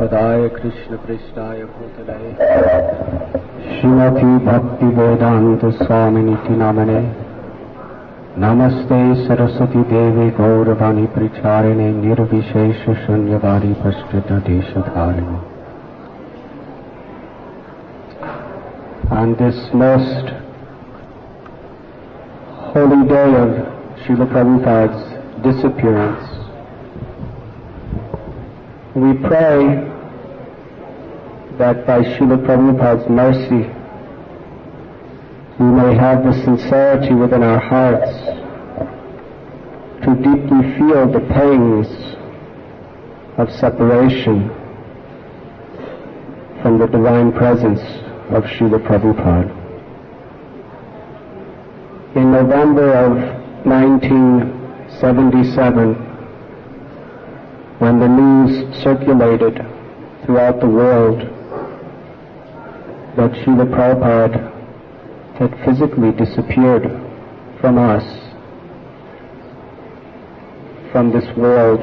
वरदाय कृष्ण पृष्ठाय भूतले श्रीमती भक्ति वेदांत स्वामिनिति नामने नमस्ते सरस्वती देवी गौरवाणी प्रचारिणे निर्विशेष शून्यवादी पश्चित देशधारिणे. On this most holy day of Srila Prabhupada's disappearance, we pray that by Srila Prabhupada's mercy we may have the sincerity within our hearts to deeply feel the pangs of separation from the divine presence of Srila Prabhupada. In November of 1977, when the news circulated throughout the world that Srila Prabhupada had physically disappeared from us, from this world,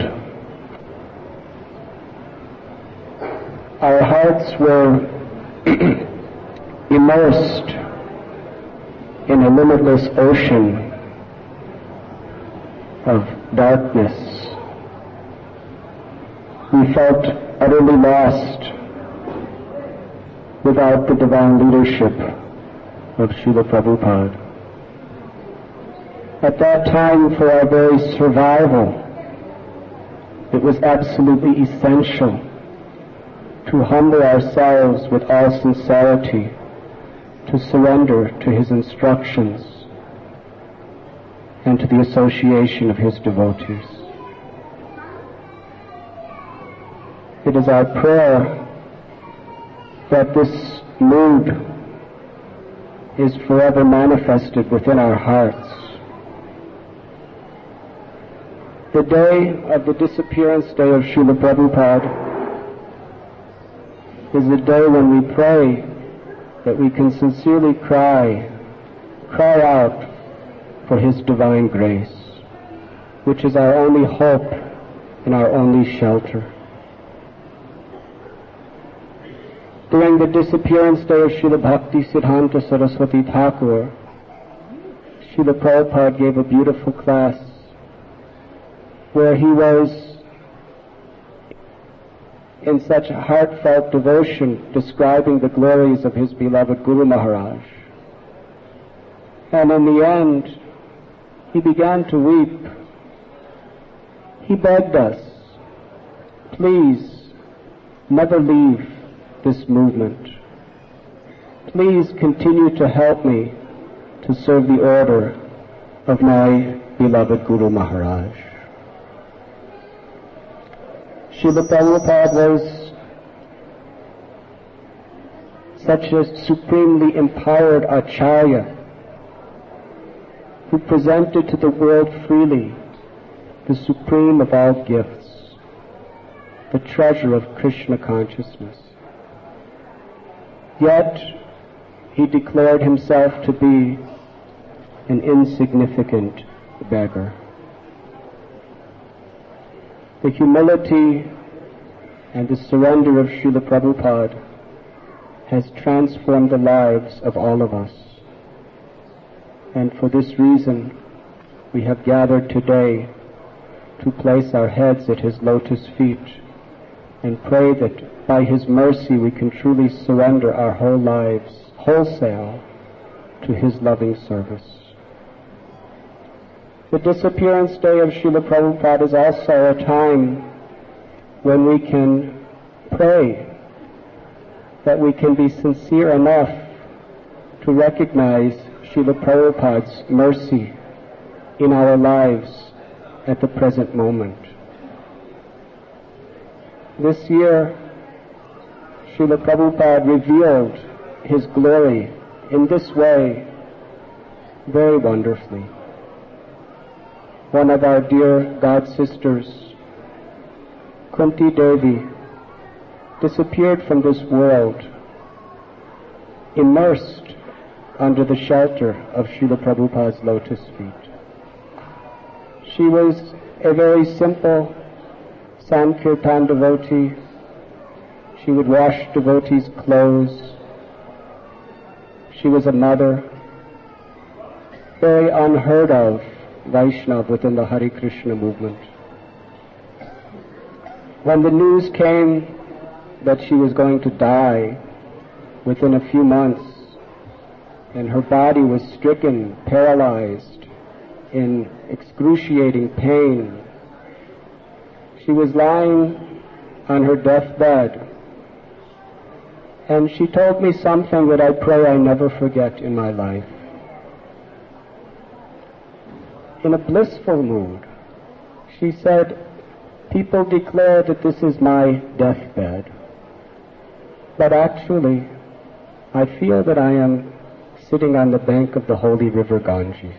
our hearts were immersed in a limitless ocean of darkness. We felt utterly lost without the divine leadership of Srila Prabhupada. At that time, for our very survival, it was absolutely essential to humble ourselves with all sincerity, to surrender to His instructions and to the association of His devotees. It is our prayer that this mood is forever manifested within our hearts. The day of the disappearance day of Srila Prabhupada is the day when we pray that we can sincerely cry out for His divine grace, which is our only hope and our only shelter. During the disappearance day of Srila Bhakti Siddhanta Saraswati Thakur, Srila Prabhupada gave a beautiful class where he was in such heartfelt devotion describing the glories of his beloved Guru Maharaj. And in the end, he began to weep. He begged us, please never leave this movement. Please continue to help me to serve the order of my beloved Guru Maharaj. Srila Prabhupada was such a supremely empowered Acharya who presented to the world freely the supreme of all gifts, the treasure of Krishna consciousness. Yet he declared himself to be an insignificant beggar. The humility and the surrender of Srila Prabhupada has transformed the lives of all of us. And for this reason, we have gathered today to place our heads at His lotus feet and pray that by His mercy we can truly surrender our whole lives, wholesale, to His loving service. The disappearance day of Srila Prabhupada is also a time when we can pray that we can be sincere enough to recognize Srila Prabhupada's mercy in our lives at the present moment. This year, Srila Prabhupada revealed His glory in this way very wonderfully. One of our dear God sisters, Kunti Devi, disappeared from this world, immersed under the shelter of Srila Prabhupada's lotus feet. She was a very simple Sankirtan devotee She would wash devotees' clothes. She was a mother, very unheard of Vaishnava within the Hare Krishna movement. When the news came that she was going to die within a few months, and her body was stricken, paralyzed, in excruciating pain, she was lying on her deathbed, and she told me something that I pray I never forget in my life. In a blissful mood, she said, "People declare that this is my deathbed, but actually, I feel that I am sitting on the bank of the holy river Ganges.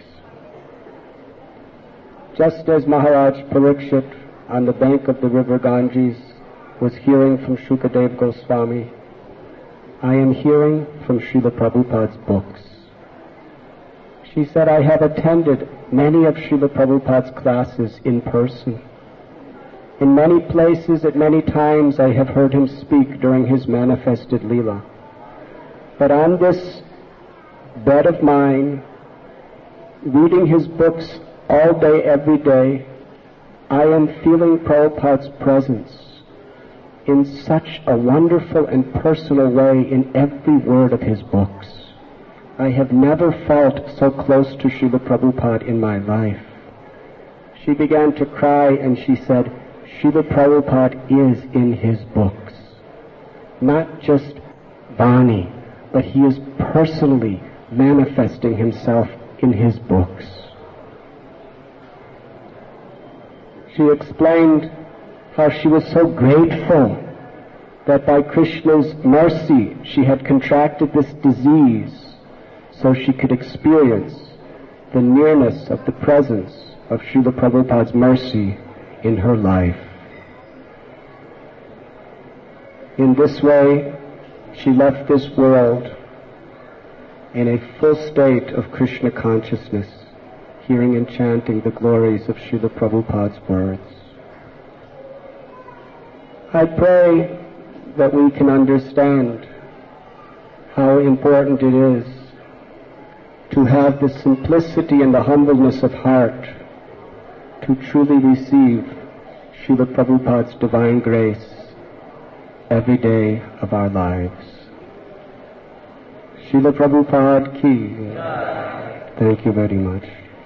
Just as Maharaj Parikshit on the bank of the river Ganges was hearing from Shukadev Goswami, I am hearing from Srila Prabhupada's books." She said, "I have attended many of Srila Prabhupada's classes in person. In many places, at many times, I have heard him speak during his manifested Leela. But on this bed of mine, reading his books all day, every day, I am feeling Prabhupada's presence in such a wonderful and personal way in every word of his books. I have never felt so close to Srila Prabhupada in my life." She began to cry and she said, "Srila Prabhupada is in his books. Not just Vani, but he is personally manifesting himself in his books." She explained how she was so grateful that by Krishna's mercy she had contracted this disease so she could experience the nearness of the presence of Srila Prabhupada's mercy in her life. In this way, she left this world in a full state of Krishna consciousness, hearing and chanting the glories of Srila Prabhupada's words. I pray that we can understand how important it is to have the simplicity and the humbleness of heart to truly receive Srila Prabhupada's divine grace every day of our lives. Srila Prabhupada ki. Thank you very much.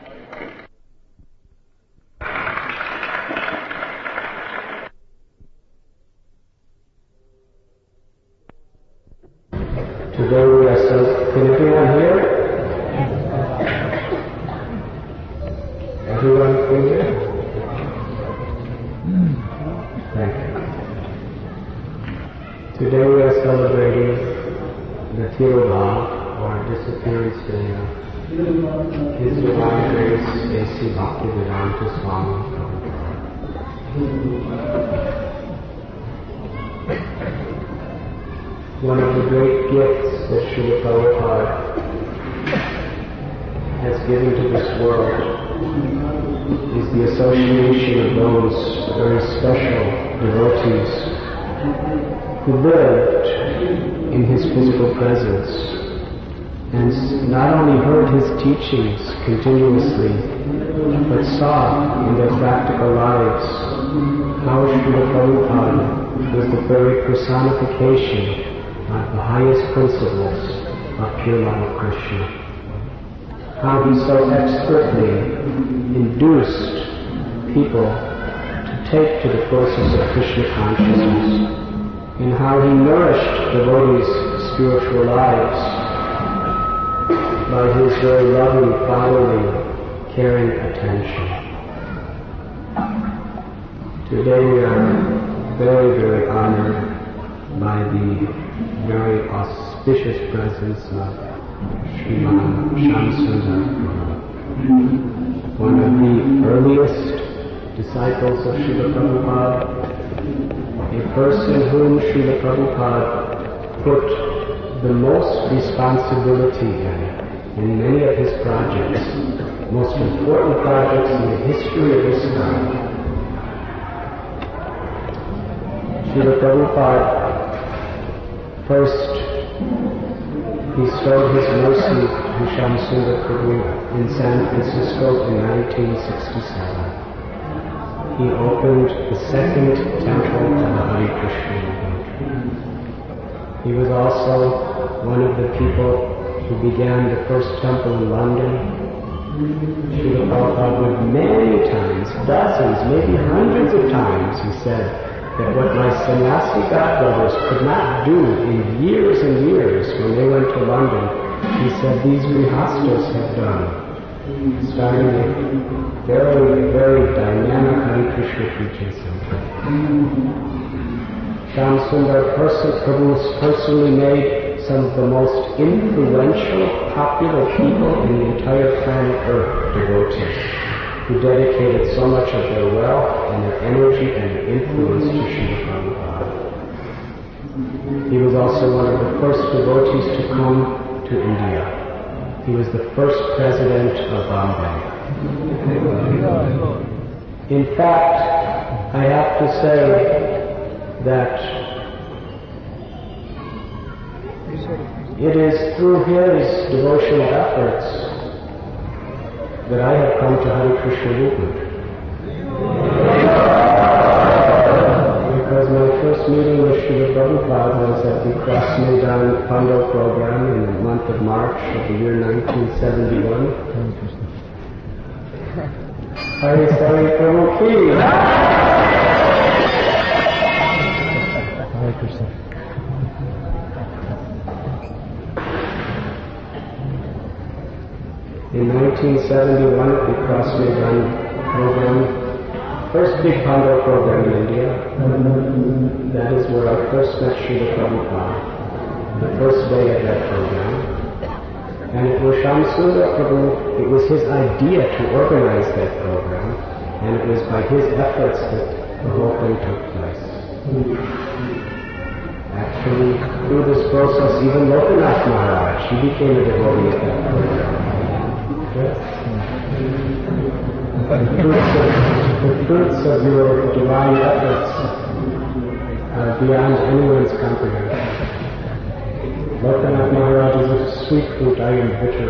Today we are so... Can everyone hear? Everyone can hear? Thank you. Today we are celebrating the Tirobha, or disappearance day of His Divine Grace A.C. Bhaktivedanta Swami. One of the great gifts that Srila Prabhupada has given to this world is the association of those very special devotees who lived in his physical presence and not only heard his teachings continuously, but saw in their practical lives how Srila Prabhupada was the very personification of the highest principles of pure love of Krishna. How he so expertly induced people to take to the process of Krishna consciousness, and how he nourished devotees' spiritual lives by his very loving, fatherly, caring attention. Today we are very, very honored by the very auspicious presence of Sriman Shamsundar, one of the earliest disciples of Srila Prabhupada, a person whom Srila Prabhupada put the most responsibility in many of his projects, most important projects in the history of ISKCON. Srila Prabhupada First, he showed his mercy to Shamsundar Prabhu in San Francisco in 1967. He opened the second temple to the Hare Krishna movement. He was also one of the people who began the first temple in London. Srila Prabhupada would many times, dozens, maybe hundreds of times, he said that what my sannyasi godbrothers could not do in years and years when they went to London, he said these grihastas have done, starting a very, very dynamic Hare Krishna preaching center. Shamsundar Prabhu personally made some of the most influential, popular people in the entire planet Earth devotees, who dedicated so much of their wealth and their energy and their influence to Srila Prabhupada. He was also one of the first devotees to come to India. He was the first president of Bombay. In fact, I have to say that it is through his devotional efforts that I have come to Hare Krishna movement. Because my first meeting with Srila Prabhupada was at the Cross Maidan Pando program in the month of March of the year 1971. Hare Prabhu Ki! Hare Krishna. In 1971, the Cross Maidan program, first big Pando program in India, that is where I first met Srila Prabhupada, the first day of that program. And it was Shamsundar Prabhu, it was his idea to organize that program, and it was by his efforts that the whole thing took place. Actually, through this process, even Lokanath Maharaj, he became a devotee of that program. The fruits of your divine efforts are beyond anyone's comprehension. Lokanath Maharaj is a sweet fruit, I am bitter.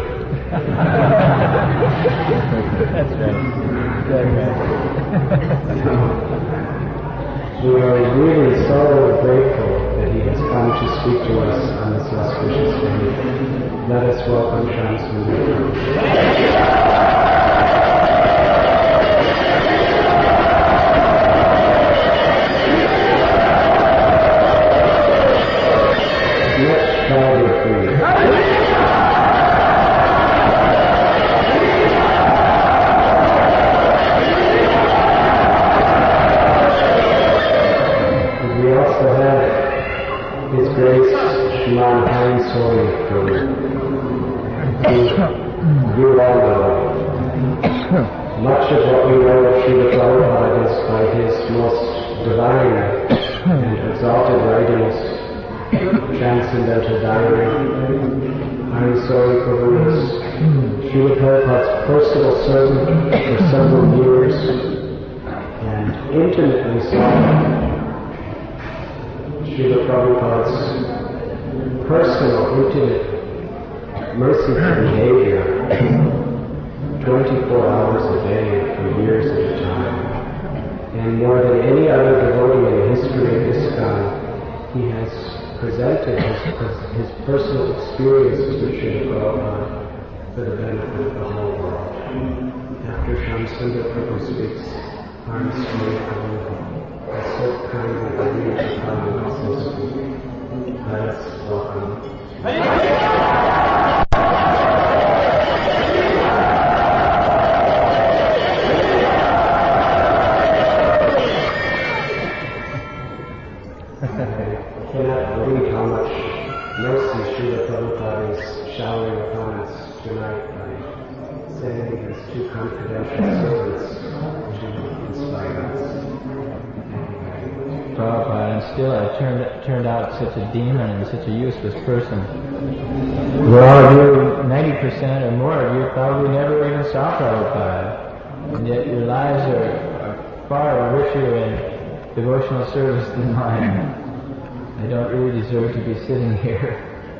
That's right. That's right. We are really so grateful that he has come to speak to us on this auspicious day. Let us welcome Shamsundar. Much power for you. We also have His Grace Shriman Hari Sori Prabhu, who you all know. Much of what we know of Srila Prabhupada is by his most divine and exalted writings, Transcendental Diary. Hari Sori Prabhu is Srila Prabhupada's personal servant for several years and intimately saw Srila Prabhupada's personal, intimate, merciful behavior 24 hours a day for years at a time. And more than any other devotee in the history of ISKCON, he has presented his personal experiences with Srila Prabhupada for the benefit of the whole world. After Shamsundar Prabhu speaks, Hari Sori Prabhu has so kindly agreed to come and also speak. Let us welcome. I cannot believe how much mercy Srila Prabhupada is showering upon us tonight by sending his two confidential servants to inspire us. Prabhupada, and still I turned out such a demon and such a useless person. Well, you, 90% or more of you probably never even saw Prabhupada, and yet your lives are far richer in devotional service than mine. I don't really deserve to be sitting here.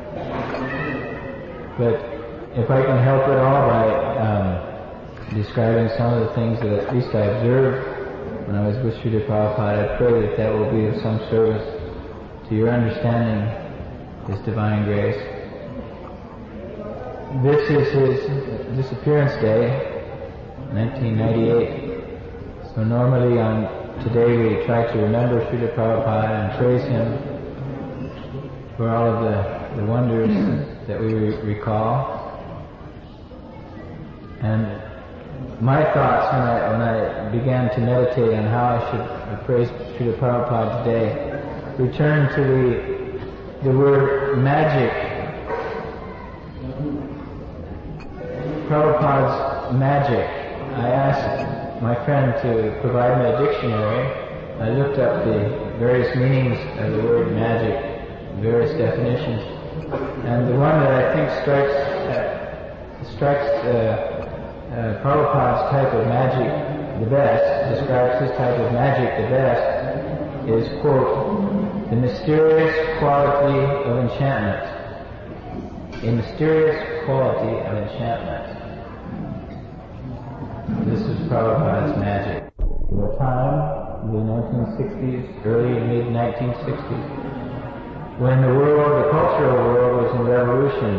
But if I can help at all by describing some of the things that at least I observed when I was with Srila Prabhupada, I pray that that will be of some service to your understanding His divine grace. This is his disappearance day, 1998. So normally on today we try to remember Srila Prabhupada and praise him for all of the wonders that we recall. And my thoughts when I began to meditate on how I should praise Srila Prabhupada today returned to the word magic. Prabhupada's magic. I asked my friend to provide me a dictionary. I looked up the various meanings of the word magic, various definitions, and the one that I think strikes Prabhupada's type of magic the best, describes his type of magic the best, is, quote, the mysterious quality of enchantment. A mysterious quality of enchantment. This is Prabhupada's magic. The time, the 1960s, early and mid-1960s, when the world, the cultural world, was in revolution,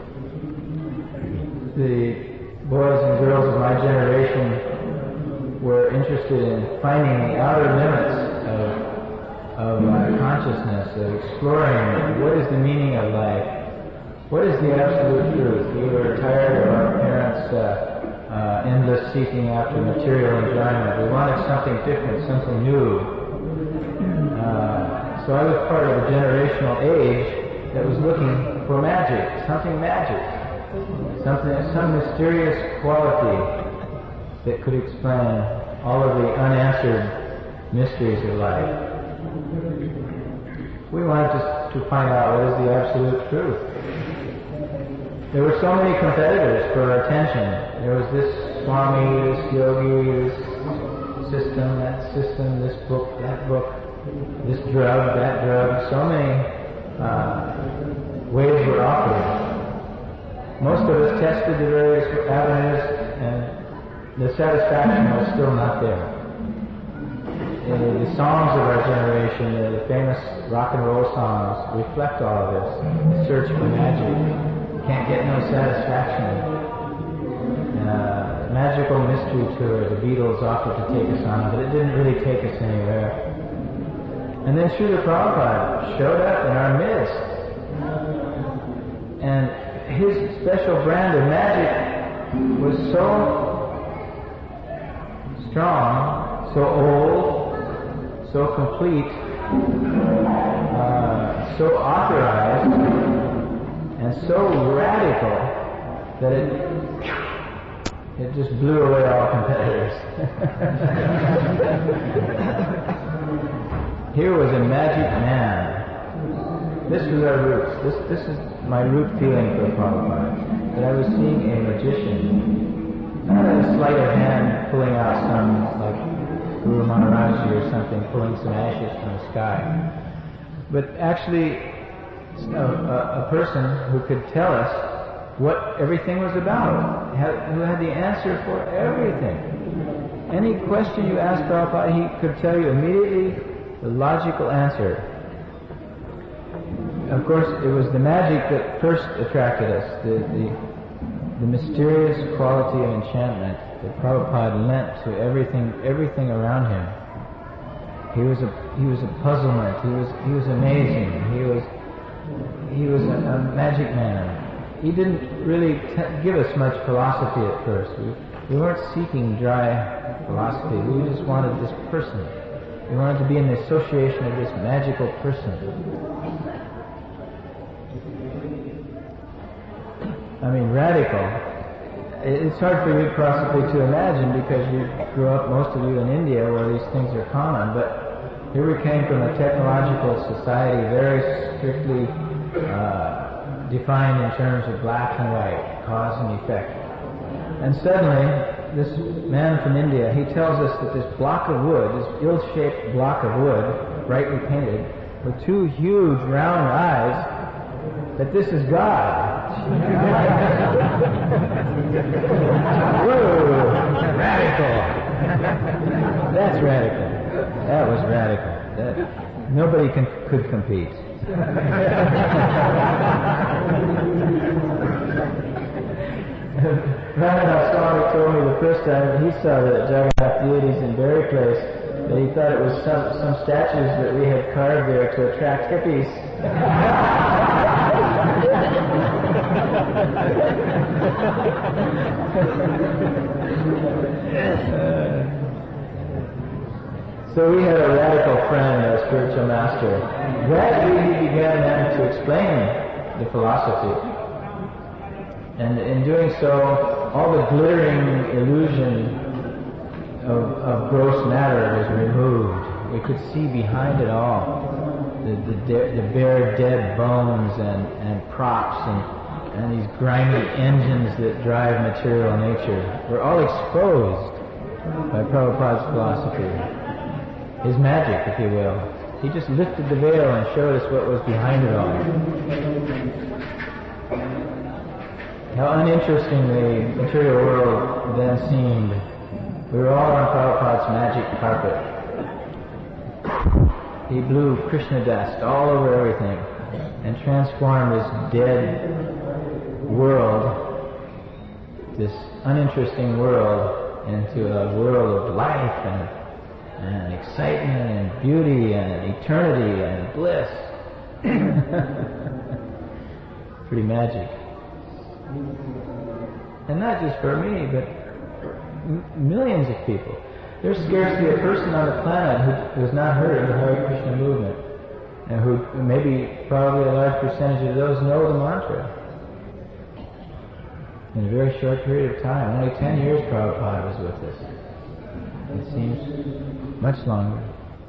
the boys and girls of my generation were interested in finding the outer limits of consciousness, of exploring what is the meaning of life, what is the absolute truth. We were tired of our parents' endless seeking after material enjoyment. We wanted something different, something new. So I was part of a generational age that was looking for magic, something magic, some mysterious quality that could explain all of the unanswered mysteries of life. We wanted to find out what is the absolute truth. There were so many competitors for our attention. There was this Swami, this yogi, this system, that system, this book, that book, this drug, that drug. So many ways were offered. Most of us tested the various avenues, and the satisfaction was still not there. The songs of our generation, the famous rock and roll songs, reflect all of this. The search for magic. Can't get no satisfaction. Magical Mystery Tour, the Beatles offered to take us on, but it didn't really take us anywhere. And then Srila Prabhupada showed up in our midst. And his special brand of magic was so strong, so old, so complete, so authorized, and so radical that it just blew away all competitors. Here was a magic man. This was our roots. This is my root feeling for Prabhupada, that I was seeing a magician, not a sleight of hand pulling out some, like Guru Maharaji or something, pulling some ashes from the sky, but actually a person who could tell us what everything was about, who had the answer for everything. Any question you asked Prabhupada, he could tell you immediately the logical answer. Of course, it was the magic that first attracted us, the mysterious quality of enchantment that Prabhupada lent to everything around him. He was a puzzlement. He was amazing. He was a magic man. He didn't really give us much philosophy at first. We weren't seeking dry philosophy. We just wanted this person. We wanted to be in the association of this magical person. I mean, radical. It's hard for you possibly to imagine because you grew up, most of you, in India where these things are common, but here we came from a technological society very strictly defined in terms of black and white, cause and effect. And suddenly, this man from India, he tells us that this block of wood, this ill-shaped block of wood, brightly painted, with two huge round eyes, that this is God. Whoa, radical. That's radical. That was radical. Nobody could compete. Ramana Swami told me the first time he saw the Jagannath deities in Berry Place that he thought it was some statues that we had carved there to attract hippies. So we had a radical friend, a spiritual master. Gradually he began then to explain the philosophy. And in doing so, all the glittering illusion of gross matter was removed. We could see behind it all. The bare dead bones and props and these grimy engines that drive material nature were all exposed by Prabhupada's philosophy. His magic, if you will. He just lifted the veil and showed us what was behind it all. How uninteresting the material world then seemed. We were all on Prabhupada's magic carpet. He blew Krishna dust all over everything and transformed this dead world, this uninteresting world, into a world of life and excitement and beauty and eternity and bliss. Pretty magic. And not just for me, but millions of people. There's scarcely a person on the planet who has not heard of the Hare Krishna movement, and who maybe probably a large percentage of those know the mantra. In a very short period of time, only 10 years Prabhupada was with us. It seems much longer.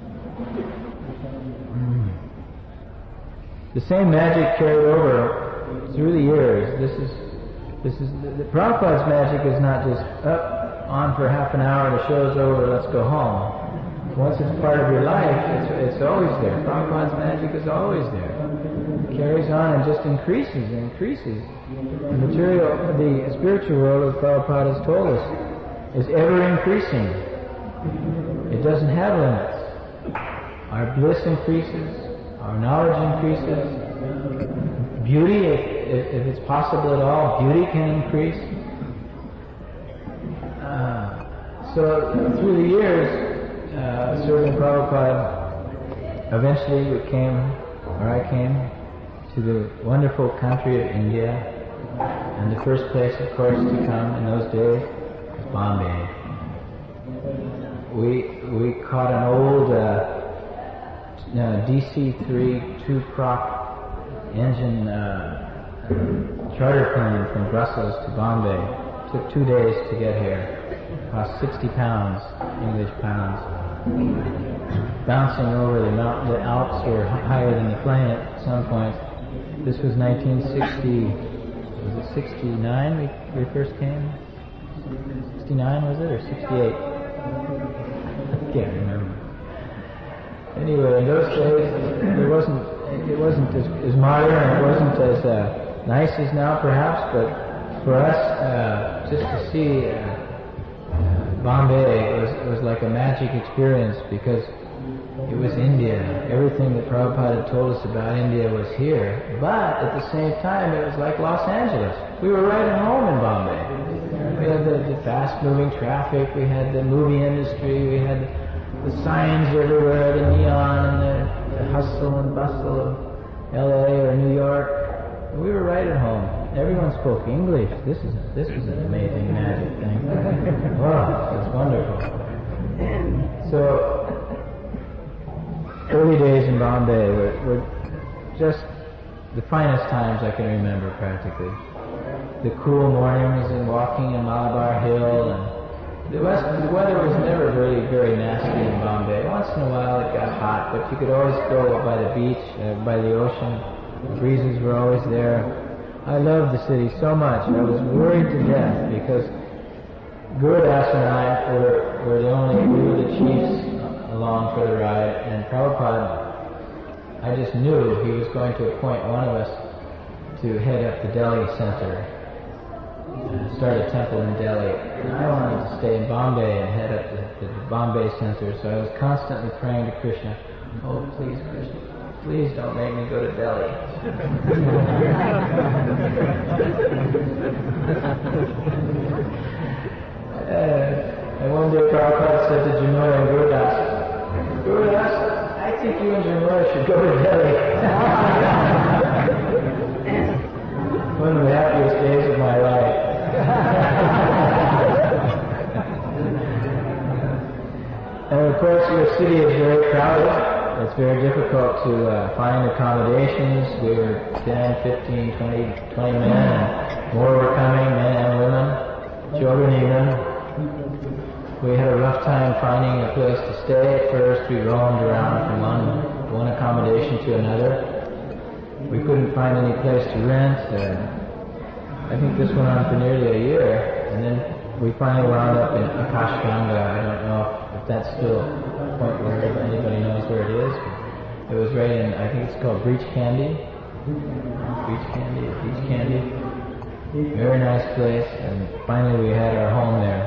The same magic carried over through the years. This is the Prabhupada's magic is not just on for half an hour, the show's over, let's go home. Once it's part of your life, it's always there. Prabhupada's magic is always there. It carries on and just increases and increases. The spiritual world, as Prabhupada has told us, is ever increasing. It doesn't have limits. Our bliss increases, our knowledge increases, beauty, if it's possible at all, beauty can increase. So through the years, serving Prabhupada, eventually I came to the wonderful country of India, and the first place, of course, to come in those days was Bombay. We caught an old DC-3 two-prop engine charter plane from Brussels to Bombay. It took 2 days to get here. It cost 60 pounds, English pounds. Bouncing over the mountain, the Alps were higher than the plane at some point. This was 1960. Was it 69 we first came? 69 was it, or 68? I can't remember. Anyway, in those days, it wasn't as modern, it wasn't as nice as now, perhaps. But for us, just to see Bombay was like a magic experience, because it was India. Everything that Prabhupada had told us about India was here. But at the same time, it was like Los Angeles. We were right at home in Bombay. We had the fast-moving traffic, we had the movie industry, we had the signs everywhere, the neon and the hustle and bustle of L.A. or New York. We were right at home. Everyone spoke English. This was an amazing magic thing. Wow, it's wonderful. So, early days in Bombay were just the finest times I can remember, practically. The cool mornings and walking in Malabar Hill, and the weather was never really very nasty in Bombay. Once in a while it got hot, but you could always go by the beach, by the ocean. The breezes were always there. I loved the city so much. I was worried to death because Gurudas and I we were the chiefs along for the ride, and Prabhupada, I I just knew he was going to appoint one of us to head up the Delhi center, start a temple in Delhi. And I wanted to stay in Bombay and head up the Bombay center, so I was constantly praying to Krishna, "Oh, please, Krishna, please don't make me go to Delhi." And one day Prabhupada said to Jamoy and Gurudas, "Gurudas, I think you and Jamoy should go to Delhi." One of the happiest days of my life. And of course your city is very crowded. It's very difficult to find accommodations. We were 10, 15, 20 men, and more were coming, men and women, children even. We had a rough time finding a place to stay. At first we roamed around from one accommodation to another. We couldn't find any place to rent. I think this went on for nearly a year, and then we finally wound up in Akashganga. I don't know if that's still a point where anybody knows where it is. It was right in, I think it's called Beach Candy. Beach Candy. Very nice place, and finally we had our home there.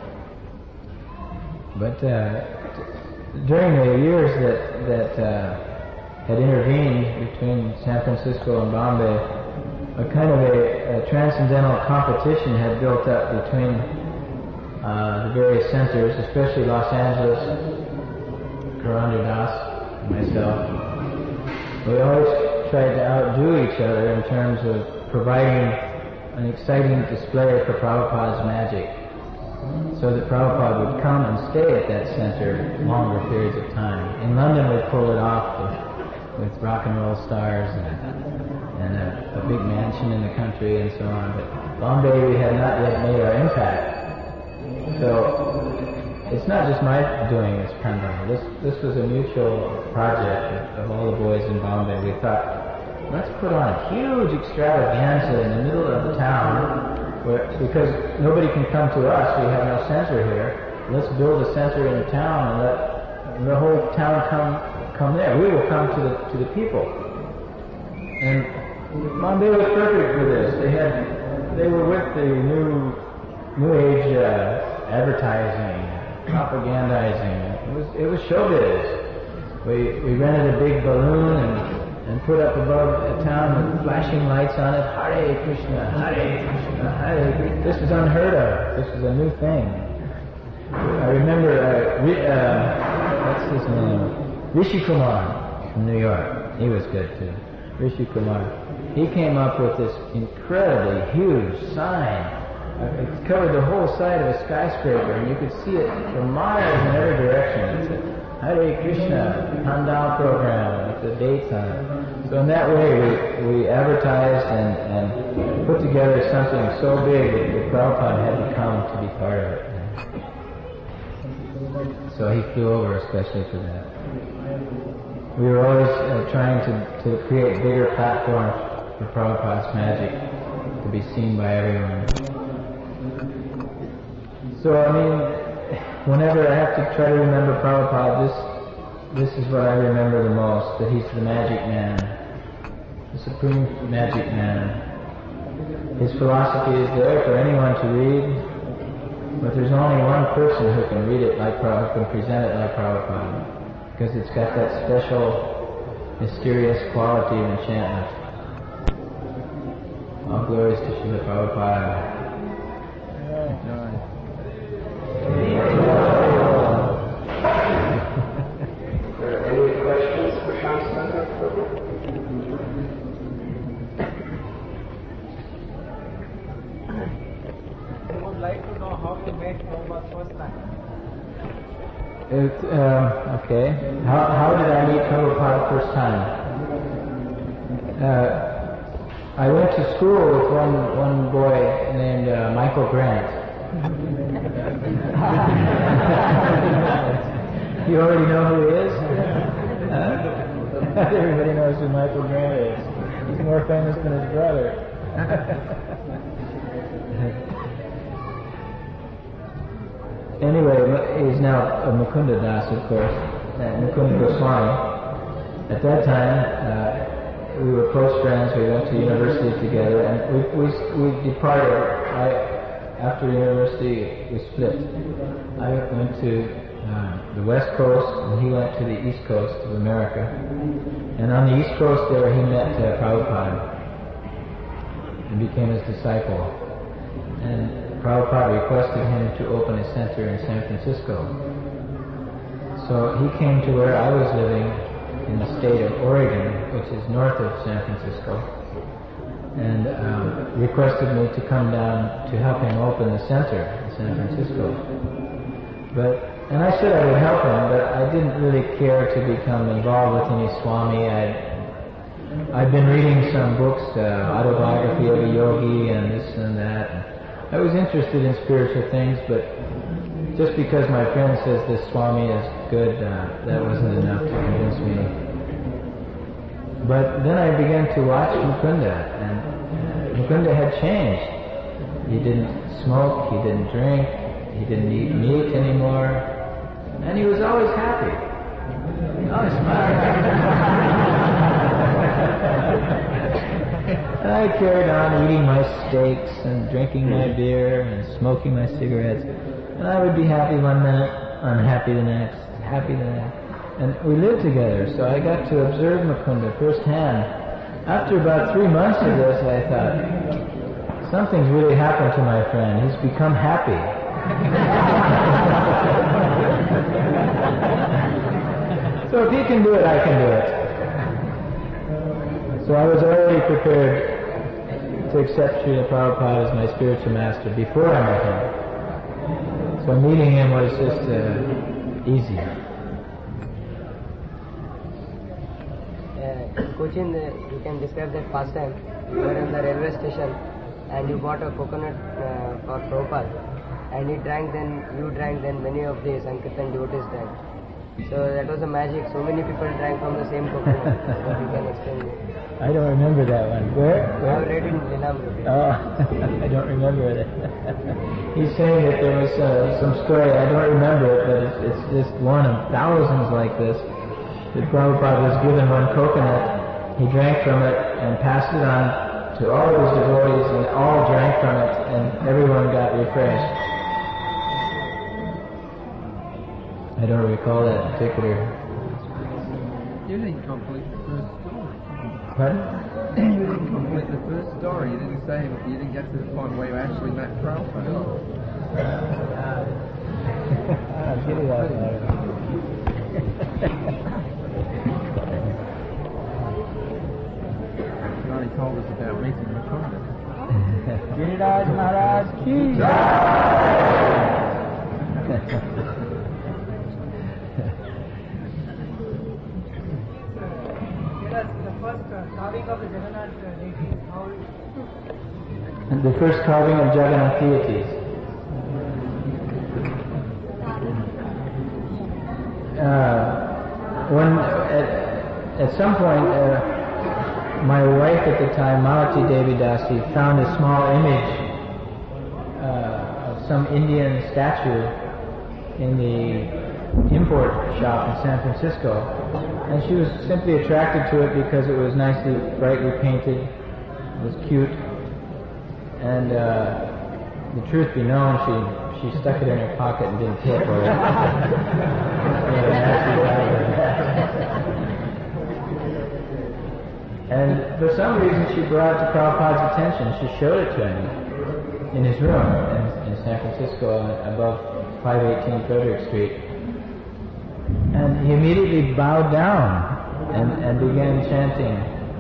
But during the years that had intervened between San Francisco and Bombay, a kind of a transcendental competition had built up between the various centers, especially Los Angeles, Karanda Das, and myself. We always tried to outdo each other in terms of providing an exciting display for Prabhupada's magic, so that Prabhupada would come and stay at that center longer periods of time. In London we pulled it off with rock and roll stars and a big mansion in the country and so on, but Bombay we had not yet made our impact. So it's not just my doing this Pandal. This was a mutual project of all the boys in Bombay. We thought, let's put on a huge extravaganza in the middle of the town, because nobody can come to us, we have no center here. Let's build a center in the town and let the whole town come there. We will come to the people. And Bombay was perfect for this. They were with the new age advertising, propagandizing. It was showbiz. We rented a big balloon and put up above the town with flashing lights on it. Hare Krishna, Hare Krishna, Hare Krishna. This is unheard of. This is a new thing. I remember, what's his name? Rishi Kumar from New York. He was good too. Rishi Kumar. He came up with this incredibly huge sign. It covered the whole side of a skyscraper, and you could see it for miles in every direction. It said, Hare Krishna, Pandal program, with the dates on it. So in that way we advertised and put together something so big that Prabhupada had to come to be part of it. So he flew over especially for that. We were always trying to create bigger platforms for Prabhupada's magic to be seen by everyone. So I mean, whenever I have to try to remember Prabhupada, this is what I remember the most, that he's the magic man, the supreme magic man. His philosophy is there for anyone to read, but there's only one person who can read it like Prabhupada, who can present it like Prabhupada, because it's got that special, mysterious quality of enchantment. All glories to Srila Prabhupada. Any questions for Shastra? I would like to know how you met Prabhupada first time. Okay. How did I meet Prabhupada first time? I went to school with one boy named Michael Grant. You already know who he is? Everybody knows who Michael Grant is. He's more famous than his brother. Anyway, he's now Mukunda Das, of course, Mukunda Goswami. at that time, we were close friends. We went to university together, and we departed. After university, we split. I went to the West Coast, and he went to the East Coast of America. And on the East Coast there, he met Prabhupada and became his disciple. And Prabhupada requested him to open a center in San Francisco. So he came to where I was living in the state of Oregon, which is north of San Francisco, and requested me to come down to help him open the center in San Francisco. And I said I would help him, but I didn't really care to become involved with any Swami. I'd been reading some books, autobiography of a yogi and this and that. I was interested in spiritual things, but just because my friend says this Swami is good, that wasn't enough to convince me. But then I began to watch Mukunda, and Mukunda had changed. He didn't smoke, he didn't drink, he didn't eat meat anymore, and he was always happy. Always smiling. And I carried on eating my steaks and drinking my beer and smoking my cigarettes. And I would be happy one minute, unhappy the next, happy the next. And we lived together, so I got to observe Mukunda firsthand. After about 3 months of this, I thought, something's really happened to my friend. He's become happy. So if he can do it, I can do it. So I was already prepared to accept Srila Prabhupada as my spiritual master before I met him. So meeting him was just easy. Cochin, you can describe that past time. You were in the railway station and you bought a coconut for Prabhupada, and he drank, then you drank, then many of the Sankirtan devotees drank. So that was a magic. So many people drank from the same coconut. What you can explain? I don't remember that one. Where? I read it in Lilamrita. Oh, I don't remember that. He's saying that there was some story, I don't remember it, but it's just one of thousands like this. That Prabhupada was given one coconut, he drank from it and passed it on to all of his devotees, and all drank from it, and everyone got refreshed. I don't recall that particular. You didn't complete the first story. Pardon? You didn't complete the first story. You didn't say, you didn't get to the point where you actually met Prabhupada. I'll give you that one. He told us about meeting Mukunda. Giriraj Maharaj ki The first carving of the Jagannath deity, how The first carving of Jagannath deities. At some point, my wife at the time, Malati Devi Dasi, found a small image of some Indian statue in the import shop in San Francisco, and she was simply attracted to it because it was nicely, brightly painted, it was cute, and the truth be known, she stuck it in her pocket and didn't pay for it. And for some reason she brought it to Prabhupada's attention. She showed it to him in his room in San Francisco above 518 Frederick Street. And he immediately bowed down and began chanting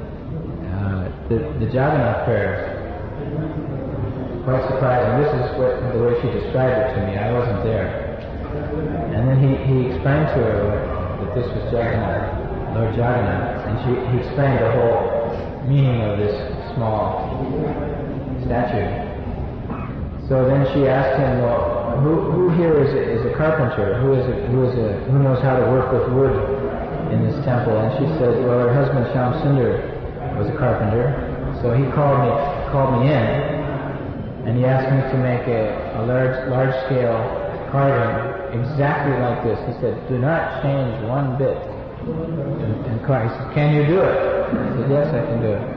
the Jagannath prayers. Quite surprising. This is the way she described it to me. I wasn't there. And then he explained to her that this was Jagannath, Lord Jagannath, and he explained the whole meaning of this small statue. So then she asked him, well, who here is a carpenter? Who knows how to work with wood in this temple? And she said, well, her husband Shyam Sundar was a carpenter. So he called me in, and he asked me to make a large-scale carving exactly like this. He said, do not change one bit And Clark said, "Can you do it?" I said, "Yes, I can do it."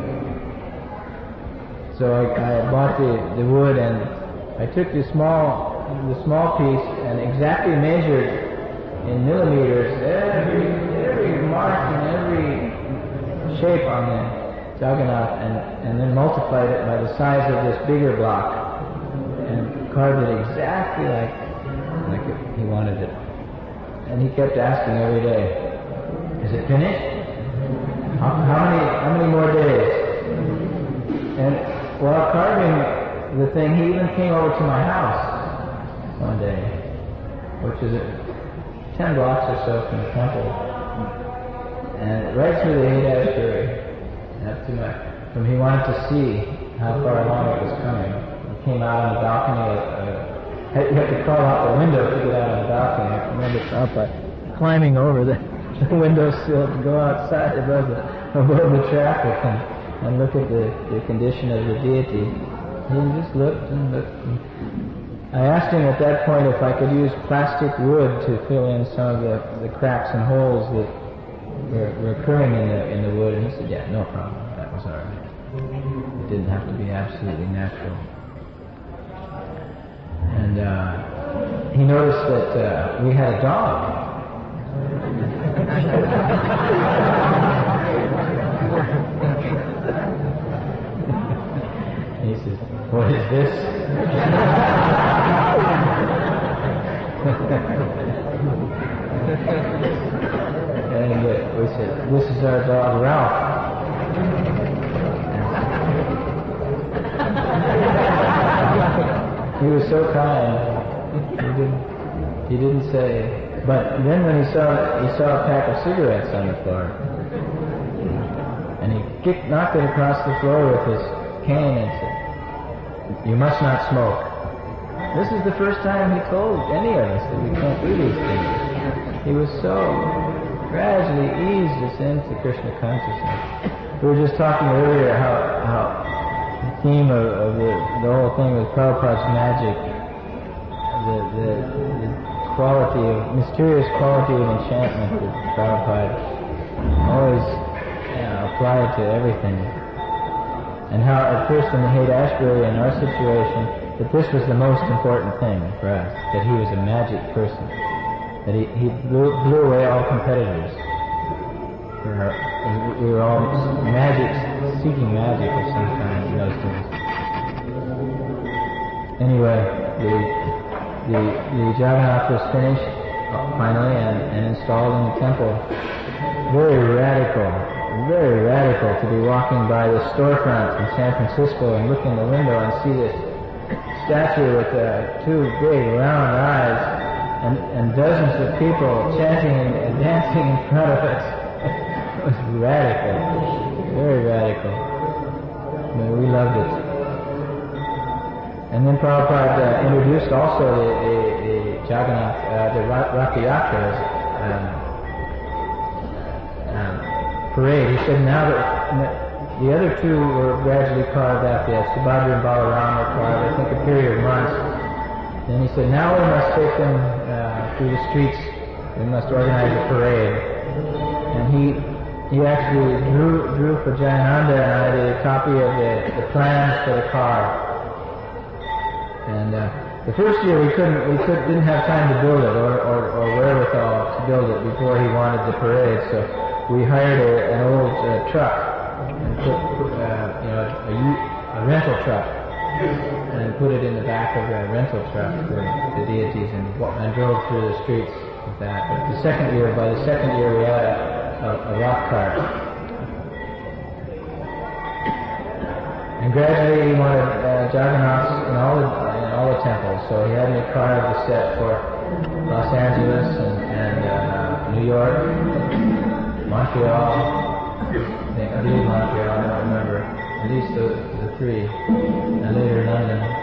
So I bought the wood, and I took the small piece and exactly measured in millimeters every mark and every shape on the Jagannath, and then multiplied it by the size of this bigger block, and carved it exactly like he wanted it. And he kept asking every day, "Is it finished? How many more days?" And while carving the thing, he even came over to my house one day, which is 10 blocks or so from the temple, and right through the Haight-Ashbury, up to he wanted to see how far along it was coming. He came out on the balcony. You have to crawl out the window to get out on the balcony. I remember out by climbing over the windowsill to go outside above the traffic and look at the condition of the deity. He just looked and looked. I asked him at that point if I could use plastic wood to fill in some of the cracks and holes that were occurring in the wood, and he said, "Yeah, no problem. That was all right. It didn't have to be absolutely natural." And he noticed that we had a dog. He says, "What is this?" And we said, "This is our dog, Ralph." He was so kind. He didn't say. But then when he saw a pack of cigarettes on the floor, and he knocked it across the floor with his cane and said, "You must not smoke." This is the first time he told any of us that we can't do these things. He was so gradually eased us into Krishna consciousness. We were just talking earlier how the theme of the whole thing was Prabhupada's magic, the mysterious quality of enchantment that Prabhupada always applied to everything. And how at first in the Haight-Ashbury, in our situation, that this was the most important thing for us, that he was a magic person, that he blew away all competitors. We were all seeking magic of some kind in those days. Anyway, the Jagannath was finished finally and installed in the temple. Very radical to be walking by the storefront in San Francisco and look in the window and see this statue with two big round eyes and dozens of people chanting and dancing in front of us. It was radical, very radical. We loved it. And then Prabhupada introduced also the Jagannath, the Rathayatra parade. He said now that the other two were gradually carved after that, Subhadra and Balaram were carved, I think a period of months. Then he said, now we must take them through the streets, we must organize a parade. And he actually drew for Jayananda and I the copy of the plans for the car. And the first year we didn't have time to build it or wherewithal to build it before he wanted the parade, so we hired an old truck and put a rental truck and put it in the back of a rental truck for the deities and drove through the streets with that. But by the second year we had a rock cart. And gradually he wanted Jagannaths in all the temples, so he had me carve the set for Los Angeles and New York, Montreal, I believe Montreal, I don't remember, at least the three, and later London.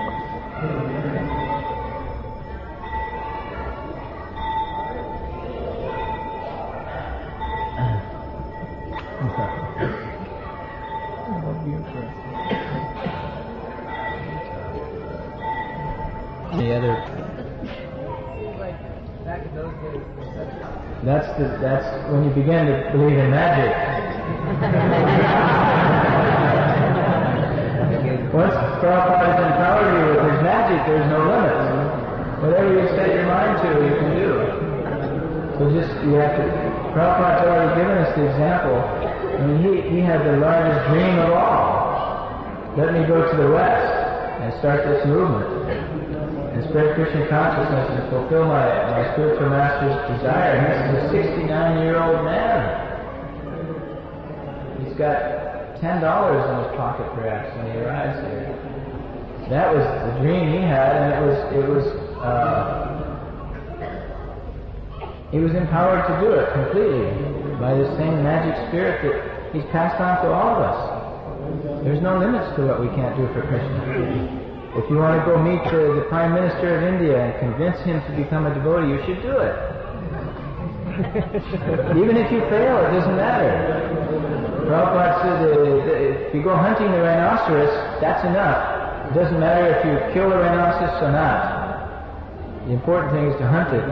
The other, back in those days, That's when you begin to believe in magic. Once Prabhupada has empowered you with his magic, there's no limits. Whatever you set your mind to, you can do. So you have to. Prabhupada's already given us the example. I mean, he had the largest dream of all. Let me go to the West and start this movement and spread Krishna consciousness and fulfill my spiritual master's desire. And this is a 69-year-old man. He's got $10 in his pocket perhaps when he arrives here. That was the dream he had, and he was empowered to do it completely by the same magic spirit that he's passed on to all of us. There's no limits to what we can't do for Krishna. If you want to go meet the Prime Minister of India and convince him to become a devotee, you should do it. Even if you fail, it doesn't matter. Prabhupada said if you go hunting the rhinoceros, that's enough. It doesn't matter if you kill the rhinoceros or not. The important thing is to hunt it.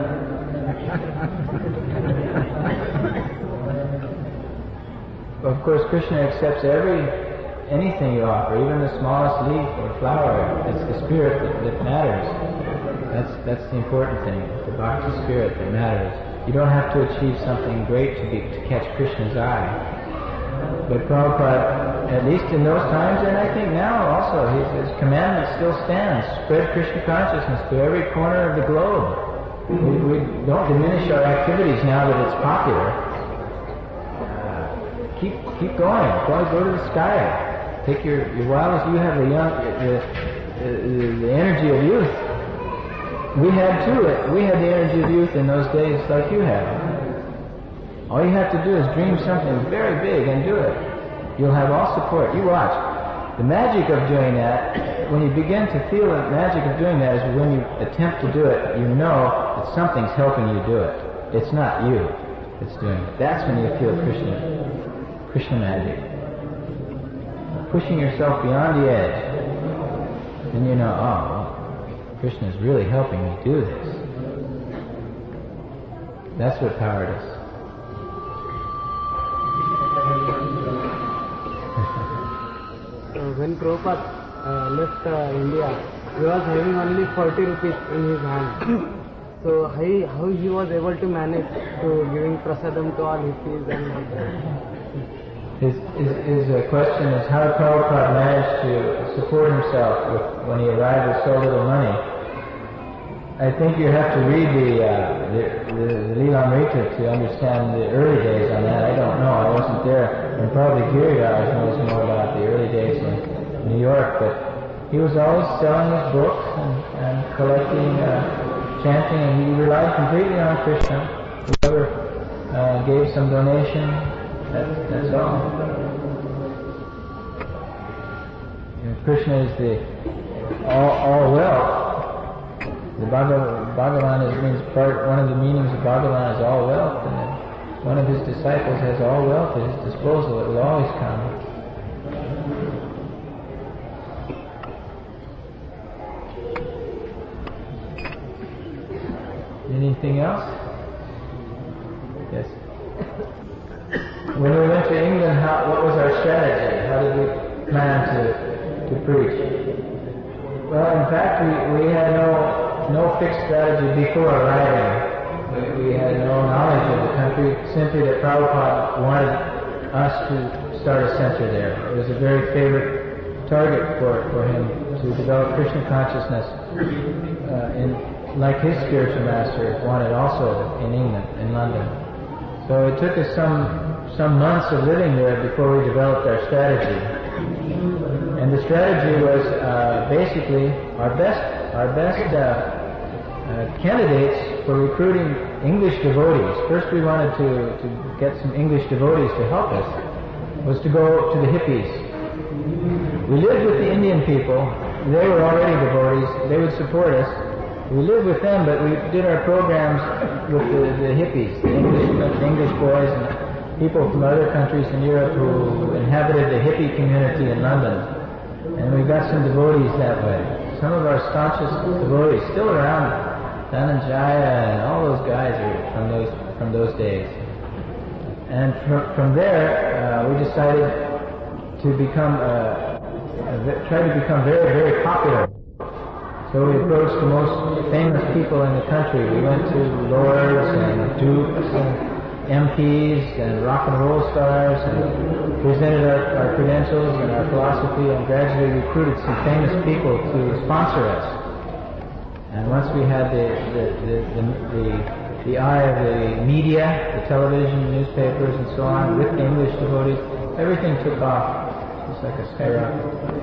Of course, Krishna accepts anything you offer, even the smallest leaf or flower. It's the spirit that matters. That's the important thing. It's the bhakti spirit that matters. You don't have to achieve something great to catch Krishna's eye. But Prabhupada, at least in those times, and I think now also, his commandment still stands. Spread Krishna consciousness to every corner of the globe. We don't diminish our activities now that it's popular. Keep going. Go to the sky. Take your wildest. You have the energy of youth. We had too. We had the energy of youth in those days, like you have. All you have to do is dream something very big and do it. You'll have all support. You watch. The magic of doing that, when you begin to feel the magic of doing that, is when you attempt to do it, you know that something's helping you do it. It's not you that's doing it. That's when you feel Krishna magic. Pushing yourself beyond the edge. Then you know, Krishna is really helping me do this. That's what powered us. When Prabhupada left India, he was having only 40 rupees in his hand. So how he was able to manage to giving prasadam to all hippies and like that? His question is how Prabhupada managed to support himself when he arrived with so little money. I think you have to read the Lilamrita to understand the early days on that. I don't know. I wasn't there. And probably Giriraj knows more about the early days in New York. But he was always selling his books and collecting, chanting, and he relied completely on Krishna. Whoever gave some donation, that's all. Krishna is the all wealth. The Bhagavan means one of the meanings of Bhagavan is all wealth, and if one of his disciples has all wealth at his disposal, it will always come. Anything else? Yes. When we went to England, what was our strategy? How did we plan to preach? Well, in fact, we had no fixed strategy before arriving. We had no knowledge of the country, simply that Prabhupada wanted us to start a center there. It was a very favorite target for him to develop Krishna consciousness, like his spiritual master wanted also in England, in London. So it took us some months of living there before we developed our strategy. And the strategy was basically our best candidates for recruiting English devotees. First we wanted to get some English devotees to help us, was to go to the hippies. We lived with the Indian people. They were already devotees. They would support us. We lived with them, but we did our programs with the hippies, the English boys and people from other countries in Europe who inhabited the hippie community in London. And we got some devotees that way. Some of our staunchest devotees still around, Dhananjaya and all those guys are from those days. And from there, we decided to try to become very, very popular. So we approached the most famous people in the country. We went to lords and dukes and MPs and rock and roll stars and presented our credentials and our philosophy, and gradually recruited some famous people to sponsor us. And once we had the eye of the media, the television, newspapers, and so on, with English devotees, everything took off just like a skyrocket.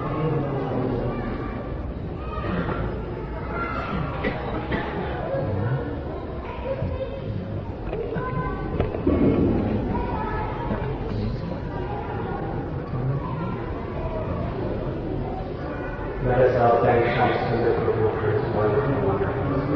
Let us all thank Shri Sundar Prabhu for his wonderful, wonderful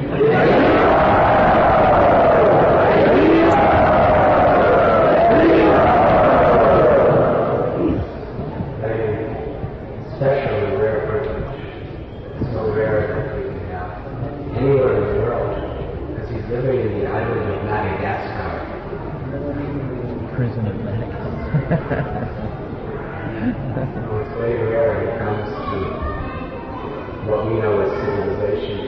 especially rare privilege, so rare that we can have anywhere in the world, because he's living in the island of Madagascar. Prison of Madagascar. It's very rare when it comes to what we know as civilization.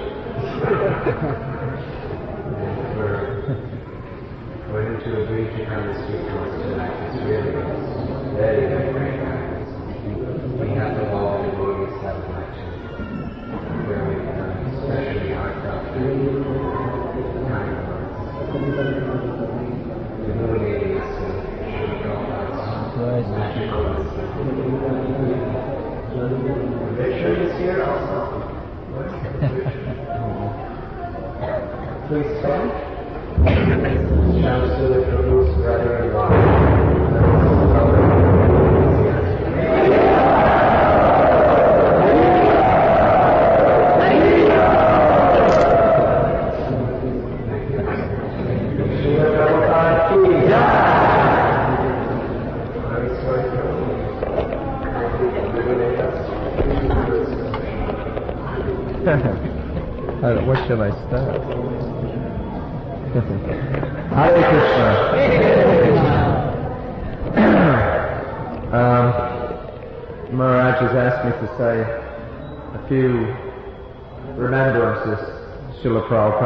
And for him to agree to come and speak to us tonight is really very, very, very kind. We have to all devotees have much very especially heartfelt and kind words. Illuminating us and showing us magicalness. Richard is here also. Please stand. Sham Sundar Prabhu's brother-in-law. Where shall I start? Hare Krishna. Maharaj has asked me to say a few remembrances to Srila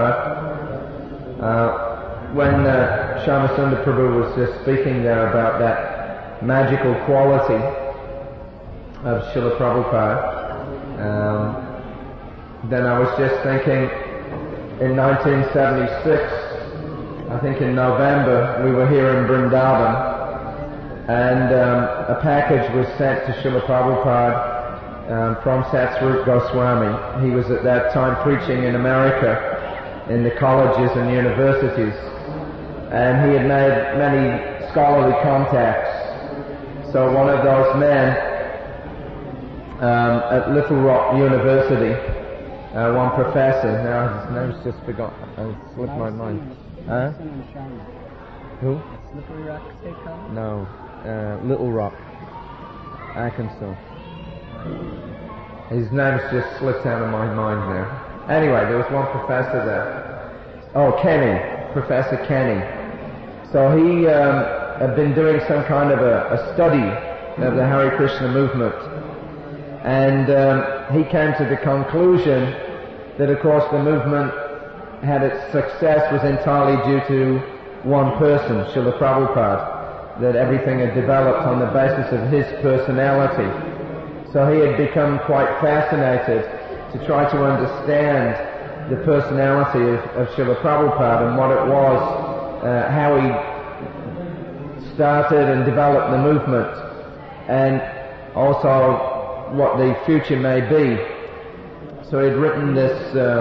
Prabhupada. When Shyamasundar Prabhu was just speaking there about that magical quality of Srila Prabhupada, then I was just thinking, in 1976, I think in November, we were here in Vrindavan, and a package was sent to Srila Prabhupada from Satsvarup Goswami. He was at that time preaching in America, in the colleges and universities, and he had made many scholarly contacts. So one of those men at Little Rock University, one professor, now his name's just forgotten, it's slipped my mind. Huh? Who? Slippery Rock Steakhouse? No, Little Rock, Arkansas. His name's just slipped out of my mind now. Anyway, there was one professor there. Oh, Kenny, Professor Kenny. So he had been doing some kind of a study of the Hare Krishna movement, and he came to the conclusion that, of course, the movement had its success was entirely due to one person, Srila Prabhupada, that everything had developed on the basis of his personality. So he had become quite fascinated to try to understand the personality of Srila Prabhupada and what it was, how he started and developed the movement, and also what the future may be. So he'd written this,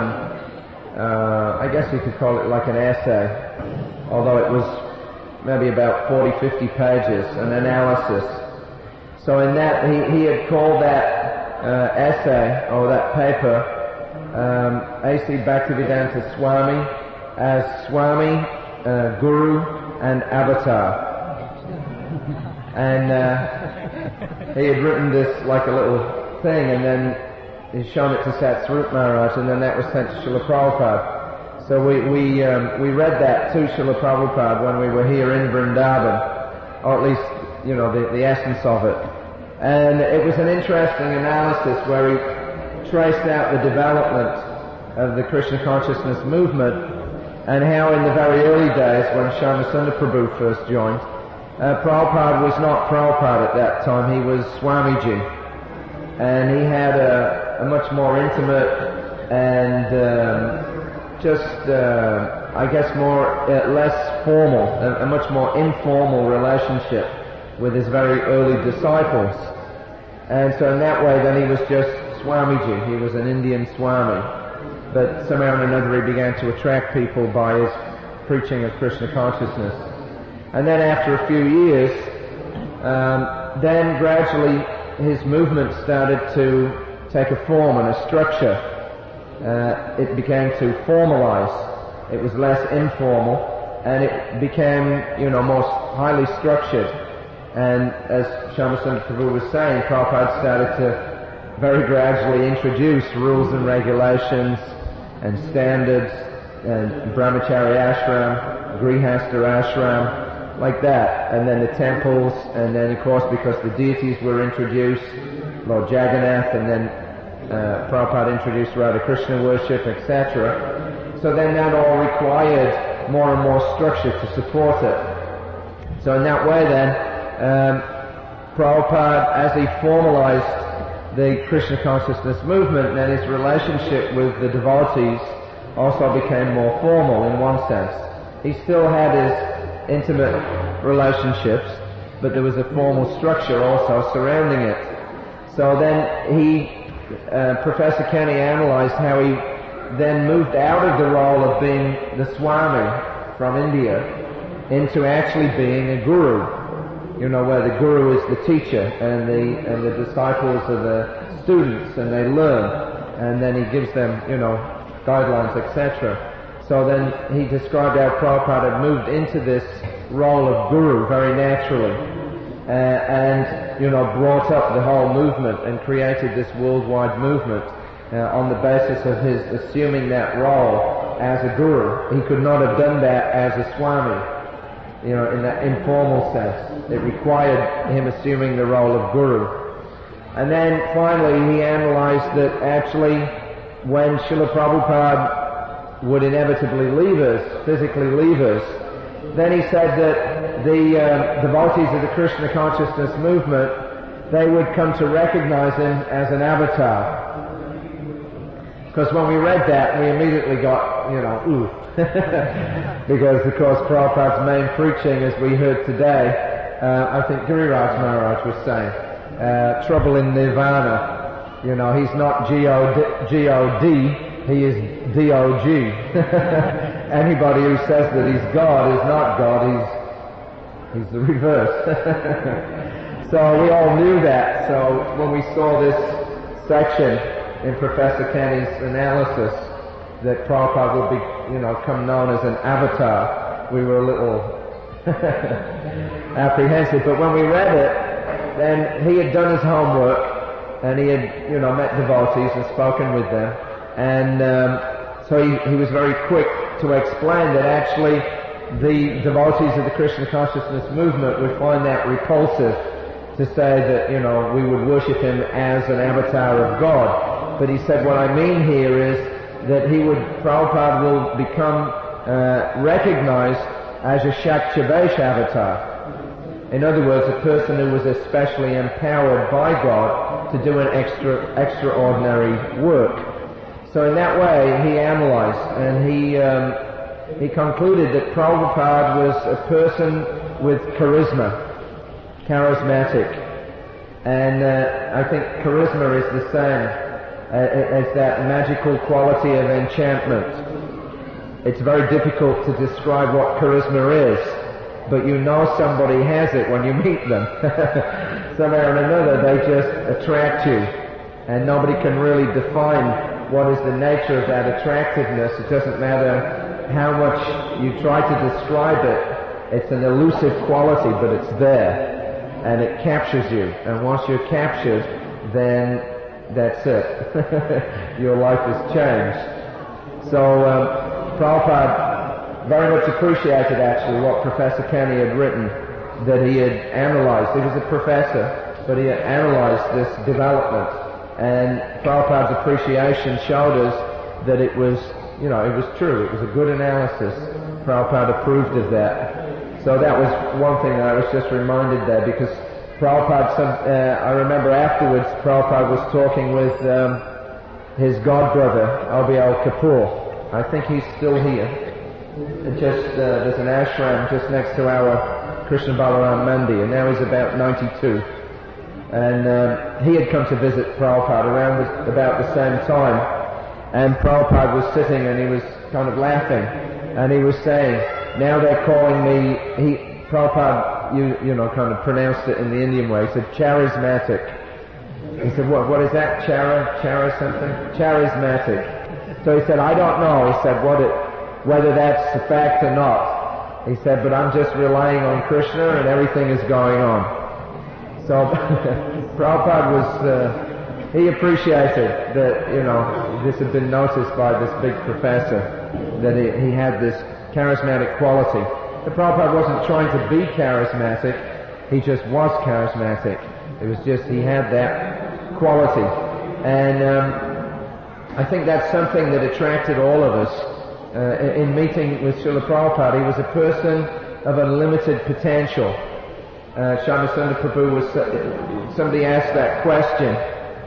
I guess you could call it like an essay, although it was maybe about 40-50 pages, an analysis. So in that, he had called that essay, or that paper, A.C. Bhaktivedanta Swami as Swami, Guru, and Avatar. And he had written this like a little thing, and then he's shown it to Satsvarup Maharaj, and then that was sent to Srila Prabhupada. So we read that to Srila Prabhupada when we were here in Vrindavan, or at least, the essence of it. And it was an interesting analysis where he traced out the development of the Krishna consciousness movement and how in the very early days when Shyamasundar Prabhu first joined, Prabhupada was not Prabhupada at that time, he was Swamiji. And he had a much more intimate and less formal, a much more informal relationship with his very early disciples. And so in that way then he was just Swamiji, he was an Indian Swami. But somehow or another he began to attract people by his preaching of Krishna consciousness. And then after a few years, then gradually his movement started to take a form and a structure. It began to formalize. It was less informal, and it became, more highly structured. And as Shyamasundar Prabhu was saying, Prabhupada started to very gradually introduce rules and regulations and standards, and brahmachari ashram, grihastha ashram, like that. And then the temples, and then of course because the deities were introduced, Lord Jagannath, and then Prabhupada introduced Radha Krishna worship, etc. So then that all required more and more structure to support it. So in that way then, Prabhupada, as he formalized the Krishna consciousness movement, then his relationship with the devotees also became more formal in one sense. He still had his intimate relationships, but there was a formal structure also surrounding it. So then Professor Kenny analyzed how he then moved out of the role of being the Swami from India into actually being a guru. Where the guru is the teacher and the disciples are the students, and they learn, and then he gives them, guidelines, etc. So then he described how Prabhupada had moved into this role of guru very naturally, and brought up the whole movement and created this worldwide movement on the basis of his assuming that role as a guru. He could not have done that as a Swami, in that informal sense. It required him assuming the role of guru. And then finally he analyzed that actually when Srila Prabhupada would inevitably leave us, physically leave us, then he said that the devotees of the Krishna consciousness movement, they would come to recognize him as an avatar. Because when we read that, we immediately got, ooh. Because of course Prabhupada's main preaching, as we heard today, I think Giriraj Maharaj was saying, trouble in nirvana. He's not G-O-D, he is D-O-G. Anybody who says that he's God is not God, he's the reverse. So we all knew that. So when we saw this section in Professor Kenny's analysis, that Prabhupada would become known as an avatar, we were a little apprehensive. But when we read it, then he had done his homework, and he had, met devotees and spoken with them, and so he was very quick to explain that actually the devotees of the Krishna consciousness movement would find that repulsive to say that, we would worship him as an avatar of God. But he said, what I mean here is that Prabhupada will become recognized as a Shaktivesh avatar. In other words, a person who was especially empowered by God to do an extraordinary work. So in that way, he analyzed, and he concluded that Prabhupada was a person with charismatic. And I think charisma is the same as that magical quality of enchantment. It's very difficult to describe what charisma is, but somebody has it when you meet them. Somehow or another they just attract you, and nobody can really define what is the nature of that attractiveness. It doesn't matter how much you try to describe it. It's an elusive quality, but it's there, and it captures you. And once you're captured, then that's it. Your life is changed. So Prabhupada very much appreciated actually what Professor Kenny had written, that he had analyzed. He was a professor, but he had analyzed this development, and Prabhupada's appreciation showed us that it was, it was true. It was a good analysis. Prabhupada approved of that. So that was one thing I was just reminded there, because Prabhupada, I remember afterwards, Prabhupada was talking with his godbrother, Abhyal Kapoor. I think he's still here. There's an ashram just next to our Krishna Balaram Mandir, and now he's about 92. And he had come to visit Prabhupada around about the same time. And Prabhupada was sitting and he was kind of laughing. And he was saying, now they're calling me, Prabhupada, kind of pronounced it in the Indian way. He said, charismatic. He said, what is that? Chara something? Charismatic. So he said, I don't know. He said, whether that's a fact or not. He said, but I'm just relying on Krishna and everything is going on. So Prabhupada he appreciated that, this had been noticed by this big professor, that he had this charismatic quality. The Prabhupada wasn't trying to be charismatic, he just was charismatic. It was just, he had that quality. And I think that's something that attracted all of us. In meeting with Srila Prabhupada, he was a person of unlimited potential. Shyama-Sundar Prabhu somebody asked that question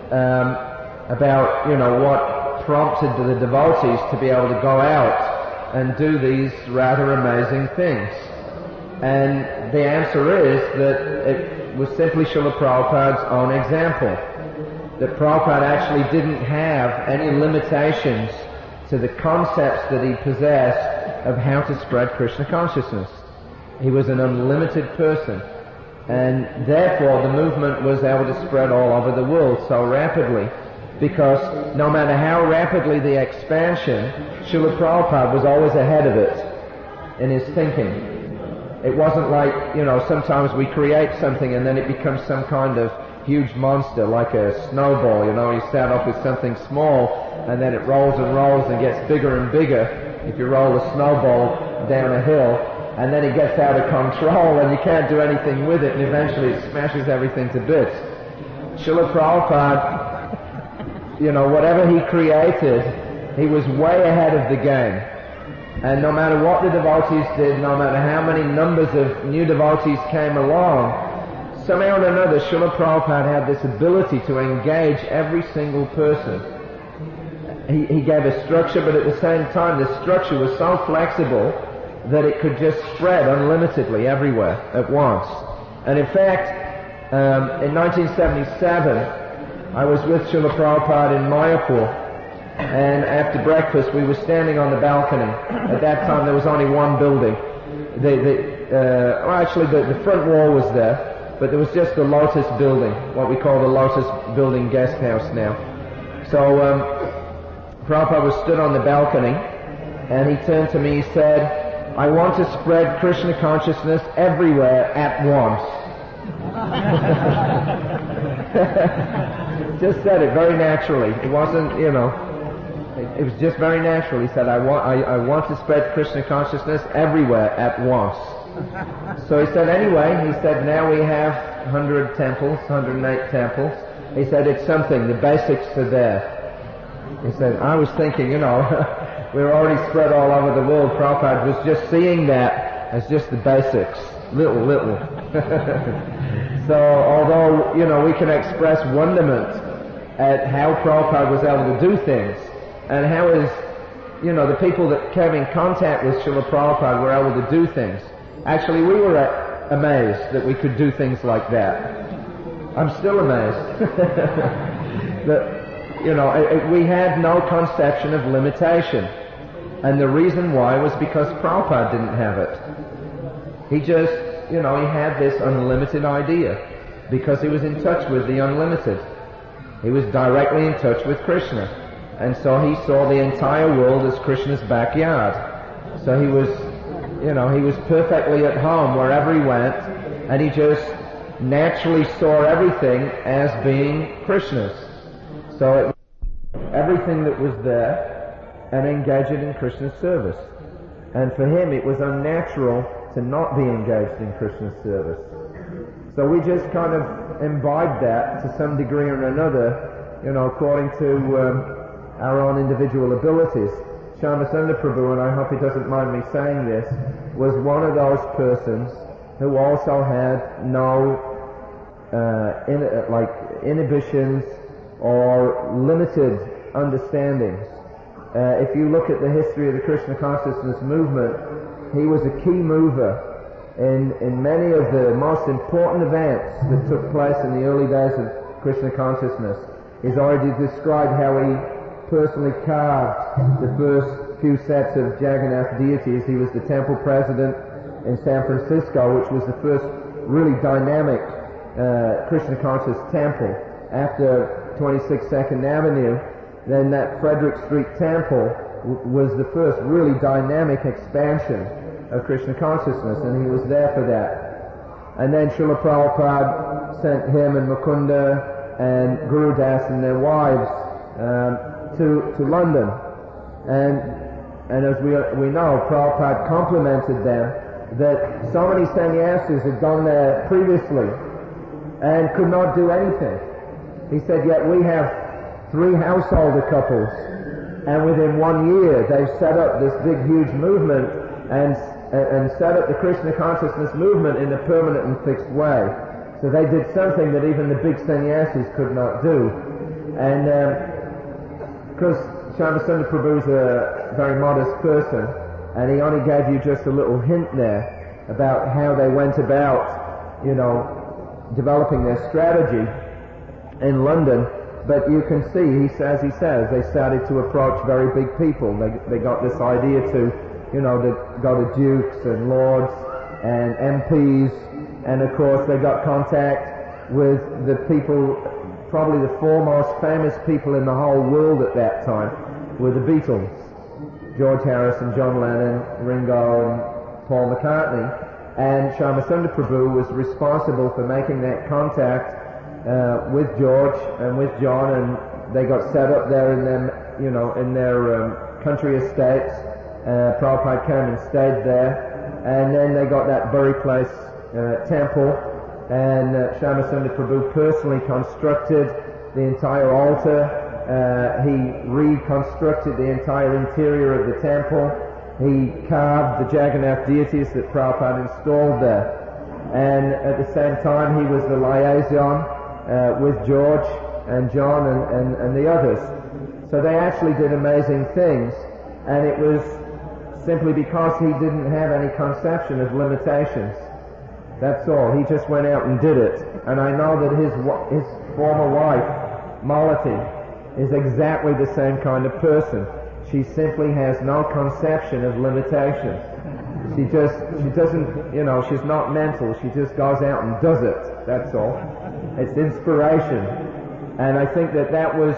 about, what prompted the devotees to be able to go out and do these rather amazing things. And the answer is that it was simply Srila Prabhupada's own example. That Prabhupada actually didn't have any limitations to the concepts that he possessed of how to spread Krishna consciousness. He was an unlimited person. And therefore the movement was able to spread all over the world so rapidly, because no matter how rapidly the expansion, Srila Prabhupada was always ahead of it in his thinking. It wasn't like, sometimes we create something and then it becomes some kind of huge monster, like a snowball, you start off with something small and then it rolls and rolls and gets bigger and bigger. If you roll a snowball down a hill, and then it gets out of control and you can't do anything with it, and eventually it smashes everything to bits. Srila Prabhupada, whatever he created, he was way ahead of the game. And no matter what the devotees did, no matter how many numbers of new devotees came along, somehow or another Srila Prabhupada had this ability to engage every single person. He gave a structure, but at the same time the structure was so flexible that it could just spread unlimitedly everywhere at once. And in fact, in 1977, I was with Srila Prabhupada in Mayapur, and after breakfast we were standing on the balcony. At that time there was only one building. The front wall was there, but there was just the Lotus building, what we call the Lotus building guest house now. So Prabhupada was stood on the balcony, and he turned to me, he said, I want to spread Krishna consciousness everywhere at once. Just said it very naturally. It wasn't, it was just very natural. He said, I want to spread Krishna consciousness everywhere at once. So he said, anyway, now we have 100 temples, 108 temples. He said, it's something, the basics are there. He said, I was thinking, we're already spread all over the world. Prabhupada was just seeing that as just the basics. Little. So although, we can express wonderment at how Prabhupada was able to do things, and how the people that came in contact with Srila Prabhupada were able to do things. Actually, we were amazed that we could do things like that. I'm still amazed. That, we had no conception of limitation. And the reason why was because Prabhupada didn't have it. He just, he had this unlimited idea, because he was in touch with the unlimited. He was directly in touch with Krishna. And so he saw the entire world as Krishna's backyard. So he was, he was perfectly at home wherever he went, and he just naturally saw everything as being Krishna's. So everything that was there and engage it in Krishna's service. And for him it was unnatural to not be engaged in Krishna's service. So we just kind of imbibed that to some degree or another, according to our own individual abilities. Shyamasundar Prabhu, and I hope he doesn't mind me saying this, was one of those persons who also had no inhibitions or limited understandings. If you look at the history of the Krishna consciousness movement, he was a key mover in many of the most important events that took place in the early days of Krishna consciousness. He's already described how he personally carved the first few sets of Jagannath deities. He was the temple president in San Francisco, which was the first really dynamic Krishna conscious temple. After 26 Second Avenue, then that Frederick Street temple was the first really dynamic expansion of Krishna consciousness, and he was there for that. And then Srila Prabhupada sent him and Mukunda and Guru Das and their wives to London. And as we know, Prabhupada complimented them that so many sannyasis had gone there previously and could not do anything. He said, yet we have 3 householder couples, and within 1 year they've set up this big huge movement and set up the Krishna consciousness movement in a permanent and fixed way. So they did something that even the big sannyasis could not do. And because Shyamasundar Prabhu is a very modest person, and he only gave you just a little hint there about how they went about, developing their strategy in London. But you can see, he says, they started to approach very big people. They got this idea to go to dukes and lords and MPs, and of course they got contact with the people, probably the 4 most famous people in the whole world at that time were the Beatles. George Harrison, John Lennon, Ringo, and Paul McCartney. And Shyamasundar Prabhu was responsible for making that contact with George and with John, and they got set up there in them, in their country estates. Prabhupada came and stayed there, and then they got that Bury Place temple, and Shyamasundar Prabhu personally constructed the entire altar. He reconstructed the entire interior of the temple. He carved the Jagannath deities that Prabhupada installed there. And at the same time, he was the liaison with George and John and the others. So they actually did amazing things, and it was simply because he didn't have any conception of limitations. That's all. He just went out and did it. And I know that his former wife, Malati, is exactly the same kind of person. She simply has no conception of limitations. She doesn't, she's not mental. She just goes out and does it. That's all. It's inspiration. And I think that was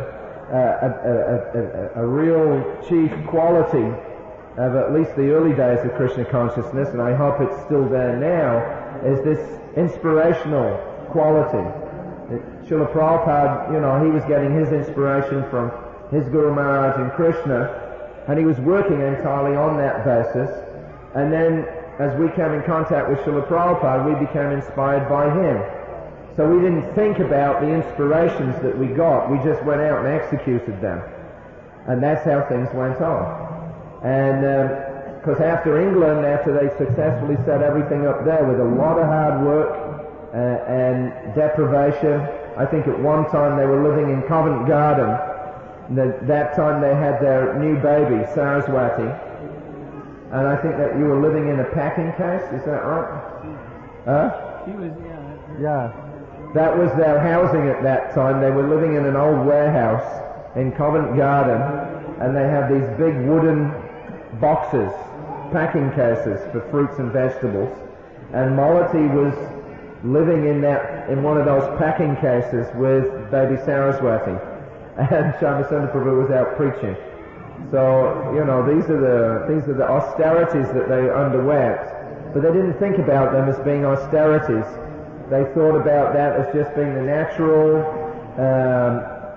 a real chief quality of at least the early days of Krishna consciousness, and I hope it's still there now, is this inspirational quality. Srila Prabhupada, he was getting his inspiration from his Guru Maharaj and Krishna, and he was working entirely on that basis. And then, as we came in contact with Srila Prabhupada, we became inspired by him. So we didn't think about the inspirations that we got, we just went out and executed them. And that's how things went on. And because after England, after they successfully set everything up there with a lot of hard work and deprivation, I think at one time they were living in Covent Garden. That time they had their new baby, Saraswati. And I think that you were living in a packing case, is that right? Huh? She was, yeah. That was their housing at that time. They were living in an old warehouse in Covent Garden, and they had these big wooden boxes, packing cases for fruits and vegetables. And Malati was living in one of those packing cases with baby Saraswati. And Shyamasundar Prabhu was out preaching. So, these are the austerities that they underwent. But they didn't think about them as being austerities. They thought about that as just being the natural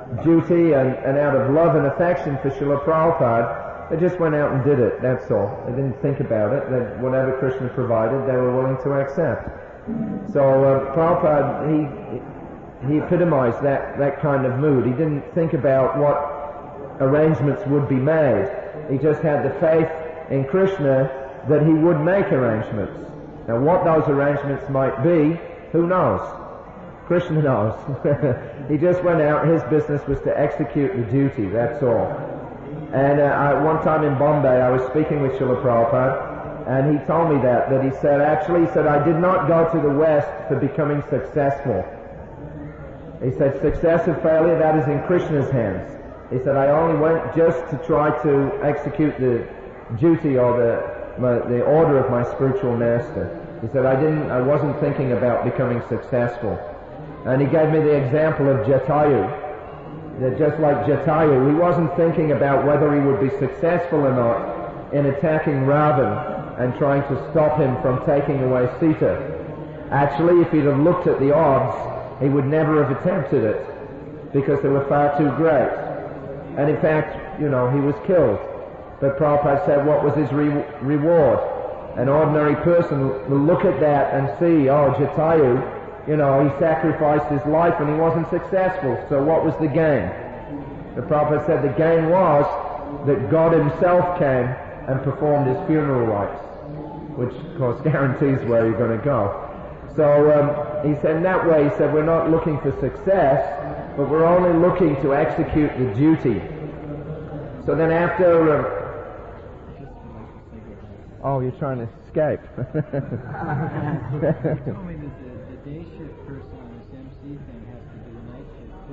duty and out of love and affection for Srila Prabhupada, they just went out and did it, that's all. They didn't think about it. That whatever Krishna provided, they were willing to accept. So Prabhupada, he epitomized that kind of mood. He didn't think about what arrangements would be made. He just had the faith in Krishna that he would make arrangements. Now what those arrangements might be, who knows? Krishna knows. He just went out, his business was to execute the duty, that's all. And one time in Bombay, I was speaking with Srila Prabhupada, and he told me that he said, I did not go to the West for becoming successful. He said, success or failure, that is in Krishna's hands. He said, I only went just to try to execute the duty or the order of my spiritual master. He said, I wasn't thinking about becoming successful. And he gave me the example of Jatayu. That just like Jatayu, he wasn't thinking about whether he would be successful or not in attacking Ravan and trying to stop him from taking away Sita. Actually, if he'd have looked at the odds, he would never have attempted it because they were far too great. And in fact, he was killed. But Prabhupada said, what was his reward? An ordinary person will look at that and see, Jatayu, he sacrificed his life and he wasn't successful, so what was the gain? The Prabhupada said the gain was that God himself came and performed his funeral rites, which of course guarantees where you're going to go. So he said in that way, he said, we're not looking for success, but we're only looking to execute the duty. So then after... you're trying to escape. You told me that the day shift person on this MC thing has to do the night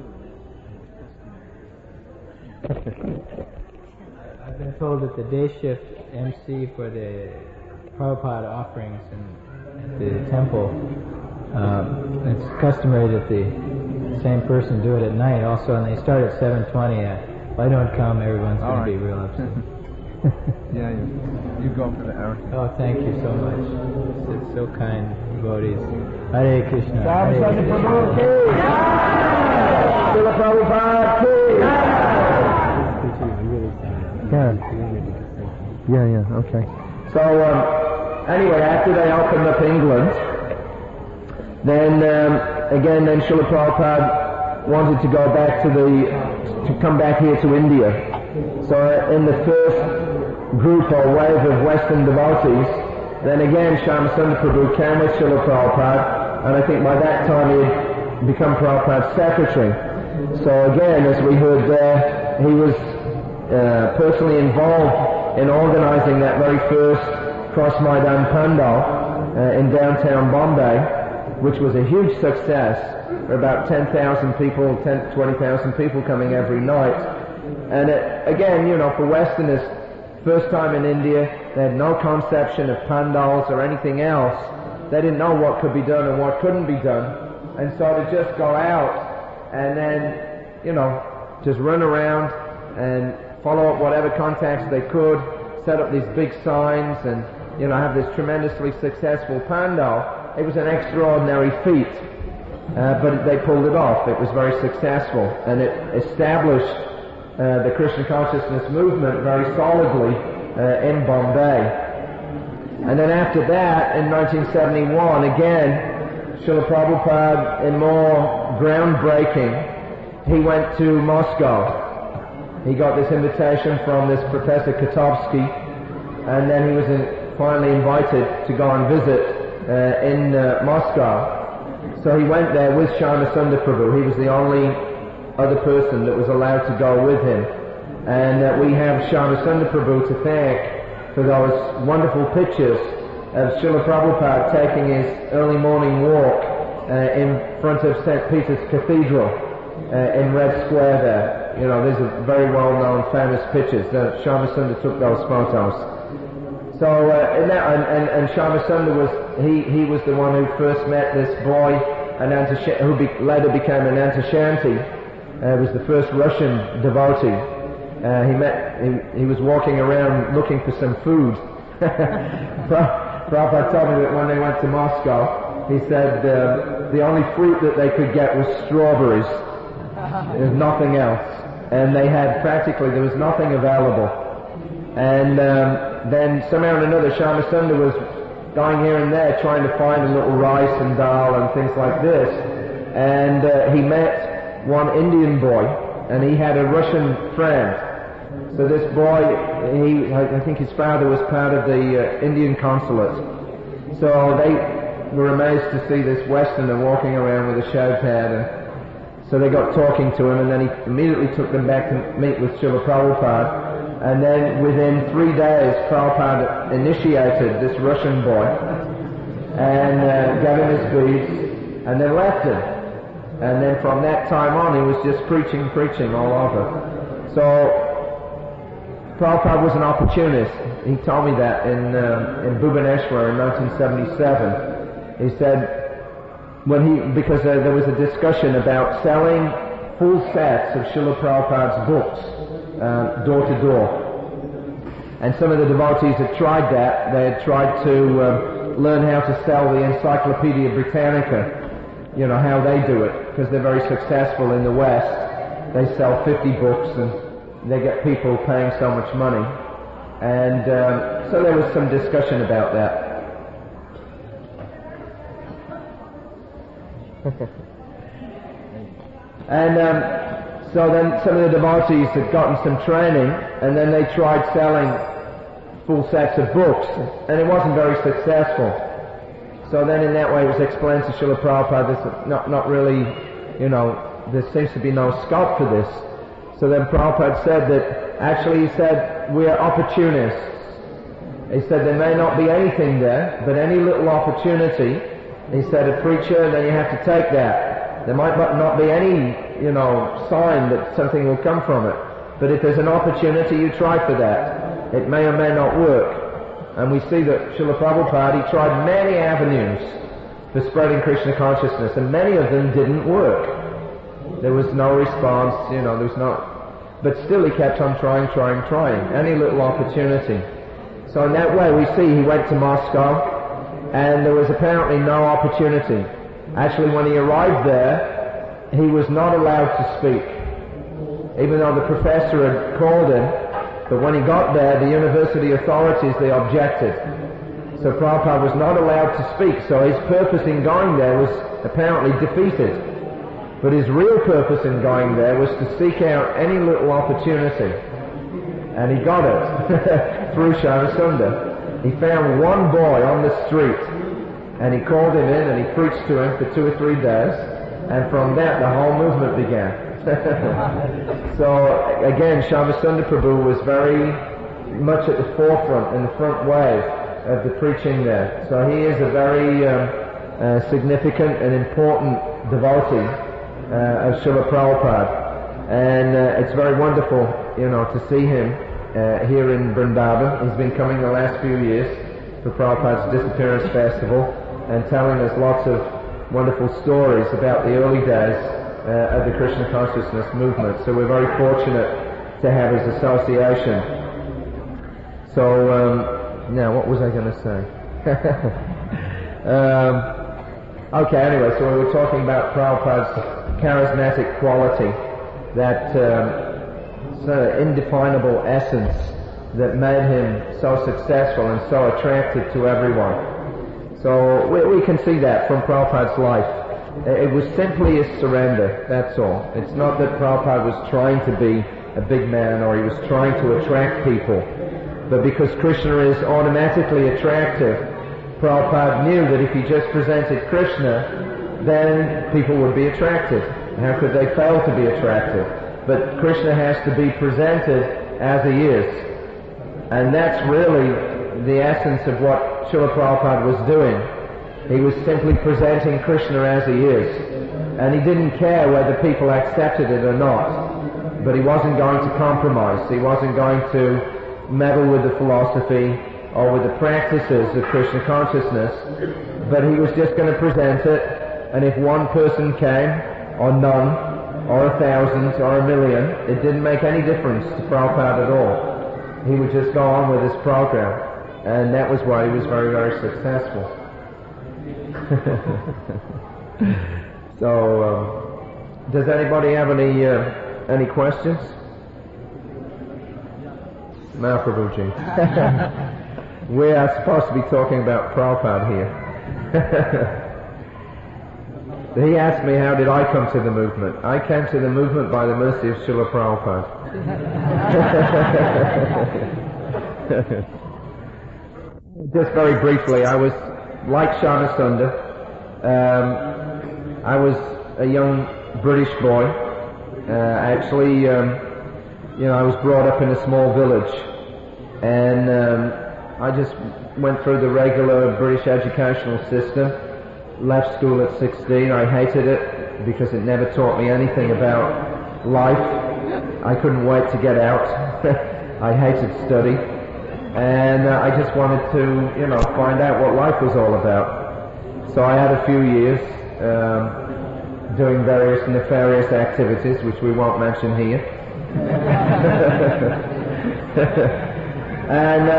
shift too. I've been told that the day shift MC for the Prabhupada offerings at the temple, it's customary that the same person do it at night also, and they start at 7:20. If I don't come, everyone's going to be real upset. Yeah, you go for the hour. Oh, thank you so much. It's so kind, devotees. Hare Krishna. Hare Krishna. Srila Prabhupada ki. Yeah, okay. So, anyway, after they opened up England, then then Srila Prabhupada wanted to go back to come back here to India. So in the first group or wave of Western devotees, then again Shyamasundar Prabhu came with Srila Prabhupada, and I think by that time he had become Prabhupada's secretary. So again, as we heard there, he was personally involved in organizing that very first Cross Maidan Pandal in downtown Bombay, which was a huge success. There were about 10,000 people, 10,000 to 20,000 people coming every night. And again, for Westerners, first time in India, they had no conception of pandals or anything else. They didn't know what could be done and what couldn't be done. And so to just go out and then, just run around and follow up whatever contacts they could, set up these big signs and, have this tremendously successful pandal, it was an extraordinary feat. But they pulled it off. It was very successful, and it established the Krishna consciousness movement very solidly in Bombay. And then after that, in 1971, again, Srila Prabhupada, in more groundbreaking, he went to Moscow. He got this invitation from this Professor Kotovsky, and then he was finally invited to go and visit in Moscow. So he went there with Shyamasundar Prabhu. He was the only other person that was allowed to go with him. And we have Shyamasundar Prabhu to thank for those wonderful pictures of Srila Prabhupada taking his early morning walk in front of St. Peter's Cathedral in Red Square there. These are very well-known, famous pictures. Shyamasundar took those photos. So in that, and Shyamasundar he was the one who first met this boy, who later became Anantashanti. Was the first Russian devotee. He was walking around looking for some food. Prabhupada told me that when they went to Moscow, he said the only fruit that they could get was strawberries. There's nothing else. And they had there was nothing available. And then somehow or another, Shyama-Sundar was going here and there trying to find a little rice and dal and things like this. And he met one Indian boy, and he had a Russian friend. So this boy, I think his father was part of the Indian consulate. So they were amazed to see this Westerner walking around with a shaved head, and so they got talking to him, and then he immediately took them back to meet with Srila Prabhupada. And then within 3 days, Prabhupada initiated this Russian boy and gave him his beads, and then left him. And then from that time on, he was just preaching all over. So Prabhupada was an opportunist. He told me that in Bhubaneswar in 1977. He said, because there was a discussion about selling full sets of Srila Prabhupada's books, door to door. And some of the devotees had tried that. They had tried to learn how to sell the Encyclopedia Britannica, how they do it, because they're very successful in the West. They sell 50 books and they get people paying so much money. And so there was some discussion about that. And so then some of the devotees had gotten some training, and then they tried selling full sets of books, and it wasn't very successful. So then in that way it was explained to Srila Prabhupada, this not really, there seems to be no scope for this. So then Prabhupada said that, actually he said, we are opportunists. He said there may not be anything there, but any little opportunity, he said, a preacher, then you have to take that. There might not be any, sign that something will come from it. But if there's an opportunity, you try for that. It may or may not work. And we see that Srila Prabhupada, he tried many avenues for spreading Krishna consciousness, and many of them didn't work. There was no response, there was no... But still he kept on trying, any little opportunity. So in that way we see he went to Moscow, and there was apparently no opportunity. Actually, when he arrived there, he was not allowed to speak, even though the professor had called him. But when he got there, the university authorities, they objected. So Prabhupada was not allowed to speak, so his purpose in going there was apparently defeated. But his real purpose in going there was to seek out any little opportunity. And he got it through Shyama-Sundar. He found one boy on the street, and he called him in and he preached to him for 2 or 3 days, and from that the whole movement began. So again, Shyama-Sundar Prabhu was very much at the forefront, in the front wave of the preaching there. So he is a very significant and important devotee of Srila Prabhupada. And it's very wonderful, to see him here in Vrindavan. He's been coming the last few years for Prabhupada's Disappearance Festival and telling us lots of wonderful stories about the early days of the Krishna consciousness movement. So we're very fortunate to have his association. So now what was I going to say? Okay, anyway, so we were talking about Prabhupada's charismatic quality, that sort of indefinable essence that made him so successful and so attractive to everyone. So we can see that from Prabhupada's life. It was simply his surrender, that's all. It's not that Prabhupada was trying to be a big man or he was trying to attract people. But because Krishna is automatically attractive, Prabhupada knew that if he just presented Krishna, then people would be attracted. How could they fail to be attractive? But Krishna has to be presented as he is. And that's really the essence of what Srila Prabhupada was doing. He was simply presenting Krishna as he is. And he didn't care whether people accepted it or not. But he wasn't going to compromise. He wasn't going to meddle with the philosophy or with the practices of Krishna consciousness. But he was just going to present it. And if one person came, or none, or 1,000, or 1,000,000, it didn't make any difference to Prabhupada at all. He would just go on with his program. And that was why he was very, very successful. So, Does anybody have any questions? Mahaprabhuji. We are supposed to be talking about Prabhupada here. He asked me how did I come to the movement. I came to the movement by the mercy of Srila Prabhupada. Just very briefly, I was like Shamasunda. I was a young British boy. Actually, I was brought up in a small village, and I just went through the regular British educational system. Left school at 16. I hated it because it never taught me anything about life. I couldn't wait to get out. I hated study, and I just wanted to, find out what life was all about. So I had a few years doing various nefarious activities, which we won't mention here. And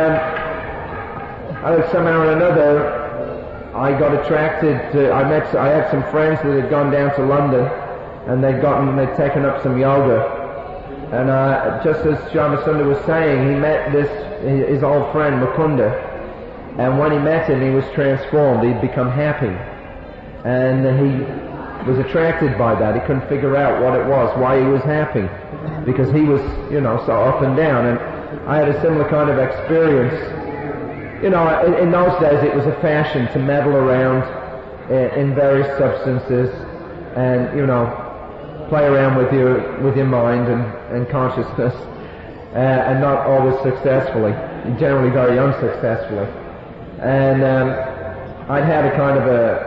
somehow or another, I got attracted to. I had some friends that had gone down to London, and they'd taken up some yoga. And just as Shamasunda was saying, he met his old friend Mukunda, and when he met him, he was transformed. He'd become happy, and he was attracted by that. He couldn't figure out what it was, why he was happy, because he was, so up and down. And I had a similar kind of experience. In those days it was a fashion to meddle around in various substances and, play around with your mind and consciousness, and not always successfully, generally very unsuccessfully. And I'd had a kind of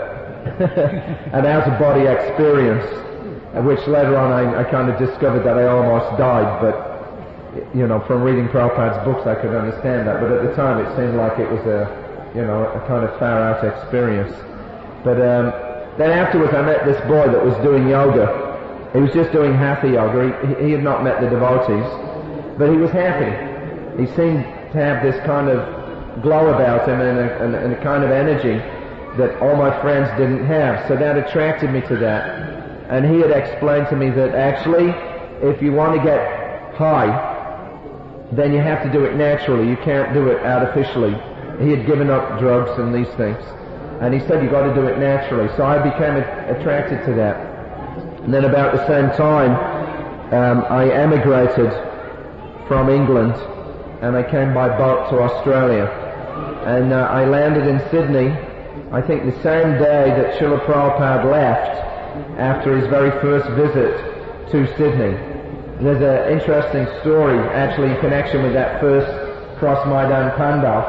an out-of-body experience, which later on I kind of discovered that I almost died, but from reading Prabhupada's books I could understand that, but at the time it seemed like it was a kind of far-out experience. But then afterwards I met this boy that was doing yoga. He was just doing hatha yoga. He had not met the devotees, but he was happy. He seemed to have this kind of glow about him and a kind of energy that all my friends didn't have. So that attracted me to that. And he had explained to me that actually, if you want to get high, then you have to do it naturally. You can't do it artificially. He had given up drugs and these things. And he said, you've got to do it naturally. So I became attracted to that. And then about the same time, I emigrated from England, and I came by boat to Australia. And I landed in Sydney, I think the same day that Srila Prabhupada left, after his very first visit to Sydney. There's an interesting story, actually, in connection with that first Cross Maidan Pandal.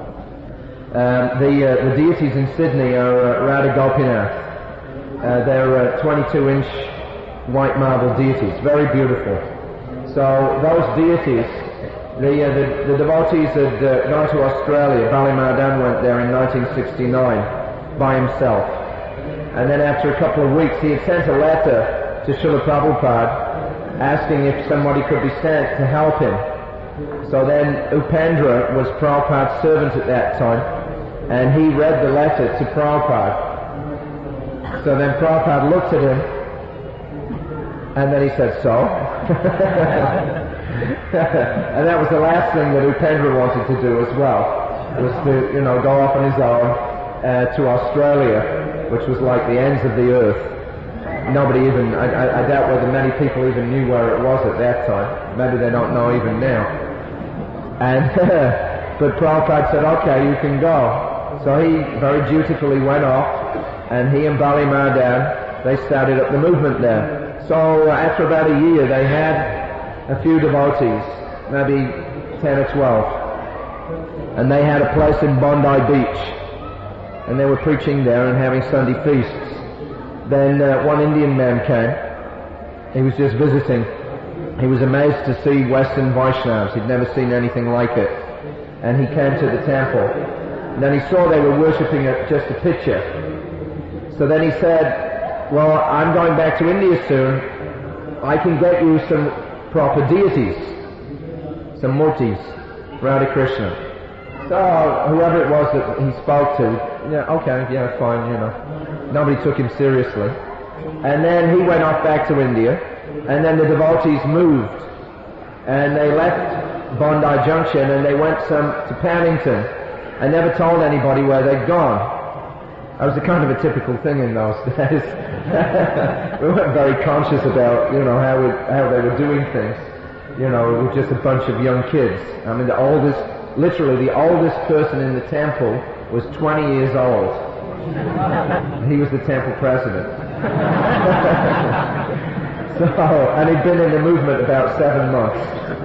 The deities in Sydney are Radha Gopinath. They're 22-inch white marble deities, very beautiful. So those deities, the devotees had gone to Australia. Bali Mahadan went there in 1969 by himself. And then after a couple of weeks, he had sent a letter to Srila Prabhupada asking if somebody could be sent to help him. So then Upendra was Prabhupada's servant at that time, and he read the letter to Prabhupada. So then Prabhupada looked at him, and then he said, so? And that was the last thing that Upendra wanted to do as well, was to, go off on his own to Australia, which was like the ends of the earth. Nobody even, I doubt whether many people even knew where it was at that time. Maybe they don't know even now. And, but Prabhupada said, okay, you can go. So he very dutifully went off, and he and Bali Mahadan, they started up the movement there. So after about a year, they had a few devotees, maybe 10 or 12. And they had a place in Bondi Beach. And they were preaching there and having Sunday feasts. Then one Indian man came. He was just visiting. He was amazed to see Western Vaishnavas. He'd never seen anything like it. And he came to the temple. And then he saw they were worshipping just a picture. So then he said, well, I'm going back to India soon. I can get you some proper deities, some murtis, Radha Krishna. So whoever it was that he spoke to, yeah, okay, yeah, fine, Nobody took him seriously. And then he went off back to India, and then the devotees moved, and they left Bondi Junction and they went to Paddington and never told anybody where they'd gone. That was a kind of a typical thing in those days. We weren't very conscious about, how they were doing things. We were just a bunch of young kids. I mean, literally the oldest person in the temple was 20 years old. He was the temple president. And he'd been in the movement about 7 months.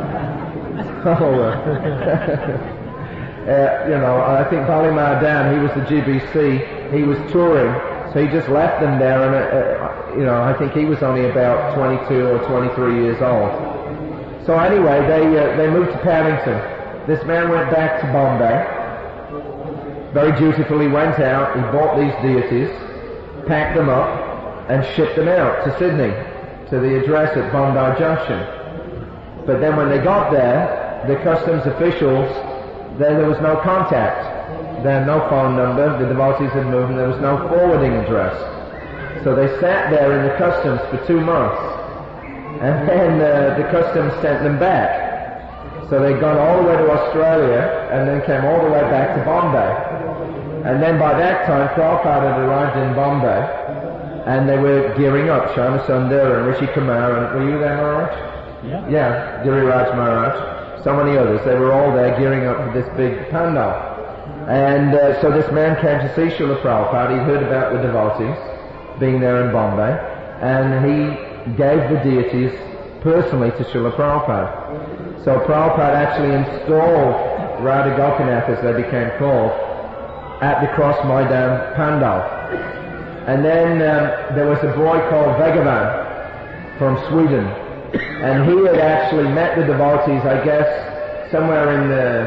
I think Bali Mahadan, he was the GBC, he was touring, so he just left them there, and I think he was only about 22 or 23 years old. So anyway, they moved to Paddington. This man went back to Bombay. Very dutifully went out, he bought these deities, packed them up, and shipped them out to Sydney, to the address at Bondi Junction. But then when they got there, the customs officials, there was no contact. They had no phone number, the devotees had moved, and there was no forwarding address. So they sat there in the customs for 2 months, and then the customs sent them back. So they'd gone all the way to Australia, and then came all the way back to Bombay. And then by that time, Prabhupada had arrived in Bombay, and they were gearing up, Shama Sundar and Rishi Kumar, and were you there, Maharaj? Yeah, Giriraj Maharaj, so many others. They were all there gearing up for this big pandal. And so this man came to see Srila Prabhupada. He heard about the devotees being there in Bombay, and he gave the deities personally to Srila Prabhupada. So Prabhupada actually installed Radha Gopinath, as they became called, at the Cross Maidan Pandal. And then there was a boy called Vegavan from Sweden, and he had actually met the devotees, I guess, somewhere in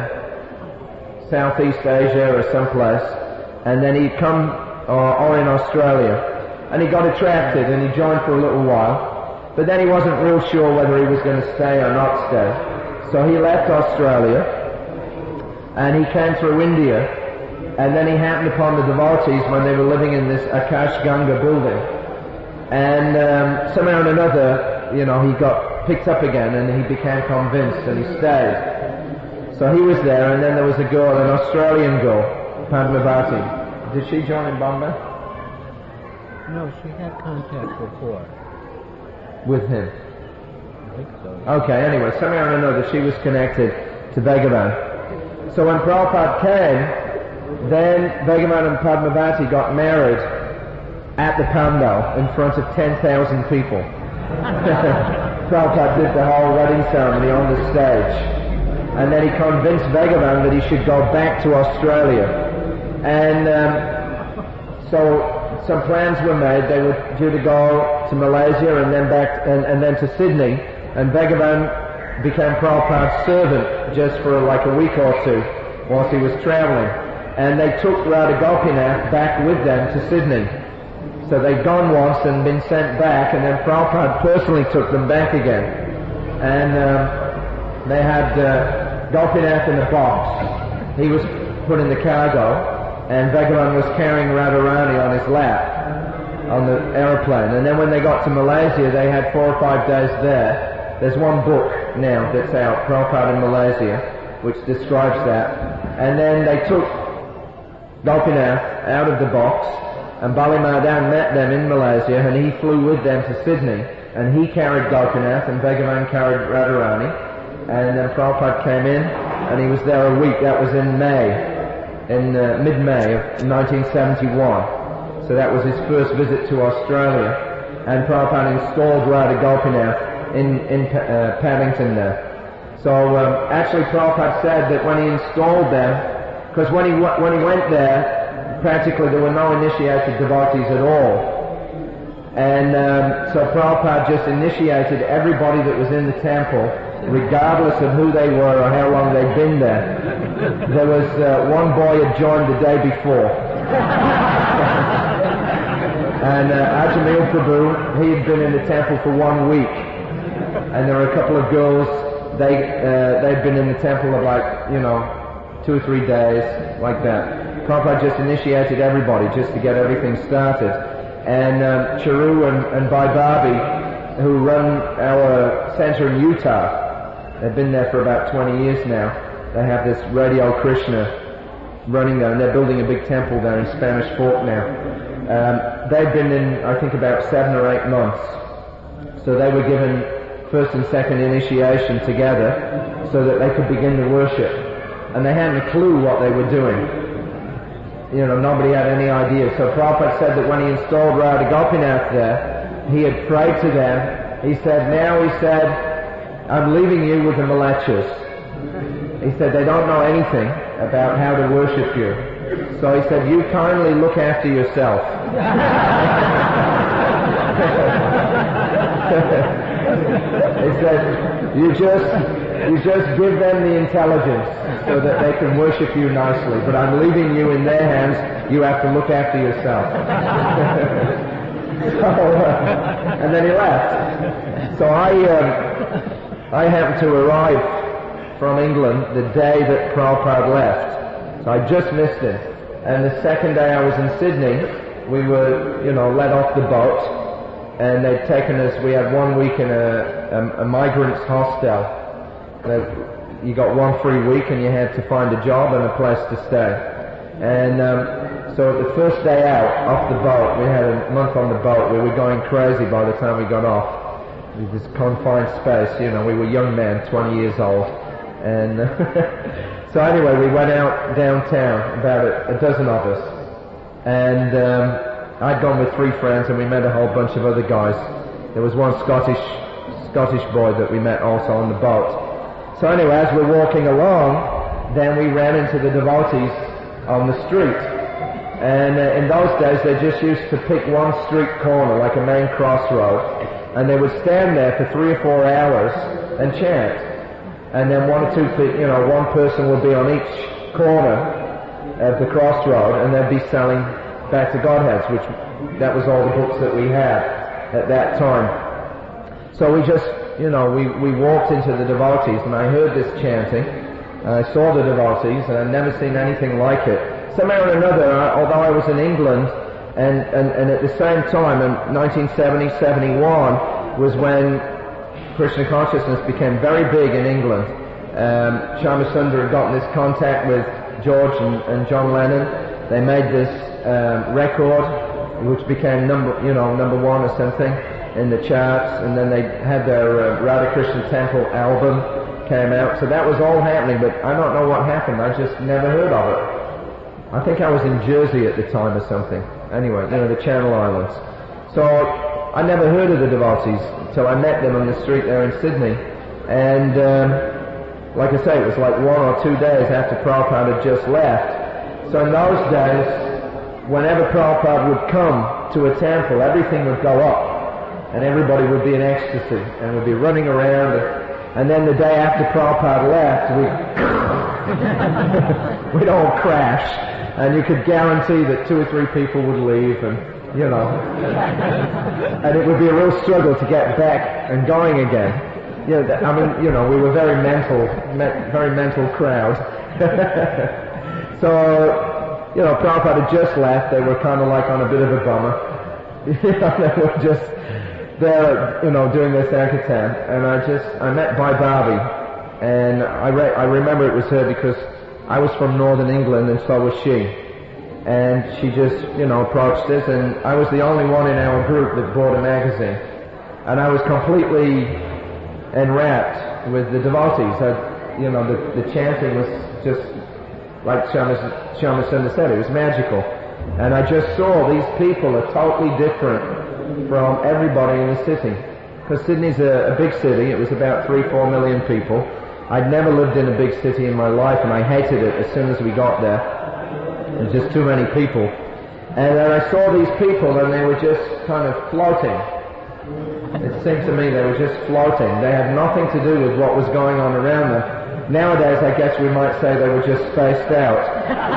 Southeast Asia or someplace, and then he'd come, or in Australia, and he got attracted and he joined for a little while, but then he wasn't real sure whether he was going to stay or not stay. So he left Australia, and he came through India, and then he happened upon the devotees when they were living in this Akash Ganga building. And somehow or another, he got picked up again, and he became convinced, and he stayed. So he was there, and then there was a girl, an Australian girl, Padmavati. Did she join in Bombay? No, she had contact before. With him? I think so. Okay, anyway, somehow or another she was connected to Bhagavan. So when Prabhupada came, then Bhagavan and Padmavati got married at the Pandal in front of 10,000 people. Prabhupada did the whole wedding ceremony on the stage. And then he convinced Bhagavan that he should go back to Australia. And so some plans were made. They were due to go to Malaysia and then back and then to Sydney. And Bhagavan became Prabhupada's servant just for like a week or two whilst he was travelling. And they took Radha Gopinath back with them to Sydney. So they'd gone once and been sent back, and then Prabhupada personally took them back again. And they had Gopinath in a box. He was put in the cargo, and Bhagavan was carrying Radharani on his lap on the aeroplane. And then when they got to Malaysia, they had 4 or 5 days there. There's one book now that's out, Prabhupada in Malaysia, which describes that. And then they took Gopinath out of the box, and Bali Mahadan met them in Malaysia, and he flew with them to Sydney, and he carried Gopinath, and Bhagavan carried Radharani, and then Prabhupada came in, and he was there a week. That was in May, in mid-May of 1971. So that was his first visit to Australia, and Prabhupada installed Radha Gopinath in Paddington there. So actually Prabhupada said that when he installed them, because when he went there, practically there were no initiated devotees at all. And so Prabhupada just initiated everybody that was in the temple, regardless of who they were or how long they'd been there. There was one boy had joined the day before. And Ajamil Prabhu, he had been in the temple for 1 week. And there were a couple of girls, they'd been in the temple like, 2 or 3 days, like that. Prabhupada just initiated everybody just to get everything started. And Charu and Bhai Barbie, who run our center in Utah, they've been there for about 20 years now. They have this Radio Krishna running there, and they're building a big temple there in Spanish Fork now. They've been in, I think, about 7 or 8 months. So they were given first and second initiation together so that they could begin to worship. And they hadn't a clue what they were doing. You know, nobody had any idea. So Prabhupada said that when he installed Radha Gopinath there, he had prayed to them. He said, I'm leaving you with the Malechas. He said, they don't know anything about how to worship you. So he said, you kindly look after yourself. He said, you just give them the intelligence so that they can worship you nicely. But I'm leaving you in their hands. You have to look after yourself. And then he left. So I happened to arrive from England the day that Prabhupada left. So I just missed him. And the second day I was in Sydney, we were, let off the boat, and they'd taken us, we had 1 week in a migrants hostel. You got 1 free week and you had to find a job and a place to stay. And so the first day out, off the boat, we had a month on the boat, we were going crazy by the time we got off. This confined space, we were young men, 20 years old. And so anyway, we went out downtown, about a dozen of us. And I'd gone with 3 friends and we met a whole bunch of other guys. There was one Scottish boy that we met also on the boat. So anyway, as we're walking along, then we ran into the devotees on the street. And in those days, they just used to pick one street corner, like a main crossroad, and they would stand there for 3 or 4 hours and chant. And then one person would be on each corner of the crossroad, and they'd be selling back to Godheads, that was all the books that we had at that time. So we just, we walked into the devotees, and I heard this chanting, and I saw the devotees, and I'd never seen anything like it. Somehow or another, although I was in England, and at the same time, in 1970-71, was when Krishna consciousness became very big in England. Shyama-Sundar had gotten this contact with George and John Lennon. They made this record, which became number 1 or something in the charts, and then they had their Radha Krishna Temple album came out. So that was all happening, but I don't know what happened. I just never heard of it. I think I was in Jersey at the time or something. Anyway, the Channel Islands. So I never heard of the devotees until I met them on the street there in Sydney. And like I say, it was like 1 or 2 days after Prabhupada had just left. So in those days, whenever Prabhupada would come to a temple, everything would go up. And everybody would be in ecstasy and would be running around. And then the day after Prabhupada left, we'd all crash. And you could guarantee that 2 or 3 people would leave, and and it would be a real struggle to get back and going again. We were very mental crowd. So, Prabhupada had just left. They were kind of like on a bit of a bummer. They were just there, doing their Sankirtan, and I met Bhai Barbie, and I remember it was her because I was from northern England and so was she. And she just, approached us, and I was the only one in our group that bought a magazine. And I was completely enwrapped with the devotees. The chanting was just, like Shyama-Sundar said, it was magical. And I just saw these people are totally different from everybody in the city. Because Sydney's a big city. It was about 3-4 million people. I'd never lived in a big city in my life, and I hated it as soon as we got there. There was just too many people. And then I saw these people, and they were just kind of floating. It seemed to me they were just floating. They had nothing to do with what was going on around them. Nowadays, I guess we might say they were just spaced out.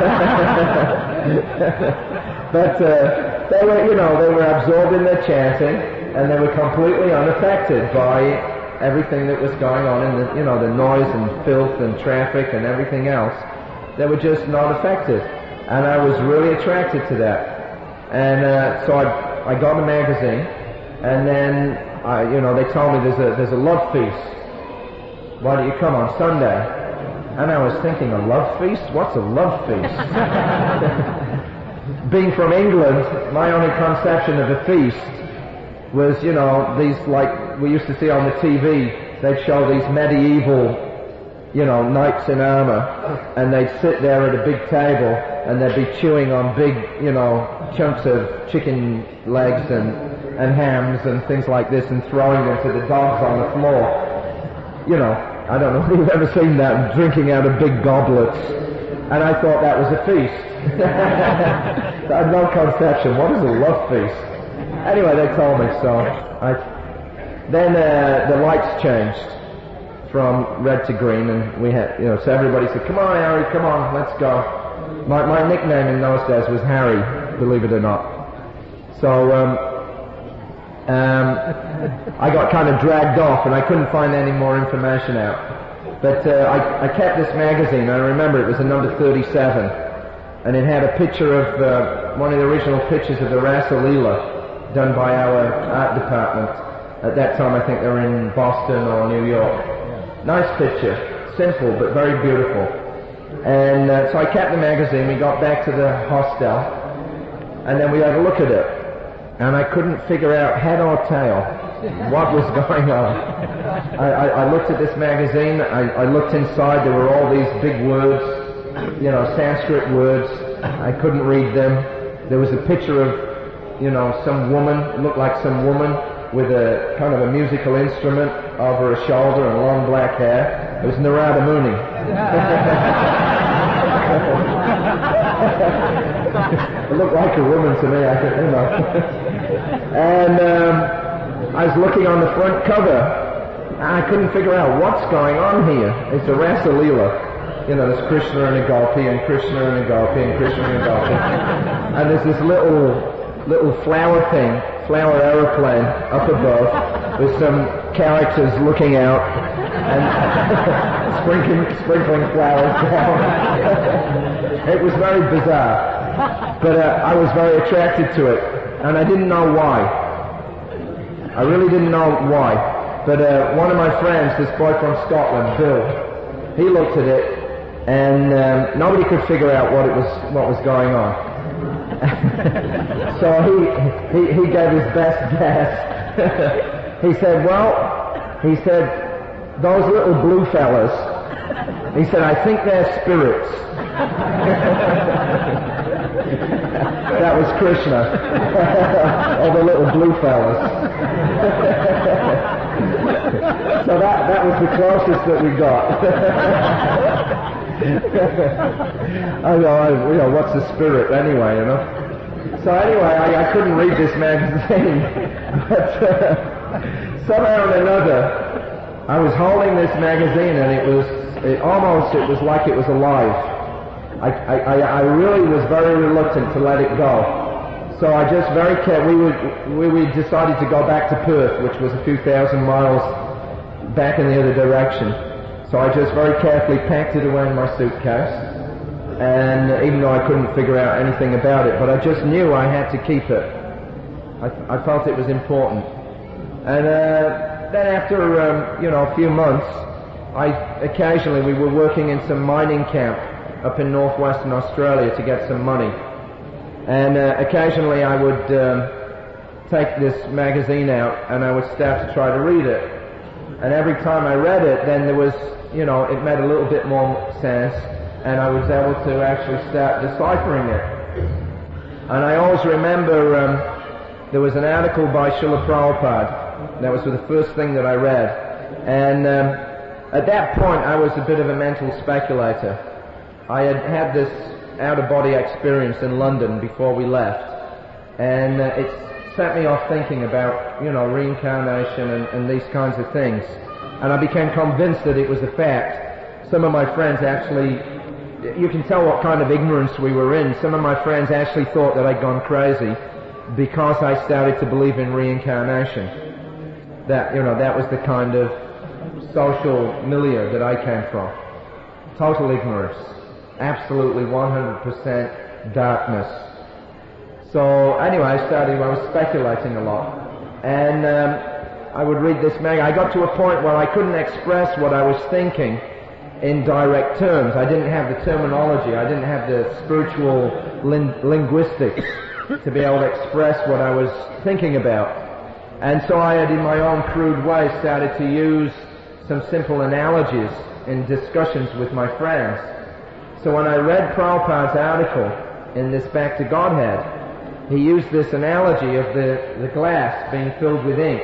But they were absorbed in their chanting, and they were completely unaffected by everything that was going on in the noise and filth and traffic and everything else. They were just not affected. And I was really attracted to that. And so I got a magazine, and then they told me there's a love feast. Why don't you come on Sunday? And I was thinking, a love feast? What's a love feast? Being from England, my only conception of a feast was, these like we used to see on the TV. They'd show these medieval, knights in armor, and they'd sit there at a big table, and they'd be chewing on big, chunks of chicken legs and hams and things like this, and throwing them to the dogs on the floor. I don't know if you've ever seen that, drinking out of big goblets. And I thought that was a feast. I had no conception. What is a love feast? Anyway, they told me, so then the lights changed from red to green, and we had, so everybody said, come on, Harry, come on, let's go. My nickname in those days was Harry, believe it or not. So, I got kind of dragged off, and I couldn't find any more information out. But I kept this magazine. I remember it was a number 37, and it had a picture of one of the original pictures of the Rasa Leela done by our art department. At that time, I think they were in Boston or New York. Nice picture, simple but very beautiful. And so I kept the magazine. We got back to the hostel, and then we had a look at it. And I couldn't figure out head or tail what was going on. I looked at this magazine, I looked inside, there were all these big words, Sanskrit words. I couldn't read them. There was a picture of, some woman, it looked like some woman with a kind of a musical instrument over her shoulder and long black hair. It was Narada Muni. It looked like a woman to me, And I was looking on the front cover, and I couldn't figure out what's going on here. It's a Rasa Leela. There's Krishna and a Gopi, and Krishna and a Gopi, and Krishna and a Gopi. And there's this little flower aeroplane up above with some characters looking out and sprinkling flowers down. It was very bizarre, but I was very attracted to it, and I didn't know why. I really didn't know why, but one of my friends, this boy from Scotland, Bill, he looked at it, and nobody could figure out what was going on. So he gave his best guess. He said, those little blue fellas, he said, I think they're spirits. That was Krishna. All the little blue fellas. So that was the closest that we got. I know, what's a spirit anyway, So anyway, I couldn't read this magazine, but somehow or another, I was holding this magazine, and it was like it was alive. I really was very reluctant to let it go. So I just we decided to go back to Perth, which was a few thousand miles back in the other direction. So I just very carefully packed it away in my suitcase, and even though I couldn't figure out anything about it, but I just knew I had to keep it. I felt it was important. And then after a few months, occasionally we were working in some mining camp up in northwestern Australia to get some money. And occasionally I would take this magazine out and I would start to try to read it. And every time I read it, then there was, it made a little bit more sense, and I was able to actually start deciphering it. And I always remember there was an article by Srila Prabhupada. That was the first thing that I read. And at that point I was a bit of a mental speculator. I had this out-of-body experience in London before we left, and it set me off thinking about, reincarnation and these kinds of things. And I became convinced that it was a fact. Some of my friends actually, you can tell what kind of ignorance we were in. Some of my friends actually thought that I'd gone crazy because I started to believe in reincarnation. That was the kind of social milieu that I came from. Total ignorance. Absolutely 100% darkness. So anyway, I was speculating a lot. And I would read this magazine. I got to a point where I couldn't express what I was thinking in direct terms. I didn't have the terminology. I didn't have the spiritual linguistics to be able to express what I was thinking about. And so I had, in my own crude way, started to use some simple analogies in discussions with my friends. So when I read Prabhupada's article in this Back to Godhead, he used this analogy of the glass being filled with ink.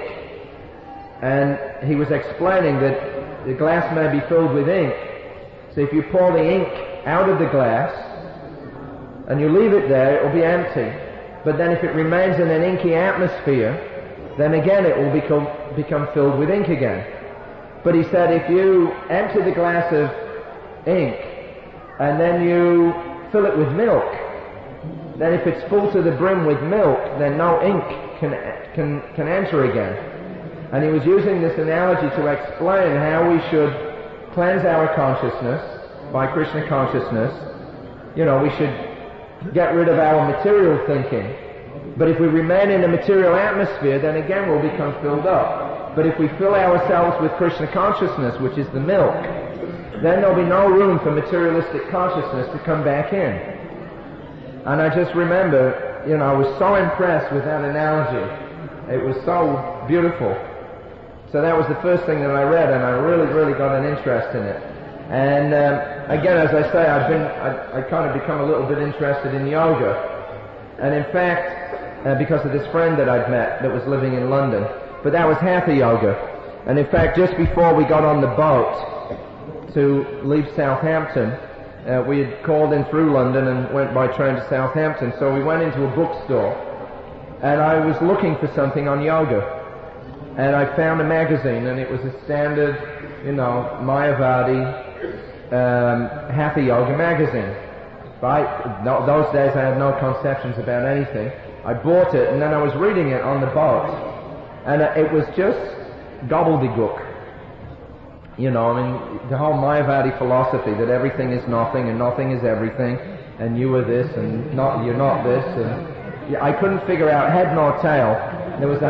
And he was explaining that the glass may be filled with ink. So if you pour the ink out of the glass and you leave it there, it will be empty. But then if it remains in an inky atmosphere, then again it will become filled with ink again. But he said if you empty the glass of ink and then you fill it with milk, then if it's full to the brim with milk, then no ink can enter again. And he was using this analogy to explain how we should cleanse our consciousness by Krishna consciousness. You know, we should get rid of our material thinking. But if we remain in a material atmosphere, then again we'll become filled up. But if we fill ourselves with Krishna consciousness, which is the milk, then there'll be no room for materialistic consciousness to come back in. And I just remember, you know, I was so impressed with that analogy. It was so beautiful. So that was the first thing that I read, and I really, really got an interest in it. And again, as I say, I kind of become a little bit interested in yoga. And in fact, because of this friend that I'd met that was living in London, but that was Hatha Yoga. And in fact, just before we got on the boat to leave Southampton, we had called in through London and went by train to Southampton. So we went into a bookstore, and I was looking for something on yoga. And I found a magazine, and it was a standard, you know, Mayavadi Hatha Yoga magazine. Those days I had no conceptions about anything. I bought it, and then I was reading it on the boat, and it was just gobbledygook. You know, I mean, the whole Mayavadi philosophy that everything is nothing and nothing is everything, and you are this and you're not this, and I couldn't figure out head nor tail. There was a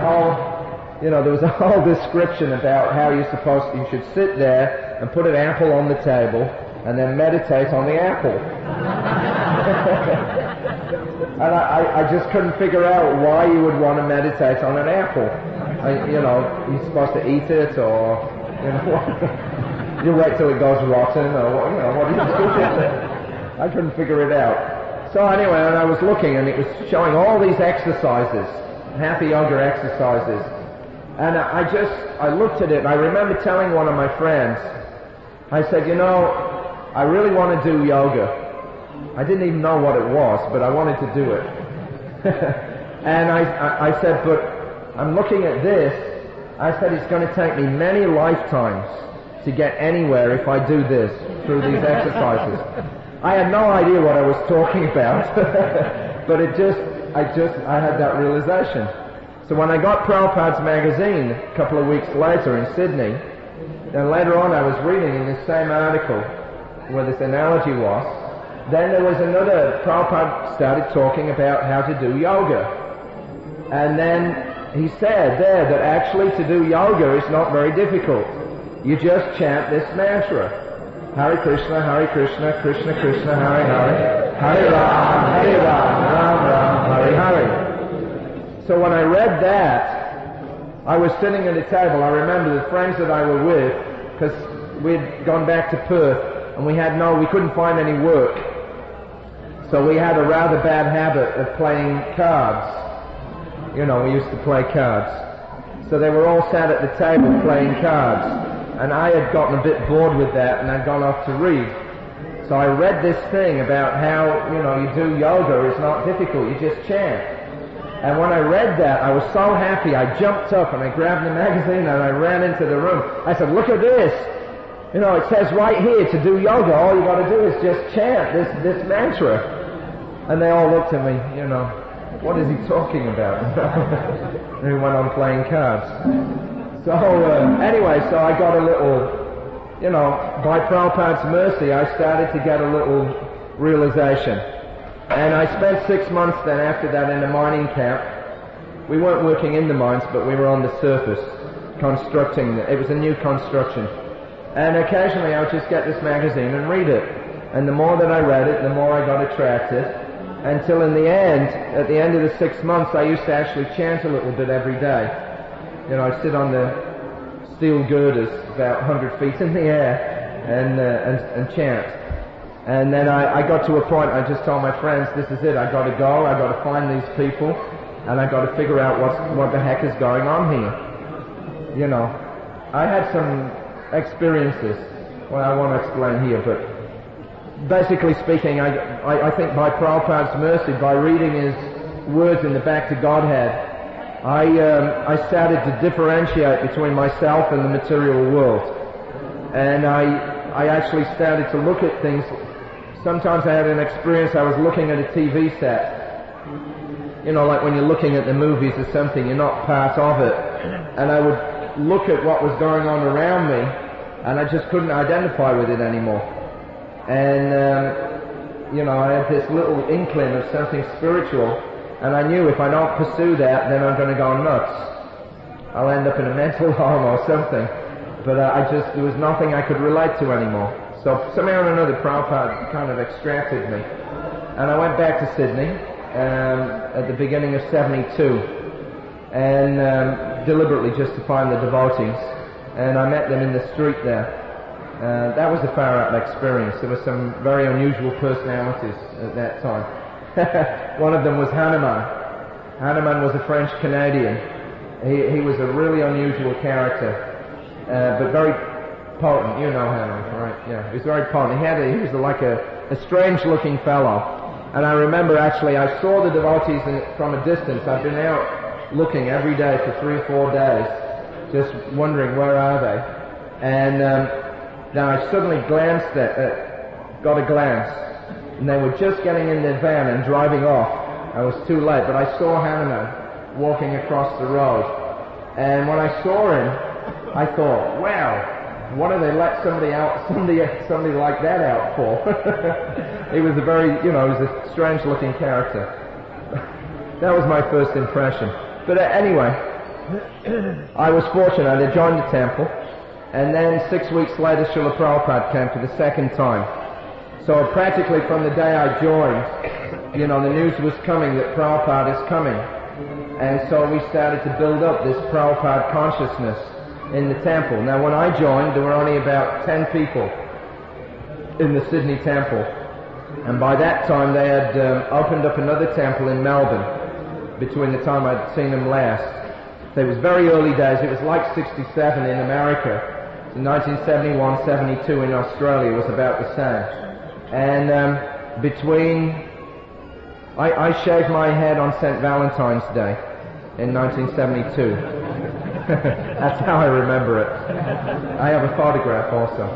whole description about how you should sit there and put an apple on the table and then meditate on the apple. And I just couldn't figure out why you would want to meditate on an apple. You're supposed to eat it, or you wait till it goes rotten, or what do you do with it? I couldn't figure it out. So anyway, and I was looking, and it was showing all these exercises, Hatha Yoga exercises. And I looked at it, and I remember telling one of my friends, I said, I really want to do yoga. I didn't even know what it was, but I wanted to do it. And I said, but I'm looking at this. I said, it's going to take me many lifetimes to get anywhere if I do this through these exercises. I had no idea what I was talking about, but I had that realization. So when I got Prabhupada's magazine a couple of weeks later in Sydney, then later on I was reading in this same article where this analogy was, then there was another, Prabhupada started talking about how to do yoga. And then he said there that actually to do yoga is not very difficult. You just chant this mantra. Hare Krishna, Krishna Krishna, Hare Hare, Hare Ram, Ram Ram, Hare Hare. So when I read that, I was sitting at a table. I remember the friends that I were with, because we'd gone back to Perth, and we couldn't find any work. So we had a rather bad habit of playing cards. We used to play cards. So they were all sat at the table playing cards. And I had gotten a bit bored with that, and I'd gone off to read. So I read this thing about how, you do yoga, it's not difficult, you just chant. And when I read that, I was so happy, I jumped up and I grabbed the magazine and I ran into the room. I said, look at this! It says right here to do yoga, all you got to do is just chant this mantra. And they all looked at me, what is he talking about? And he went on playing cards. So anyway, so I got a little, by Prabhupada's mercy, I started to get a little realization. And I spent 6 months then after that in a mining camp. We weren't working in the mines, but we were on the surface, constructing. It was a new construction. And occasionally I would just get this magazine and read it. And the more that I read it, the more I got attracted. Until in the end, at the end of the 6 months, I used to actually chant a little bit every day. You know, I'd sit on the steel girders about 100 feet in the air and chant. And then I got to a point, I just told my friends, this is it, I got to go, I got to find these people, and I got to figure out what the heck is going on here. You know, I had some experiences, well, I won't explain here, but basically speaking, I think by Prabhupada's mercy, by reading his words in the Back to Godhead, I started to differentiate between myself and the material world. And I actually started to look at things. Sometimes I had an experience, I was looking at a TV set. You know, like when you're looking at the movies or something, you're not part of it. And I would look at what was going on around me, and I just couldn't identify with it anymore. And, you know, I had this little inkling of something spiritual, and I knew if I don't pursue that, then I'm going to go nuts. I'll end up in a mental home or something. But there was nothing I could relate to anymore. So somehow or another, Prabhupada kind of extracted me. And I went back to Sydney at the beginning of 72, and deliberately just to find the devotees. And I met them in the street there. That was a far-out experience. There were some very unusual personalities at that time. One of them was Hanuman. Hanuman was a French-Canadian. He was a really unusual character. But very potent. You know Hanuman, right? Yeah, he was very potent. He was like a strange-looking fellow. And I remember actually, I saw the devotees from a distance. I've been out looking every day for 3 or 4 days, just wondering where are they. And then I suddenly got a glance, and they were just getting in their van and driving off. I was too late, but I saw Hanuman walking across the road. And when I saw him, I thought, wow, what do they let somebody like that out for? He was he was a strange-looking character. That was my first impression. But anyway, I was fortunate. I joined the temple, and then 6 weeks later, Srila Prabhupada came for the second time. So practically from the day I joined, you know, the news was coming that Prabhupada is coming. And so we started to build up this Prabhupada consciousness in the temple. Now when I joined, there were only about 10 people in the Sydney temple. And by that time they had opened up another temple in Melbourne between the time I'd seen them last. So it was very early days. It was like 67 in America. In 1971, 72 in Australia was about the same. And I shaved my head on St. Valentine's Day in 1972. That's how I remember it. I have a photograph also.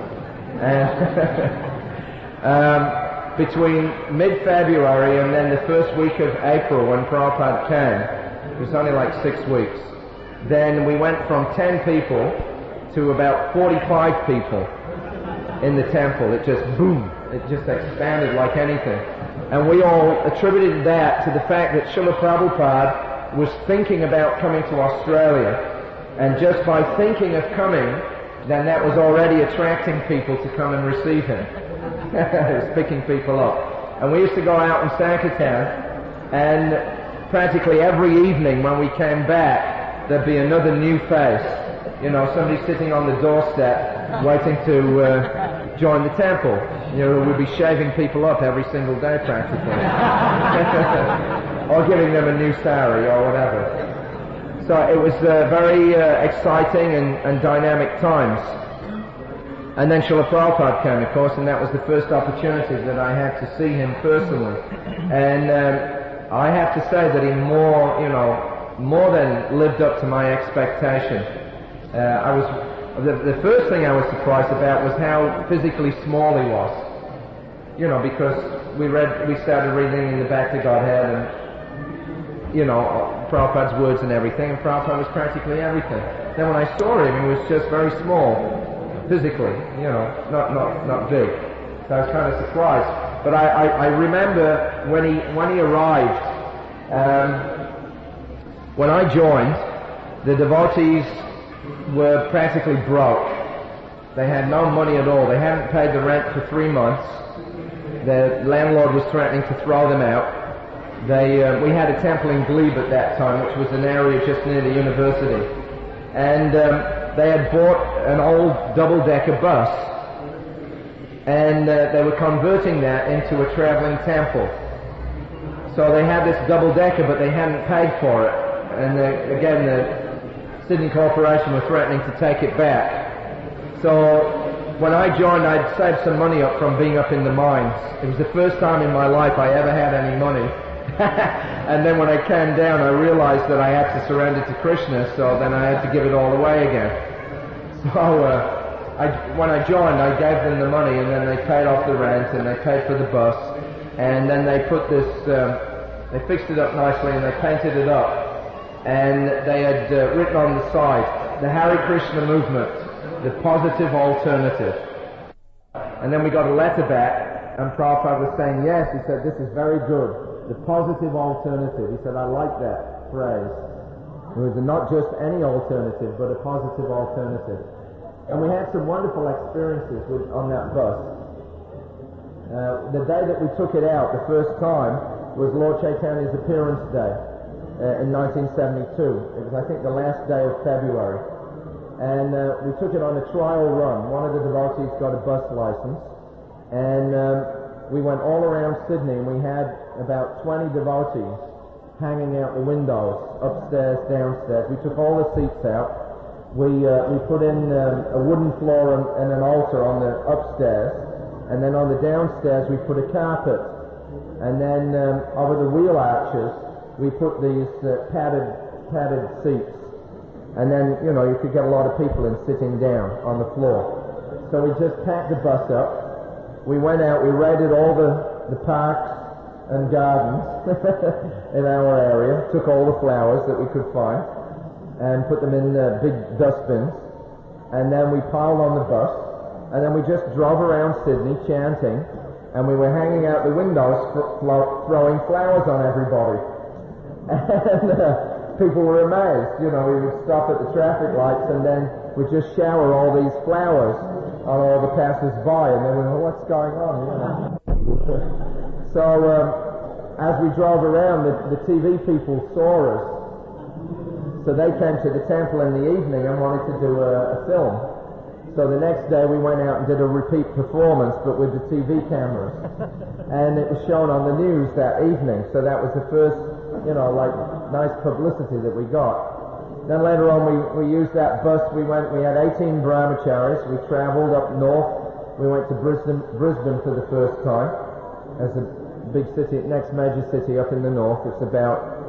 And between mid-February and then the first week of April when Prabhupada came, it was only like 6 weeks, then we went from 10 people to about 45 people in the temple. It just boom, it just expanded like anything. And we all attributed that to the fact that Srila Prabhupada was thinking about coming to Australia. And just by thinking of coming, then that was already attracting people to come and receive him. It was picking people up. And we used to go out in Sankirtan, and practically every evening when we came back, there'd be another new face. You know, somebody sitting on the doorstep waiting to join the temple. You know, we'd be shaving people up every single day practically. Or giving them a new sari or whatever. So it was very exciting and dynamic times. And then Srila Prabhupada came, of course, and that was the first opportunity that I had to see him personally. And I have to say that he more than lived up to my expectation. The first thing I was surprised about was how physically small he was. You know, because we started reading in the Back to Godhead and, you know, Prabhupada's words and everything, and Prabhupada was practically everything. Then when I saw him, he was just very small, physically, you know, not big. So I was kind of surprised. But I remember when he arrived, when I joined, the devotees were practically broke. They had no money at all. They hadn't paid the rent for 3 months. The landlord was threatening to throw them out. We had a temple in Glebe at that time, which was an area just near the university. And they had bought an old double-decker bus. And they were converting that into a traveling temple. So they had this double-decker, but they hadn't paid for it. And again, the Sydney Corporation were threatening to take it back. So when I joined, I'd saved some money up from being up in the mines. It was the first time in my life I ever had any money. And then when I came down, I realized that I had to surrender to Krishna, so then I had to give it all away again. So when I joined, I gave them the money, and then they paid off the rent, and they paid for the bus, and then they put this, they fixed it up nicely, and they painted it up. And they had written on the side, the Hare Krishna movement, the positive alternative. And then we got a letter back, and Prabhupada was saying, yes, he said, this is very good, the positive alternative. He said, I like that phrase. It was not just any alternative, but a positive alternative. And we had some wonderful experiences on that bus. The day that we took it out, the first time, was Lord Chaitanya's appearance day in 1972. It was, I think, the last day of February. And we took it on a trial run. One of the devotees got a bus license. And we went all around Sydney, and we had about 20 devotees hanging out the windows, upstairs, downstairs. We took all the seats out. We put in a wooden floor and an altar on the upstairs. And then on the downstairs we put a carpet. And then over the wheel arches we put these padded seats. And then, you could get a lot of people in sitting down on the floor. So we just packed the bus up. We went out, we raided all the parks and gardens in our area, took all the flowers that we could find, and put them in big dustbins. And then we piled on the bus, and then we just drove around Sydney chanting, and we were hanging out the windows throwing flowers on everybody. And people were amazed. We would stop at the traffic lights, and then we'd just shower all these flowers on all the passers-by, and they would go, what's going on? So as we drove around, the TV people saw us. So they came to the temple in the evening and wanted to do a film. So the next day we went out and did a repeat performance, but with the TV cameras. And it was shown on the news that evening. So that was the first, nice publicity that we got. Then later on we used that bus. We had 18 brahmacharis. We traveled up north. We went to Brisbane for the first time. As a big city, next major city up in the north. It's about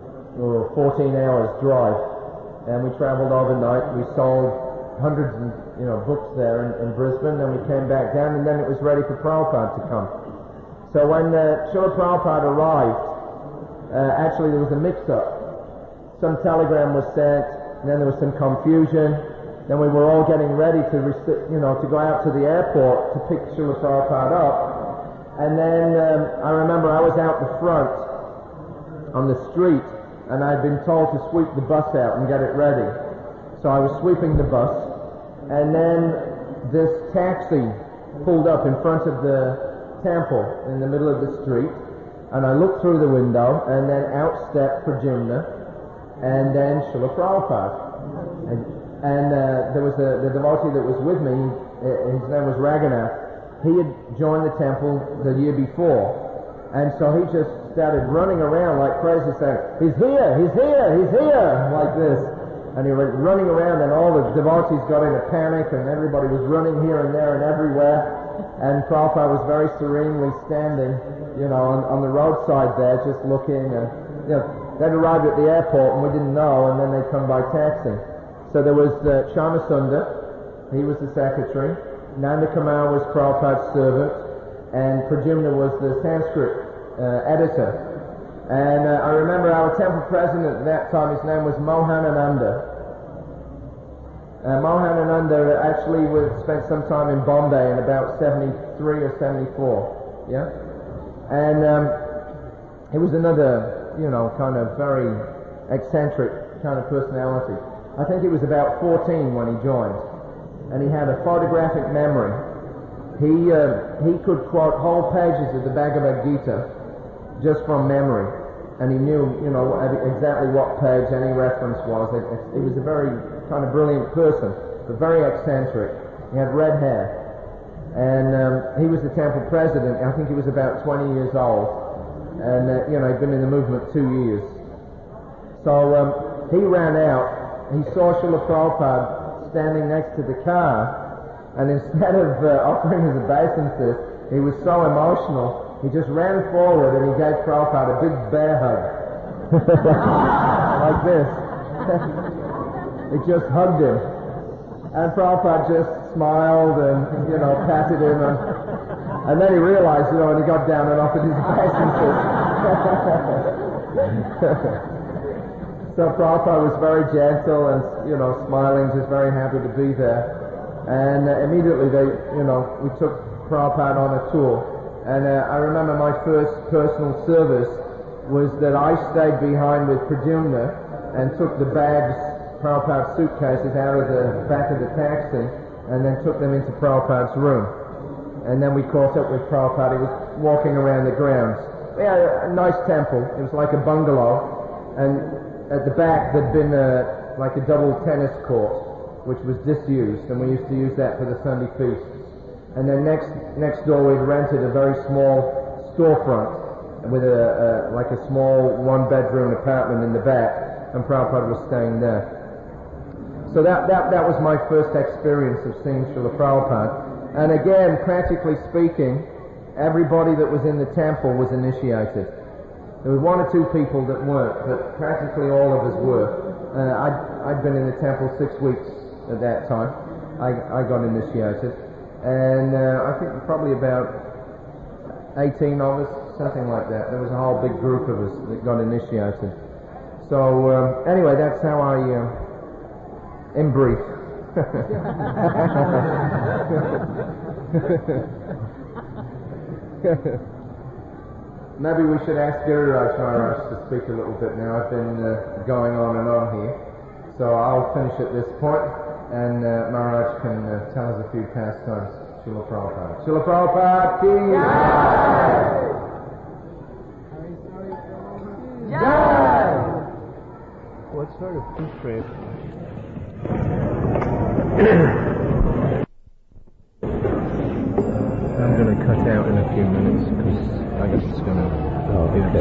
14 hours drive. And we traveled overnight. We sold hundreds of books there in Brisbane. Then we came back down, and then it was ready for Prabhupada to come. So when Srila Prabhupada arrived, actually there was a mix-up. Some telegram was sent, and then there was some confusion. Then we were all getting ready to go out to the airport to pick Srila Prabhupada up. And then I remember I was out the front on the street, and I'd been told to sweep the bus out and get it ready. So I was sweeping the bus, and then this taxi pulled up in front of the temple in the middle of the street, and I looked through the window, and then out stepped Pradyumna, and then Srila Prabhupada. And there was the devotee that was with me, his name was Raghunath. He had joined the temple the year before, and so he just started running around like crazy, saying, he's here, he's here, he's here, like this. And he went running around, and all the devotees got in a panic, and everybody was running here and there and everywhere. And Prabhupada was very serenely standing, on the roadside there, just looking. And they'd arrived at the airport, and we didn't know, and then they'd come by taxi. So there was Chamasunda, he was the secretary. Nanda Kumar was Prabhupada's servant, and Pradyumna was the Sanskrit editor. And I remember our temple president at that time, his name was Mohanananda. Mohanananda actually spent some time in Bombay in about 73 or 74. Yeah? And he was another, kind of very eccentric kind of personality. I think he was about 14 when he joined, and he had a photographic memory. He could quote whole pages of the Bhagavad Gita just from memory, and he knew, exactly what page any reference was. He was a very kind of brilliant person, but very eccentric. He had red hair. And he was the temple president. I think he was about 20 years old. And, he'd been in the movement 2 years. So he ran out. He saw Srila Prabhupada standing next to the car. And instead of offering his obeisances, he was so emotional, he just ran forward and he gave Prabhupada a big bear hug. Like this. He just hugged him. And Prabhupada just smiled and, patted him, and then he realized, and he got down and offered his obeisances. So Prabhupada was very gentle and, smiling, just very happy to be there. And immediately we took Prabhupada on a tour. And I remember my first personal service was that I stayed behind with Pradyumna and took the bags, Prabhupada's suitcases, out of the back of the taxi, and then took them into Prabhupada's room. And then we caught up with Prabhupada. He was walking around the grounds. We had a nice temple. It was like a bungalow. And at the back there'd been like a double tennis court, which was disused, and we used to use that for the Sunday feasts. And then next door we'd rented a very small storefront with like a small one-bedroom apartment in the back, and Prabhupada was staying there. So that was my first experience of seeing Srila Prabhupada. And again, practically speaking, everybody that was in the temple was initiated. There were one or two people that weren't, but practically all of us were. I'd been in the temple 6 weeks at that time. I got initiated. And I think probably about 18 of us, something like that. There was a whole big group of us that got initiated. So anyway, that's how in brief. Maybe we should ask Giriraj Maharaj to speak a little bit now. I've been going on and on here. So I'll finish at this point, and Maharaj can tell us a few pastimes. Srila Prabhupada. Srila Prabhupada ki Jai! Jai! What sort of food trade? I'm going to cut out in a few minutes because I guess it's going to be a bit.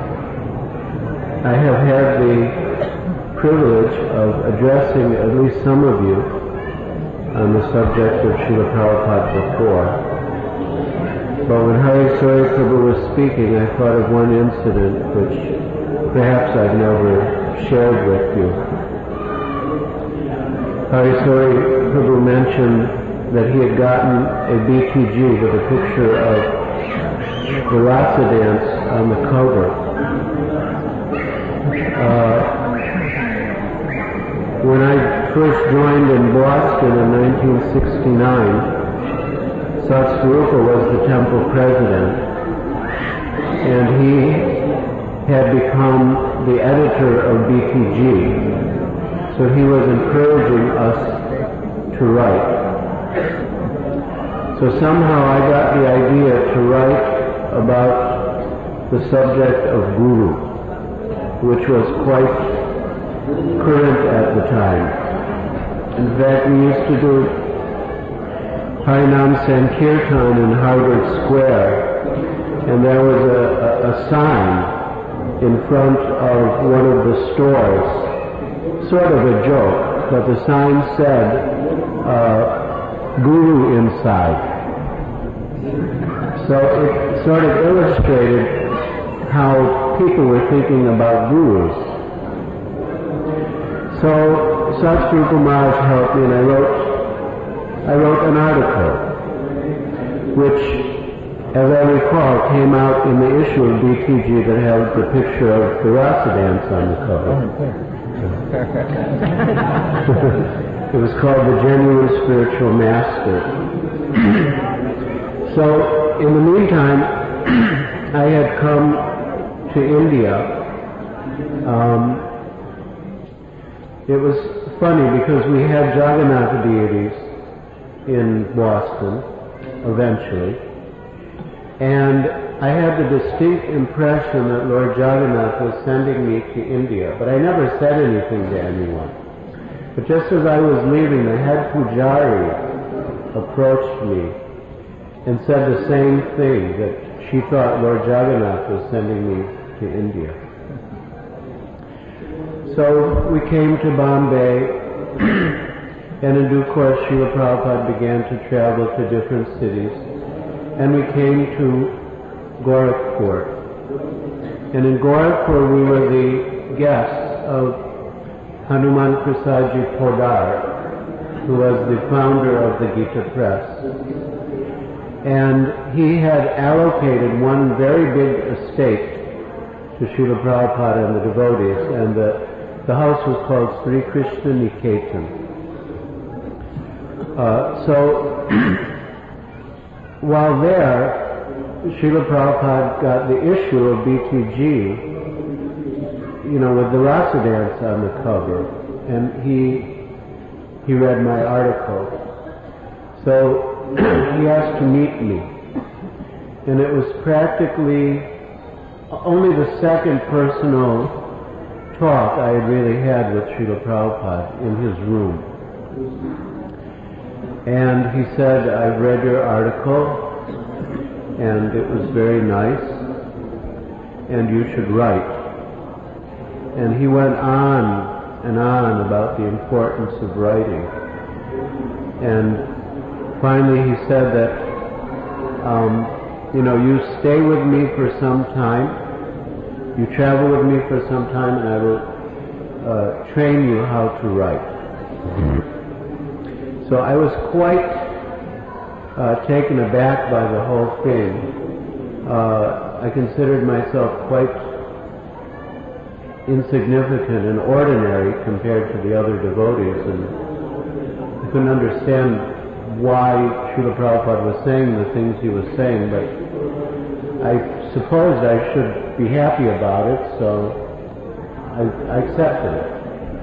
I have had the privilege of addressing at least some of you on the subject of Srila Prabhupada before. But when Hari Suri Prabhu was speaking, I thought of one incident which perhaps I've never shared with you. Hari Suri Prabhu mentioned that he had gotten a BTG with a picture of the Rasa dance on the cover. When I first joined in Boston in 1969, Satsvarupa was the temple president, and he had become the editor of BTG. So he was encouraging us to write. So somehow I got the idea to write about the subject of Guru, which was quite current at the time. In fact, we used to do Harinam Sankirtan in Harvard Square, and there was a sign in front of one of the stores, sort of a joke, but the sign said, Guru inside. So it sort of illustrated how people were thinking about gurus. So Satsvarupa Maharaj helped me, and I wrote an article, which, as I recall, came out in the issue of BTG that had the picture of the Rasa dance on the cover. It was called The Genuine Spiritual Master. So in the meantime, I had come to India. It was funny because we had Jagannath deities in Boston eventually, and I had the distinct impression that Lord Jagannath was sending me to India, but I never said anything to anyone. But just as I was leaving, the head pujari approached me and said the same thing, that she thought Lord Jagannath was sending me to India. So we came to Bombay, and in due course Srila Prabhupada began to travel to different cities, and we came to Gorakhpur. And in Gorakhpur we were the guests of Hanuman Prasadji Podar, who was the founder of the Gita Press. And he had allocated one very big estate to Srila Prabhupada and the devotees, and the house was called Sri Krishna Niketan. So while there, Srila Prabhupada got the issue of BTG, with the rasa dance on the cover, and he read my article. So he asked to meet me, and it was practically only the second personal talk I had really had with Srila Prabhupada in his room. And he said, "I've read your article, and it was very nice, and you should write." And he went on and on about the importance of writing. And finally he said that, you stay with me for some time, you travel with me for some time, and I will train you how to write. So I was quite taken aback by the whole thing. I considered myself quite insignificant and ordinary compared to the other devotees, and I couldn't understand why Srila Prabhupada was saying the things he was saying, but I supposed I should be happy about it, so I accepted it.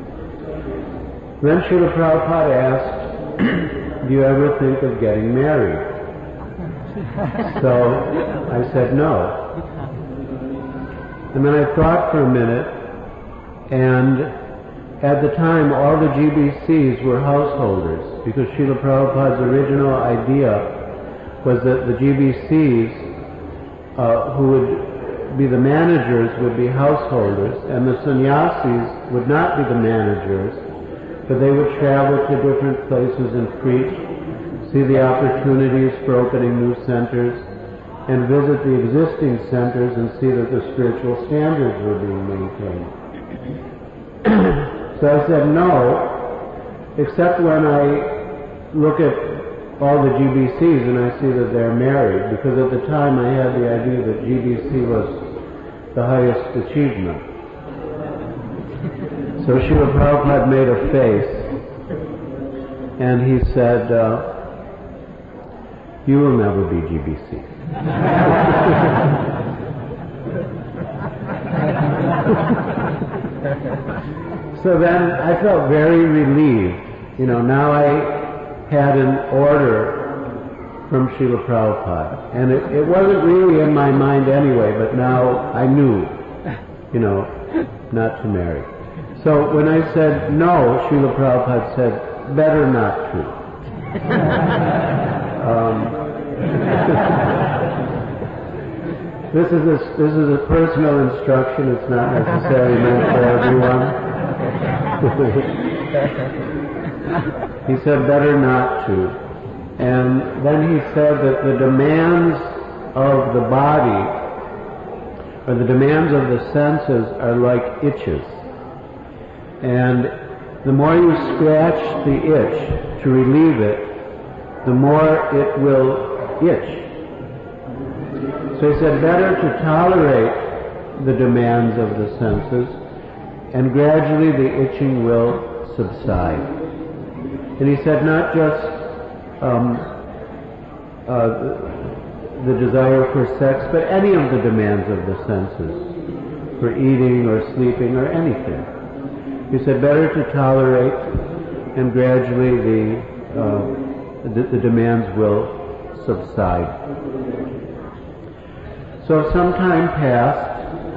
Then Srila Prabhupada asked, "Do you ever think of getting married?" So I said no. And then I thought for a minute, and at the time all the GBCs were householders, because Srila Prabhupada's original idea was that the GBCs who would be the managers would be householders, and the sannyasis would not be the managers, but they would travel to different places and preach, see the opportunities for opening new centers, and visit the existing centers and see that the spiritual standards were being maintained. So I said no, except when I look at all the GBCs and I see that they're married, because at the time I had the idea that GBC was the highest achievement. So Srila Prabhupada made a face, and he said, "You will never be GBC." So then I felt very relieved. Now I had an order from Srila Prabhupada. And it wasn't really in my mind anyway, but now I knew, not to marry. So when I said no, Srila Prabhupada said, "Better not to." This is a personal instruction. It's not necessarily meant for everyone. He said, "Better not to." And then he said that the demands of the body, or the demands of the senses, are like itches. And the more you scratch the itch to relieve it, the more it will itch. So he said, better to tolerate the demands of the senses, and gradually the itching will subside. And he said not just the desire for sex, but any of the demands of the senses, for eating or sleeping or anything. He said better to tolerate, and gradually the demands will subside. So some time passed.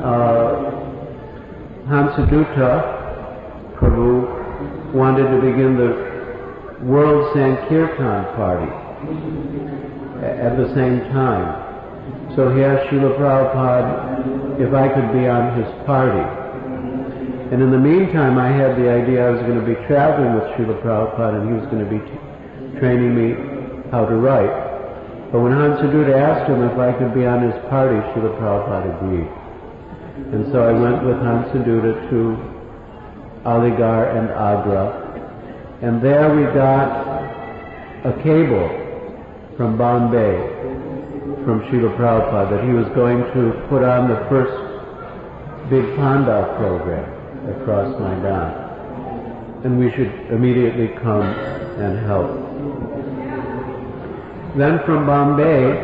Hansadutta Prabhu wanted to begin the World Sankirtan Party at the same time. So he asked Srila Prabhupada if I could be on his party. And in the meantime, I had the idea I was going to be traveling with Srila Prabhupada and he was going to be training me how to write. But when Hansadutta asked him if I could be on his party, Srila Prabhupada agreed. And so I went with Hansadutta to Aligarh and Agra. And there we got a cable from Bombay, from Srila Prabhupada, that he was going to put on the first big Pandal program across Maidan. And we should immediately come and help. Then from Bombay,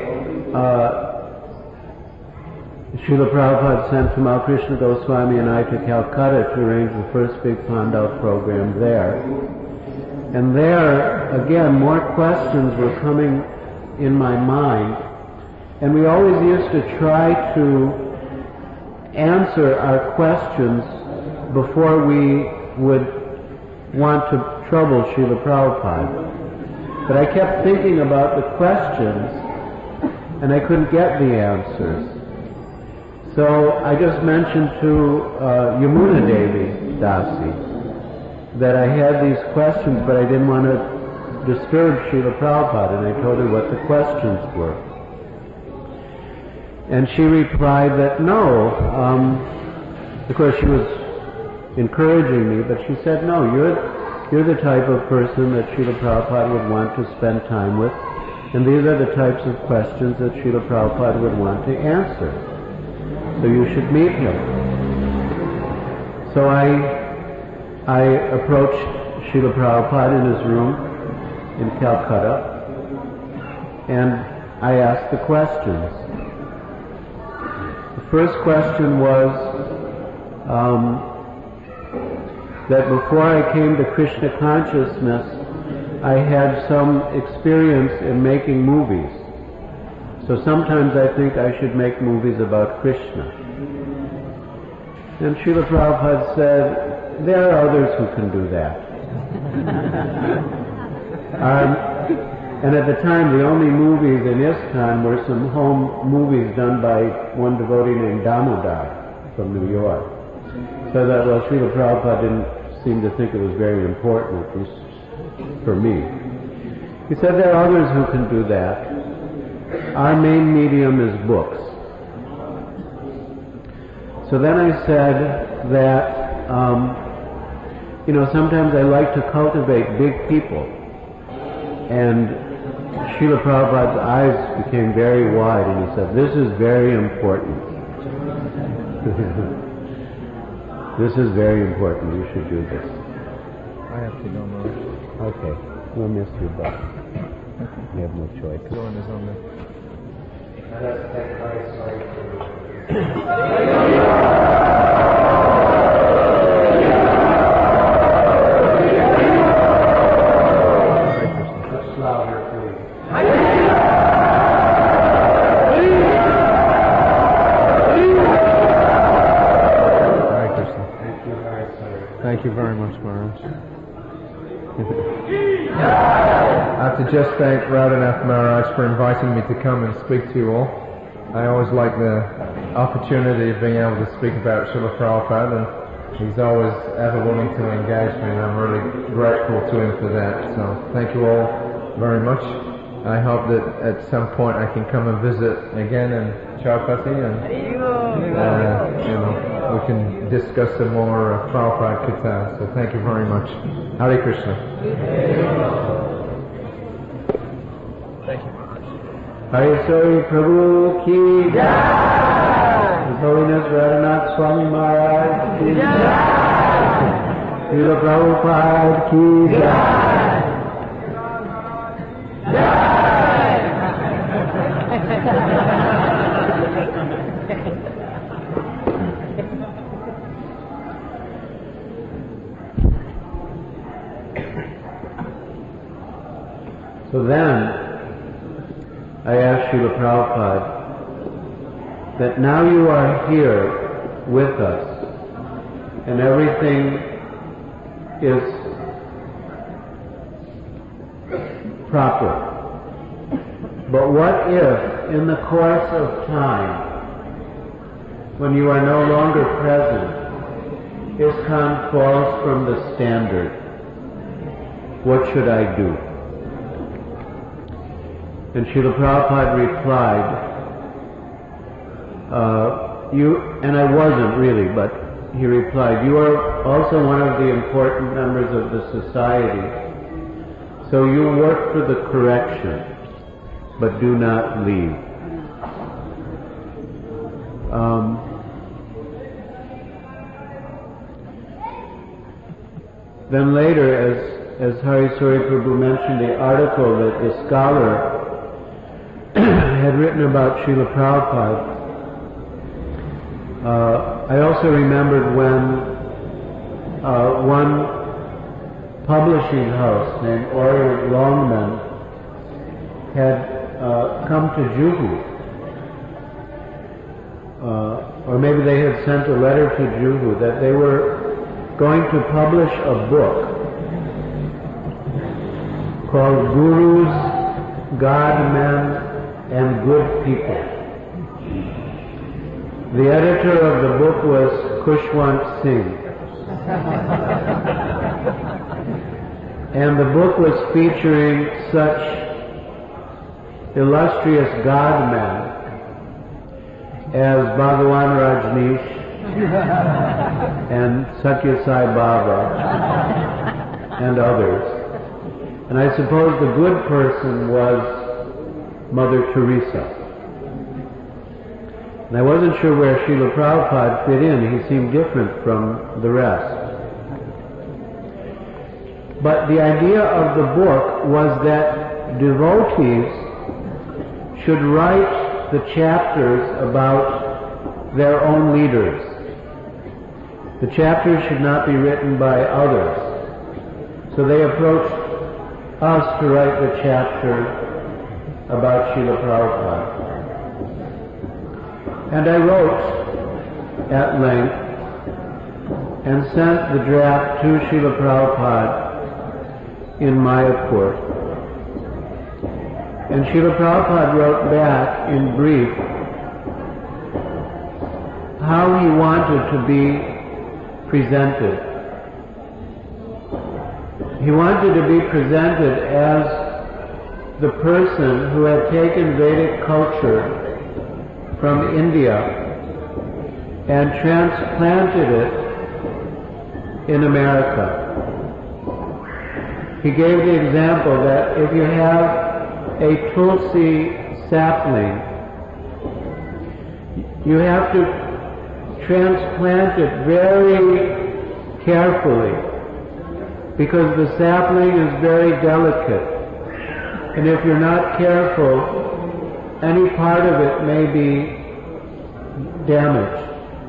Srila Prabhupada sent Tamal Krishna Goswami and I to Calcutta to arrange the first big Pandal program there. And there, again, more questions were coming in my mind. And we always used to try to answer our questions before we would want to trouble Srila Prabhupada. But I kept thinking about the questions, and I couldn't get the answers. So I just mentioned to Yamuna Devi Dasi that I had these questions, but I didn't want to disturb Srila Prabhupada, and I told her what the questions were. And she replied that no. Of course, she was encouraging me, but she said, no, you're the type of person that Srila Prabhupada would want to spend time with, and these are the types of questions that Srila Prabhupada would want to answer. So you should meet him. So I approached Srila Prabhupada in his room in Calcutta, and I asked the questions. The first question was that before I came to Krishna consciousness, I had some experience in making movies. So sometimes I think I should make movies about Krishna. And Srila Prabhupada said, there are others who can do that. And at the time, the only movies in ISKCON were some home movies done by one devotee named Damodar from New York. So that, well, Srila Prabhupada didn't seem to think it was very important, at least for me. He said there are others who can do that. Our main medium is books. So then I said that, sometimes I like to cultivate big people. And Srila Prabhupada's eyes became very wide, and he said, this is very important. This is very important. You should do this. I have to go now. Okay. We'll miss you, but you have no choice. Going is on the... Thank you very much, Maharaj. I have to just thank Radhanath Maharaj for inviting me to come and speak to you all. I always like the opportunity of being able to speak about Srila Prabhupada, and he's always ever willing to engage me, and I'm really grateful to him for that. So thank you all very much. I hope that at some point I can come and visit again in Chowpatty, and we can discuss some more Prabhupada Katha. So thank you very much. Hare Krishna. Thank you. Hare Sari Prabhu Ki Jai. His Holiness Radhanath Swami Maharaj Ki Jai. Srila Prabhupada Ki Jai. Jai. So then, I asked Srila Prabhupada that now you are here with us and everything is proper. But what if, in the course of time, when you are no longer present, ISKCON falls from the standard? What should I do? And Srila Prabhupada replied, and I wasn't really, but he replied, you are also one of the important members of the society, so you work for the correction, but do not leave. Then later, as Hari Suri Prabhu mentioned, the article that the scholar had written about Srila Prabhupada, I also remembered when one publishing house named Orient Longman had come to Juhu, or maybe they had sent a letter to Juhu that they were going to publish a book called Gurus, God Men, and Good People. The editor of the book was Khushwant Singh. And the book was featuring such illustrious God men as Bhagawan Rajneesh and Satya Sai Baba and others. And I suppose the good person was Mother Teresa. And I wasn't sure where Srila Prabhupada fit in. He seemed different from the rest. But the idea of the book was that devotees should write the chapters about their own leaders. The chapters should not be written by others. So they approached us to write the chapter about Srila Prabhupada. And I wrote at length and sent the draft to Srila Prabhupada in Mayapur. And Srila Prabhupada wrote back in brief how he wanted to be presented. He wanted to be presented as the person who had taken Vedic culture from India and transplanted it in America. He gave the example that if you have a tulsi sapling, you have to transplant it very carefully because the sapling is very delicate. And if you're not careful, any part of it may be damaged.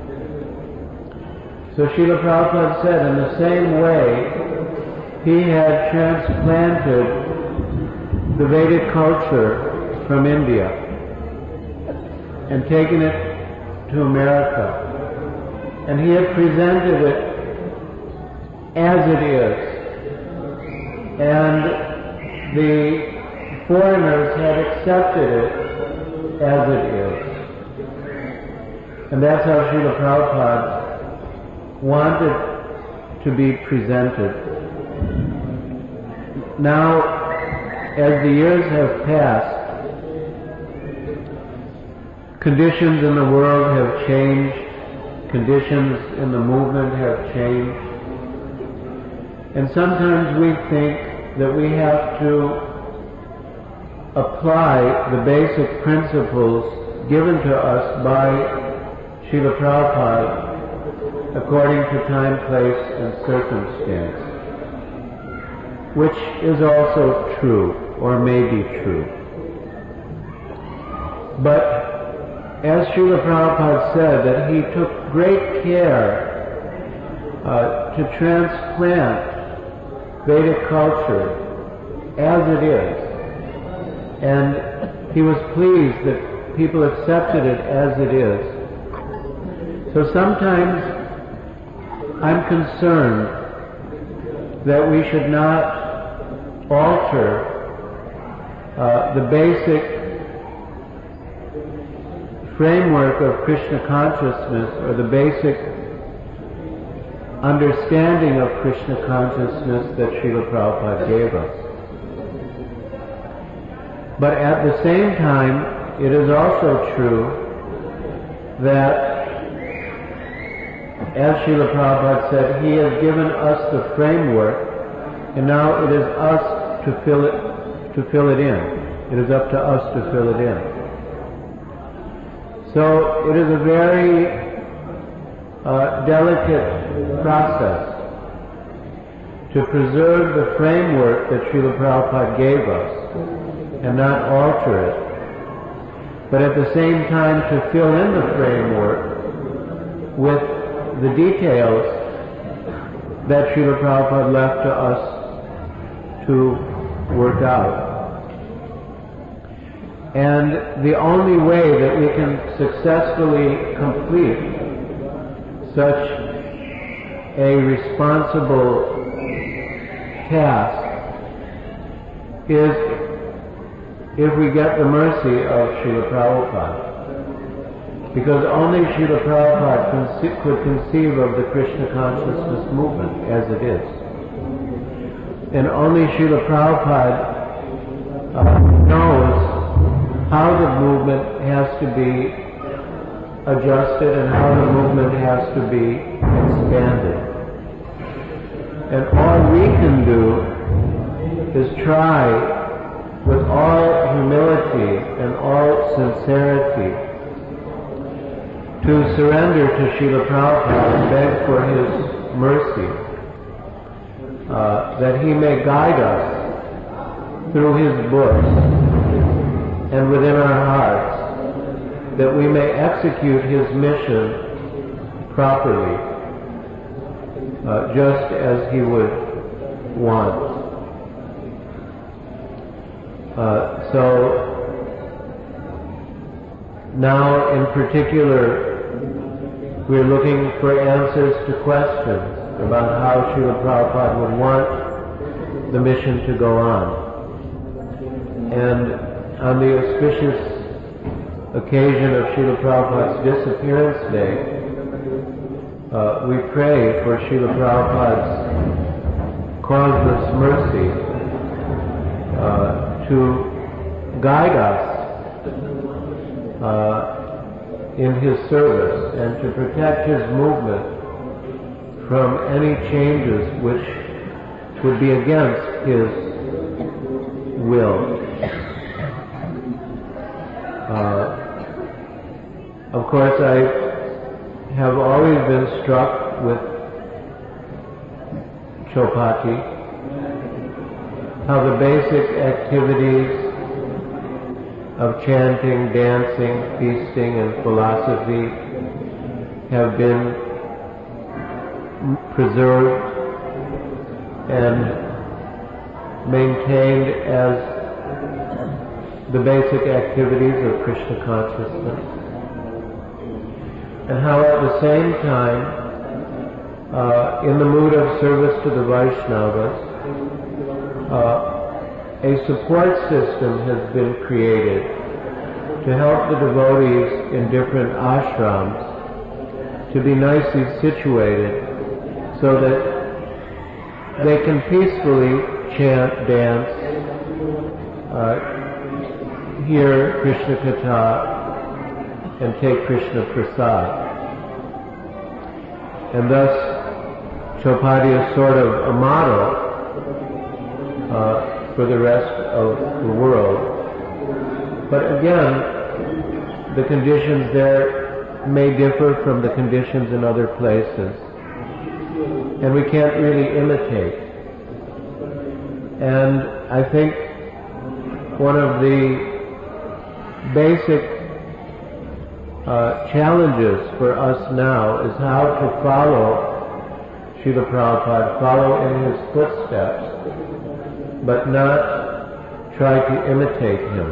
So Srila Prabhupada said in the same way, he had transplanted the Vedic culture from India and taken it to America. And he had presented it as it is. And the foreigners had accepted it as it is. And that's how Srila Prabhupada wanted to be presented. Now, as the years have passed, conditions in the world have changed, conditions in the movement have changed, and sometimes we think that we have to apply the basic principles given to us by Srila Prabhupada according to time, place, and circumstance, which is also true, or may be true. But as Srila Prabhupada said, that he took great care to transplant Vedic culture as it is. And he was pleased that people accepted it as it is. So sometimes I'm concerned that we should not alter the basic framework of Krishna consciousness, or the basic understanding of Krishna consciousness that Srila Prabhupada gave us. But at the same time, it is also true that, as Srila Prabhupada said, he has given us the framework, and now it is us to fill it in. It is up to us to fill it in. So it is a very delicate process to preserve the framework that Srila Prabhupada gave us and not alter it, but at the same time to fill in the framework with the details that Srila Prabhupada left to us to work out. And the only way that we can successfully complete such a responsible task is if we get the mercy of Srila Prabhupada. Because only Srila Prabhupada could conceive of the Krishna consciousness movement as it is. And only Srila Prabhupada knows how the movement has to be adjusted and how the movement has to be expanded. And all we can do is try with all humility and all sincerity to surrender to Srila Prabhupada and beg for his mercy, that he may guide us through his books and within our hearts, that we may execute his mission properly, just as he would want. So now in particular we're looking for answers to questions about how Srila Prabhupada would want the mission to go on. And on the auspicious occasion of Srila Prabhupada's disappearance day, we pray for Srila Prabhupada's causeless mercy to guide us in his service and to protect his movement from any changes which would be against his will. Of course, I have always been struck with Chaupati, how the basic activities of chanting, dancing, feasting, and philosophy have been preserved and maintained as the basic activities of Krishna consciousness. And how at the same time, in the mood of service to the Vaishnavas, a support system has been created to help the devotees in different ashrams to be nicely situated so that they can peacefully chant, dance, hear Krishna Katha, and take Krishna Prasad. And thus, Chaupati is sort of a model for the rest of the world. But again, the conditions there may differ from the conditions in other places, and we can't really imitate. And I think one of the basic challenges for us now is how to follow Srila Prabhupada, follow in his footsteps, but not try to imitate him.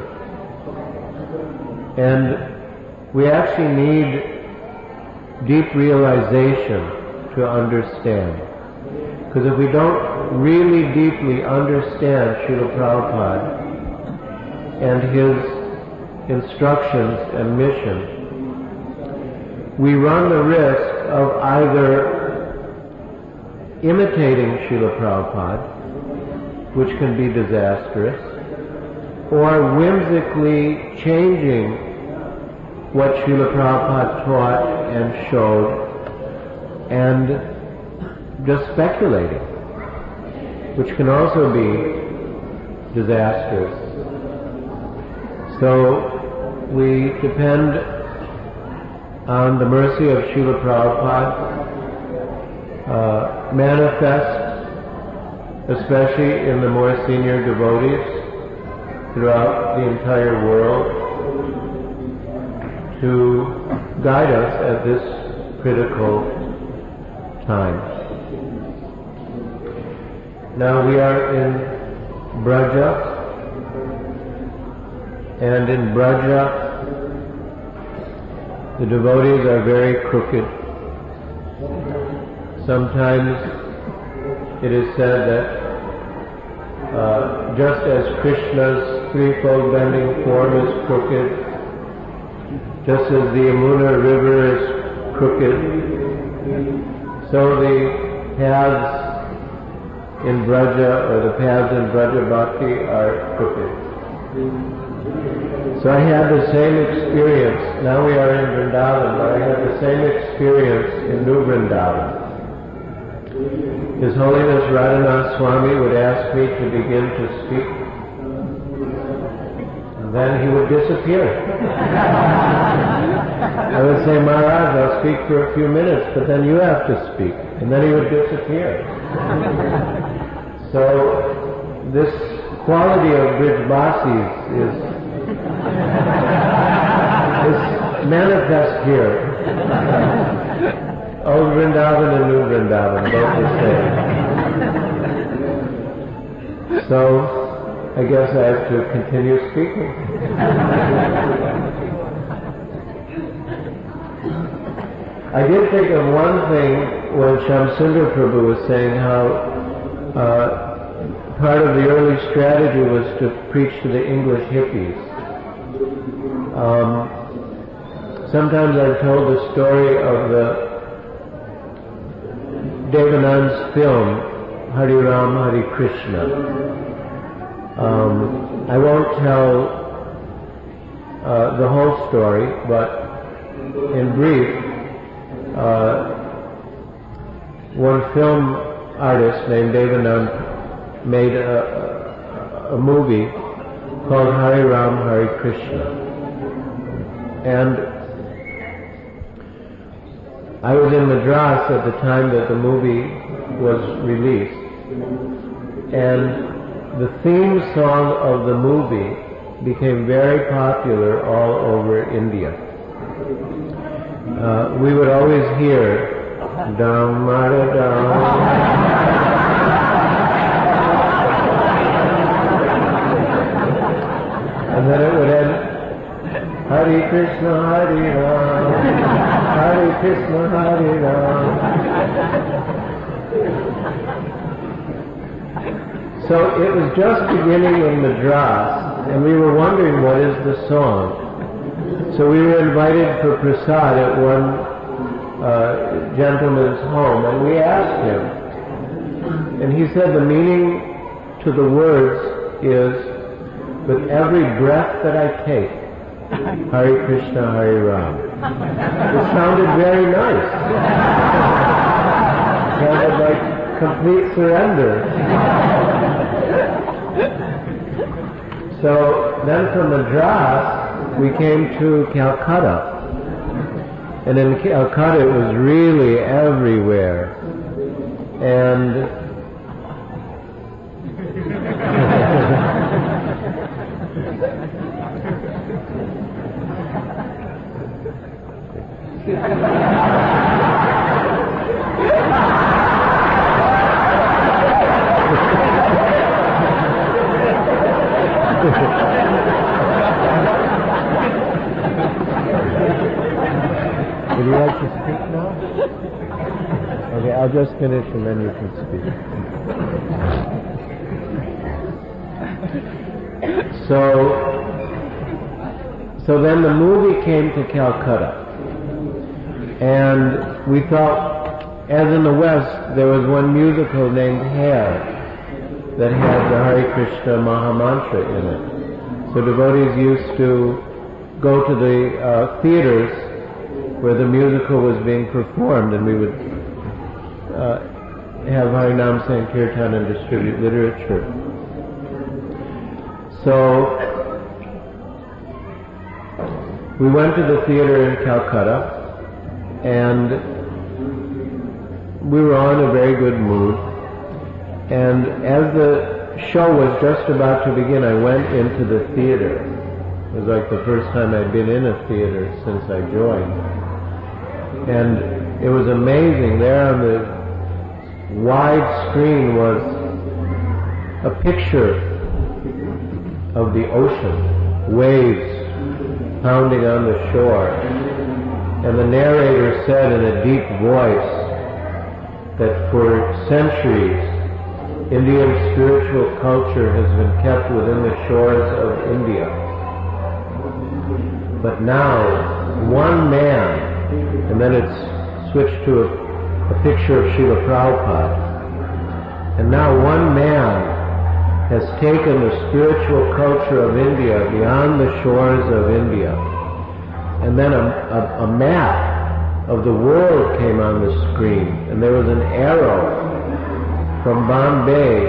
And we actually need deep realization to understand. Because if we don't really deeply understand Srila Prabhupada and his instructions and mission, we run the risk of either imitating Srila Prabhupada, which can be disastrous, or whimsically changing what Srila Prabhupada taught and showed and just speculating, which can also be disastrous. So we depend on the mercy of Srila Prabhupada, manifest especially in the more senior devotees throughout the entire world, to guide us at this critical time. Now we are in Braja, and in Braja the devotees are very crooked. Sometimes it is said that just as Krishna's threefold bending form is crooked, just as the Yamuna river is crooked, so the paths in Braja, or the paths in Braja Bhakti, are crooked. So I had the same experience. Now we are in Vrindavan, but I had the same experience in New Vrindavan. His Holiness Radhanath Swami would ask me to begin to speak, and then he would disappear. I would say, Maharaj, I'll speak for a few minutes, but then you have to speak, and then he would disappear. So this quality of Brijbasis is manifest here. Old Vrindavan and New Vrindavan, both the same. So, I guess I have to continue speaking. I did think of one thing when Shamsundar Prabhu was saying how part of the early strategy was to preach to the English hippies. Sometimes I've told the story of the Devanand's film, Hari Ram, Hari Krishna. I won't tell the whole story, but in brief, one film artist named Devanand made a movie called Hari Ram, Hari Krishna. And I was in Madras at the time that the movie was released, and the theme song of the movie became very popular all over India. We would always hear Dam Mara Dam. And then it would end Hare Krishna, Hare Ram, Hare Krishna, Hare Ram. So it was just beginning in Madras, and we were wondering what is the song. So we were invited for prasad at one gentleman's home, and we asked him, and he said the meaning to the words is, with every breath that I take, Hare Krishna, Hare Ram. It sounded very nice. It sounded like complete surrender. So then from Madras, we came to Calcutta. And in Calcutta it was really everywhere. And just finish and then you can speak. So then the movie came to Calcutta, and we thought, as in the West, there was one musical named Hair that had the Hare Krishna Mahamantra in it. So devotees used to go to the theaters where the musical was being performed, and we would have Harinam Sankirtan and distribute literature. So we went to the theater in Calcutta, and we were all in a very good mood. And as the show was just about to begin, I went into the theater. It was like the first time I'd been in a theater since I joined. And it was amazing. There on the wide screen was a picture of the ocean, waves pounding on the shore. And the narrator said in a deep voice that for centuries Indian spiritual culture has been kept within the shores of India. But now, one man, and then it's switched to a picture of Srila Prabhupada, and now one man has taken the spiritual culture of India beyond the shores of India. And then a map of the world came on the screen, and there was an arrow from Bombay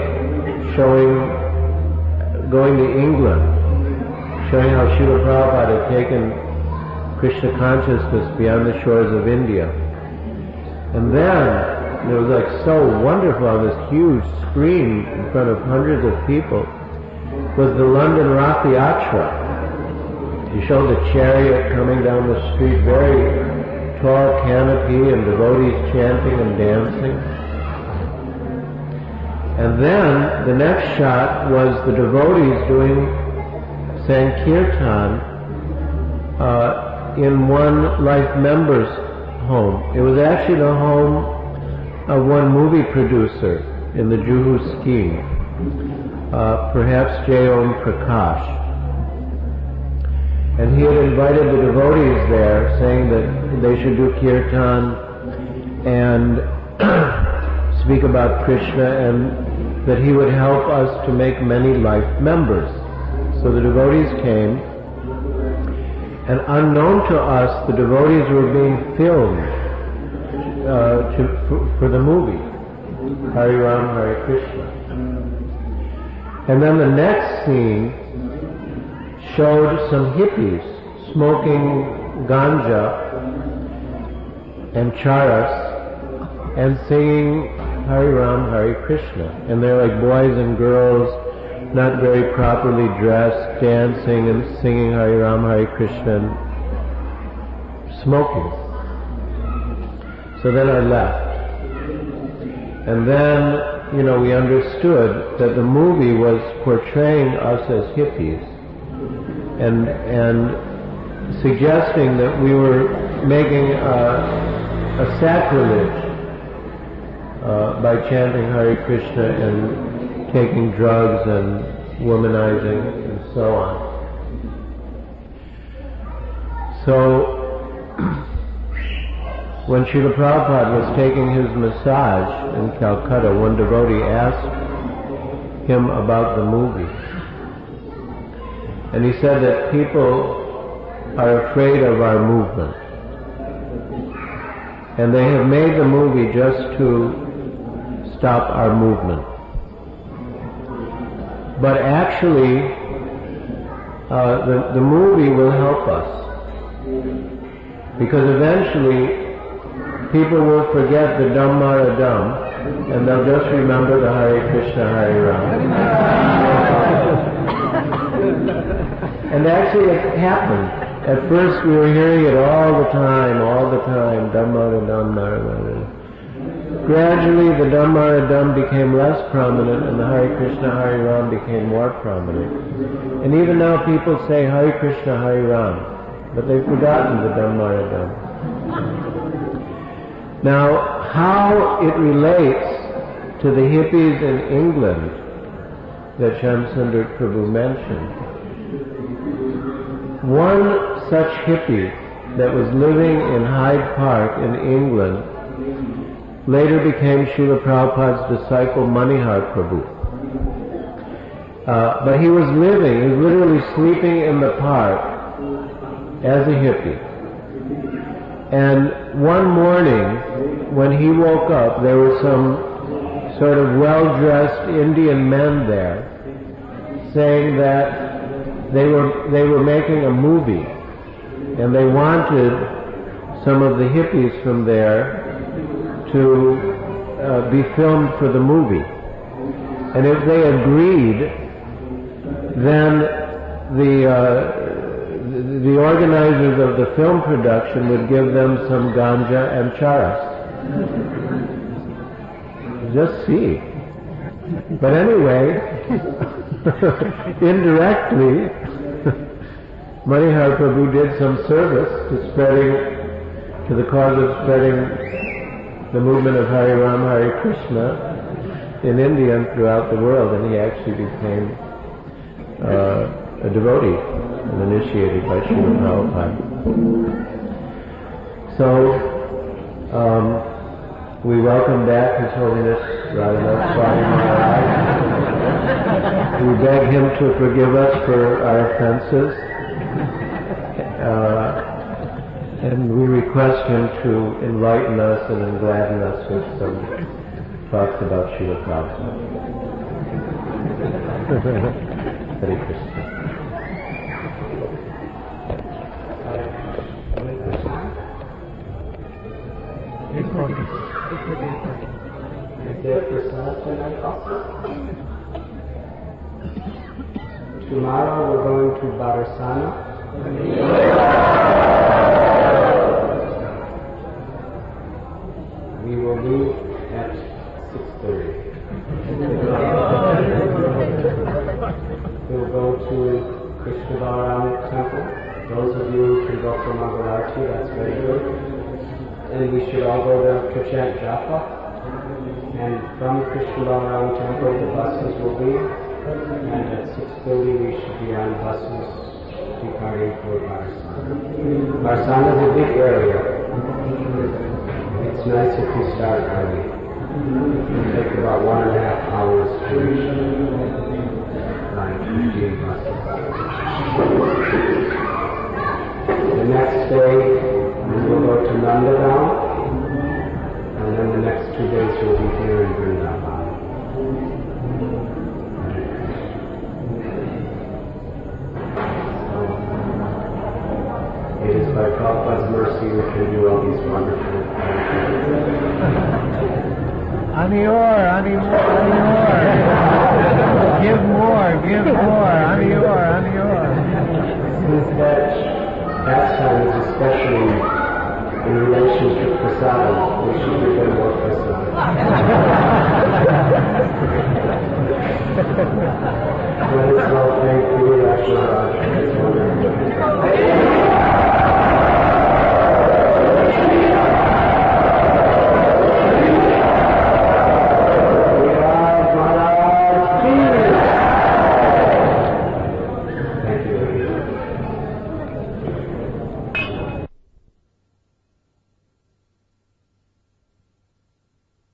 going to England, showing how Srila Prabhupada had taken Krishna consciousness beyond the shores of India. And then, it was like so wonderful on this huge screen in front of hundreds of people, was the London Rath Yatra. He showed the chariot coming down the street, very tall canopy and devotees chanting and dancing. And then the next shot was the devotees doing Sankirtan in one life member's home. It was actually the home of one movie producer in the Juhu scheme, perhaps J. Om Prakash. And he had invited the devotees there, saying that they should do kirtan and speak about Krishna, and that he would help us to make many life members. So the devotees came, and unknown to us, the devotees were being filmed for the movie, Hare Ram, Hare Krishna. And then the next scene showed some hippies smoking ganja and charas and singing Hare Ram, Hare Krishna. And they're like boys and girls, not very properly dressed, dancing and singing Hare Ram, Hare Krishna and smoking. So then I left. And then, we understood that the movie was portraying us as hippies and suggesting that we were making a sacrilege by chanting Hare Krishna and taking drugs and womanizing and so on. So when Srila Prabhupada was taking his massage in Calcutta, one devotee asked him about the movie. And he said that people are afraid of our movement. And they have made the movie just to stop our movement. But actually, the movie will help us. Because eventually, people will forget the Dhammara Dham, and they'll just remember the Hare Krishna, Hare Ram. And actually it happened. At first we were hearing it all the time, Dhammara Dham, Dhammara. Gradually the Dhammara Dham became less prominent and the Hare Krishna, Hare Ram became more prominent. And even now people say Hare Krishna, Hare Ram, but they've forgotten the Dhammara Dham. Now, how it relates to the hippies in England that Shamsundar Prabhu mentioned. One such hippie that was living in Hyde Park in England later became Srila Prabhupada's disciple Manihar Prabhu. But he was literally sleeping in the park as a hippie. And one morning, when he woke up, there were some sort of well-dressed Indian men there saying that they were making a movie, and they wanted some of the hippies from there to be filmed for the movie. And if they agreed, then the organizers of the film production would give them some ganja and charas. Just see. But anyway, indirectly, Manihar Prabhu did some service to the cause of spreading the movement of Hare Ram, Hare Krishna in India and throughout the world, and he actually became a devotee and initiated by Srila Prabhupada. So, we welcome back His Holiness Radhanath Swami Maharaj. We beg him to forgive us for our offenses, and we request him to enlighten us and gladden us with some thoughts about Srila Prabhupada. Hare Krishna. Is there prasad tonight also? Tomorrow we're going to Barasana. We will leave at 6:30. We'll go to Krishna Balaram Temple. Those of you who can go for Mangalarti, that's very good. And we should all go there to chant japa. And from Krishna Balaram Temple, the buses will leave. And at 6:30 we should be on buses departing for Barsana. Barsana is a big area. It's nice if you start early. It'll take about 1.5 hours to reach 9:15 buses. The next day we will go to Nandagaon, and then the next 2 days we'll be here in Vrindavan. It is by Prabhupada's mercy we can do all these wonderful things. Ani more. Give more. Ani more. Since that pastime is especially in relation to prasadam, we should give them more prasadam.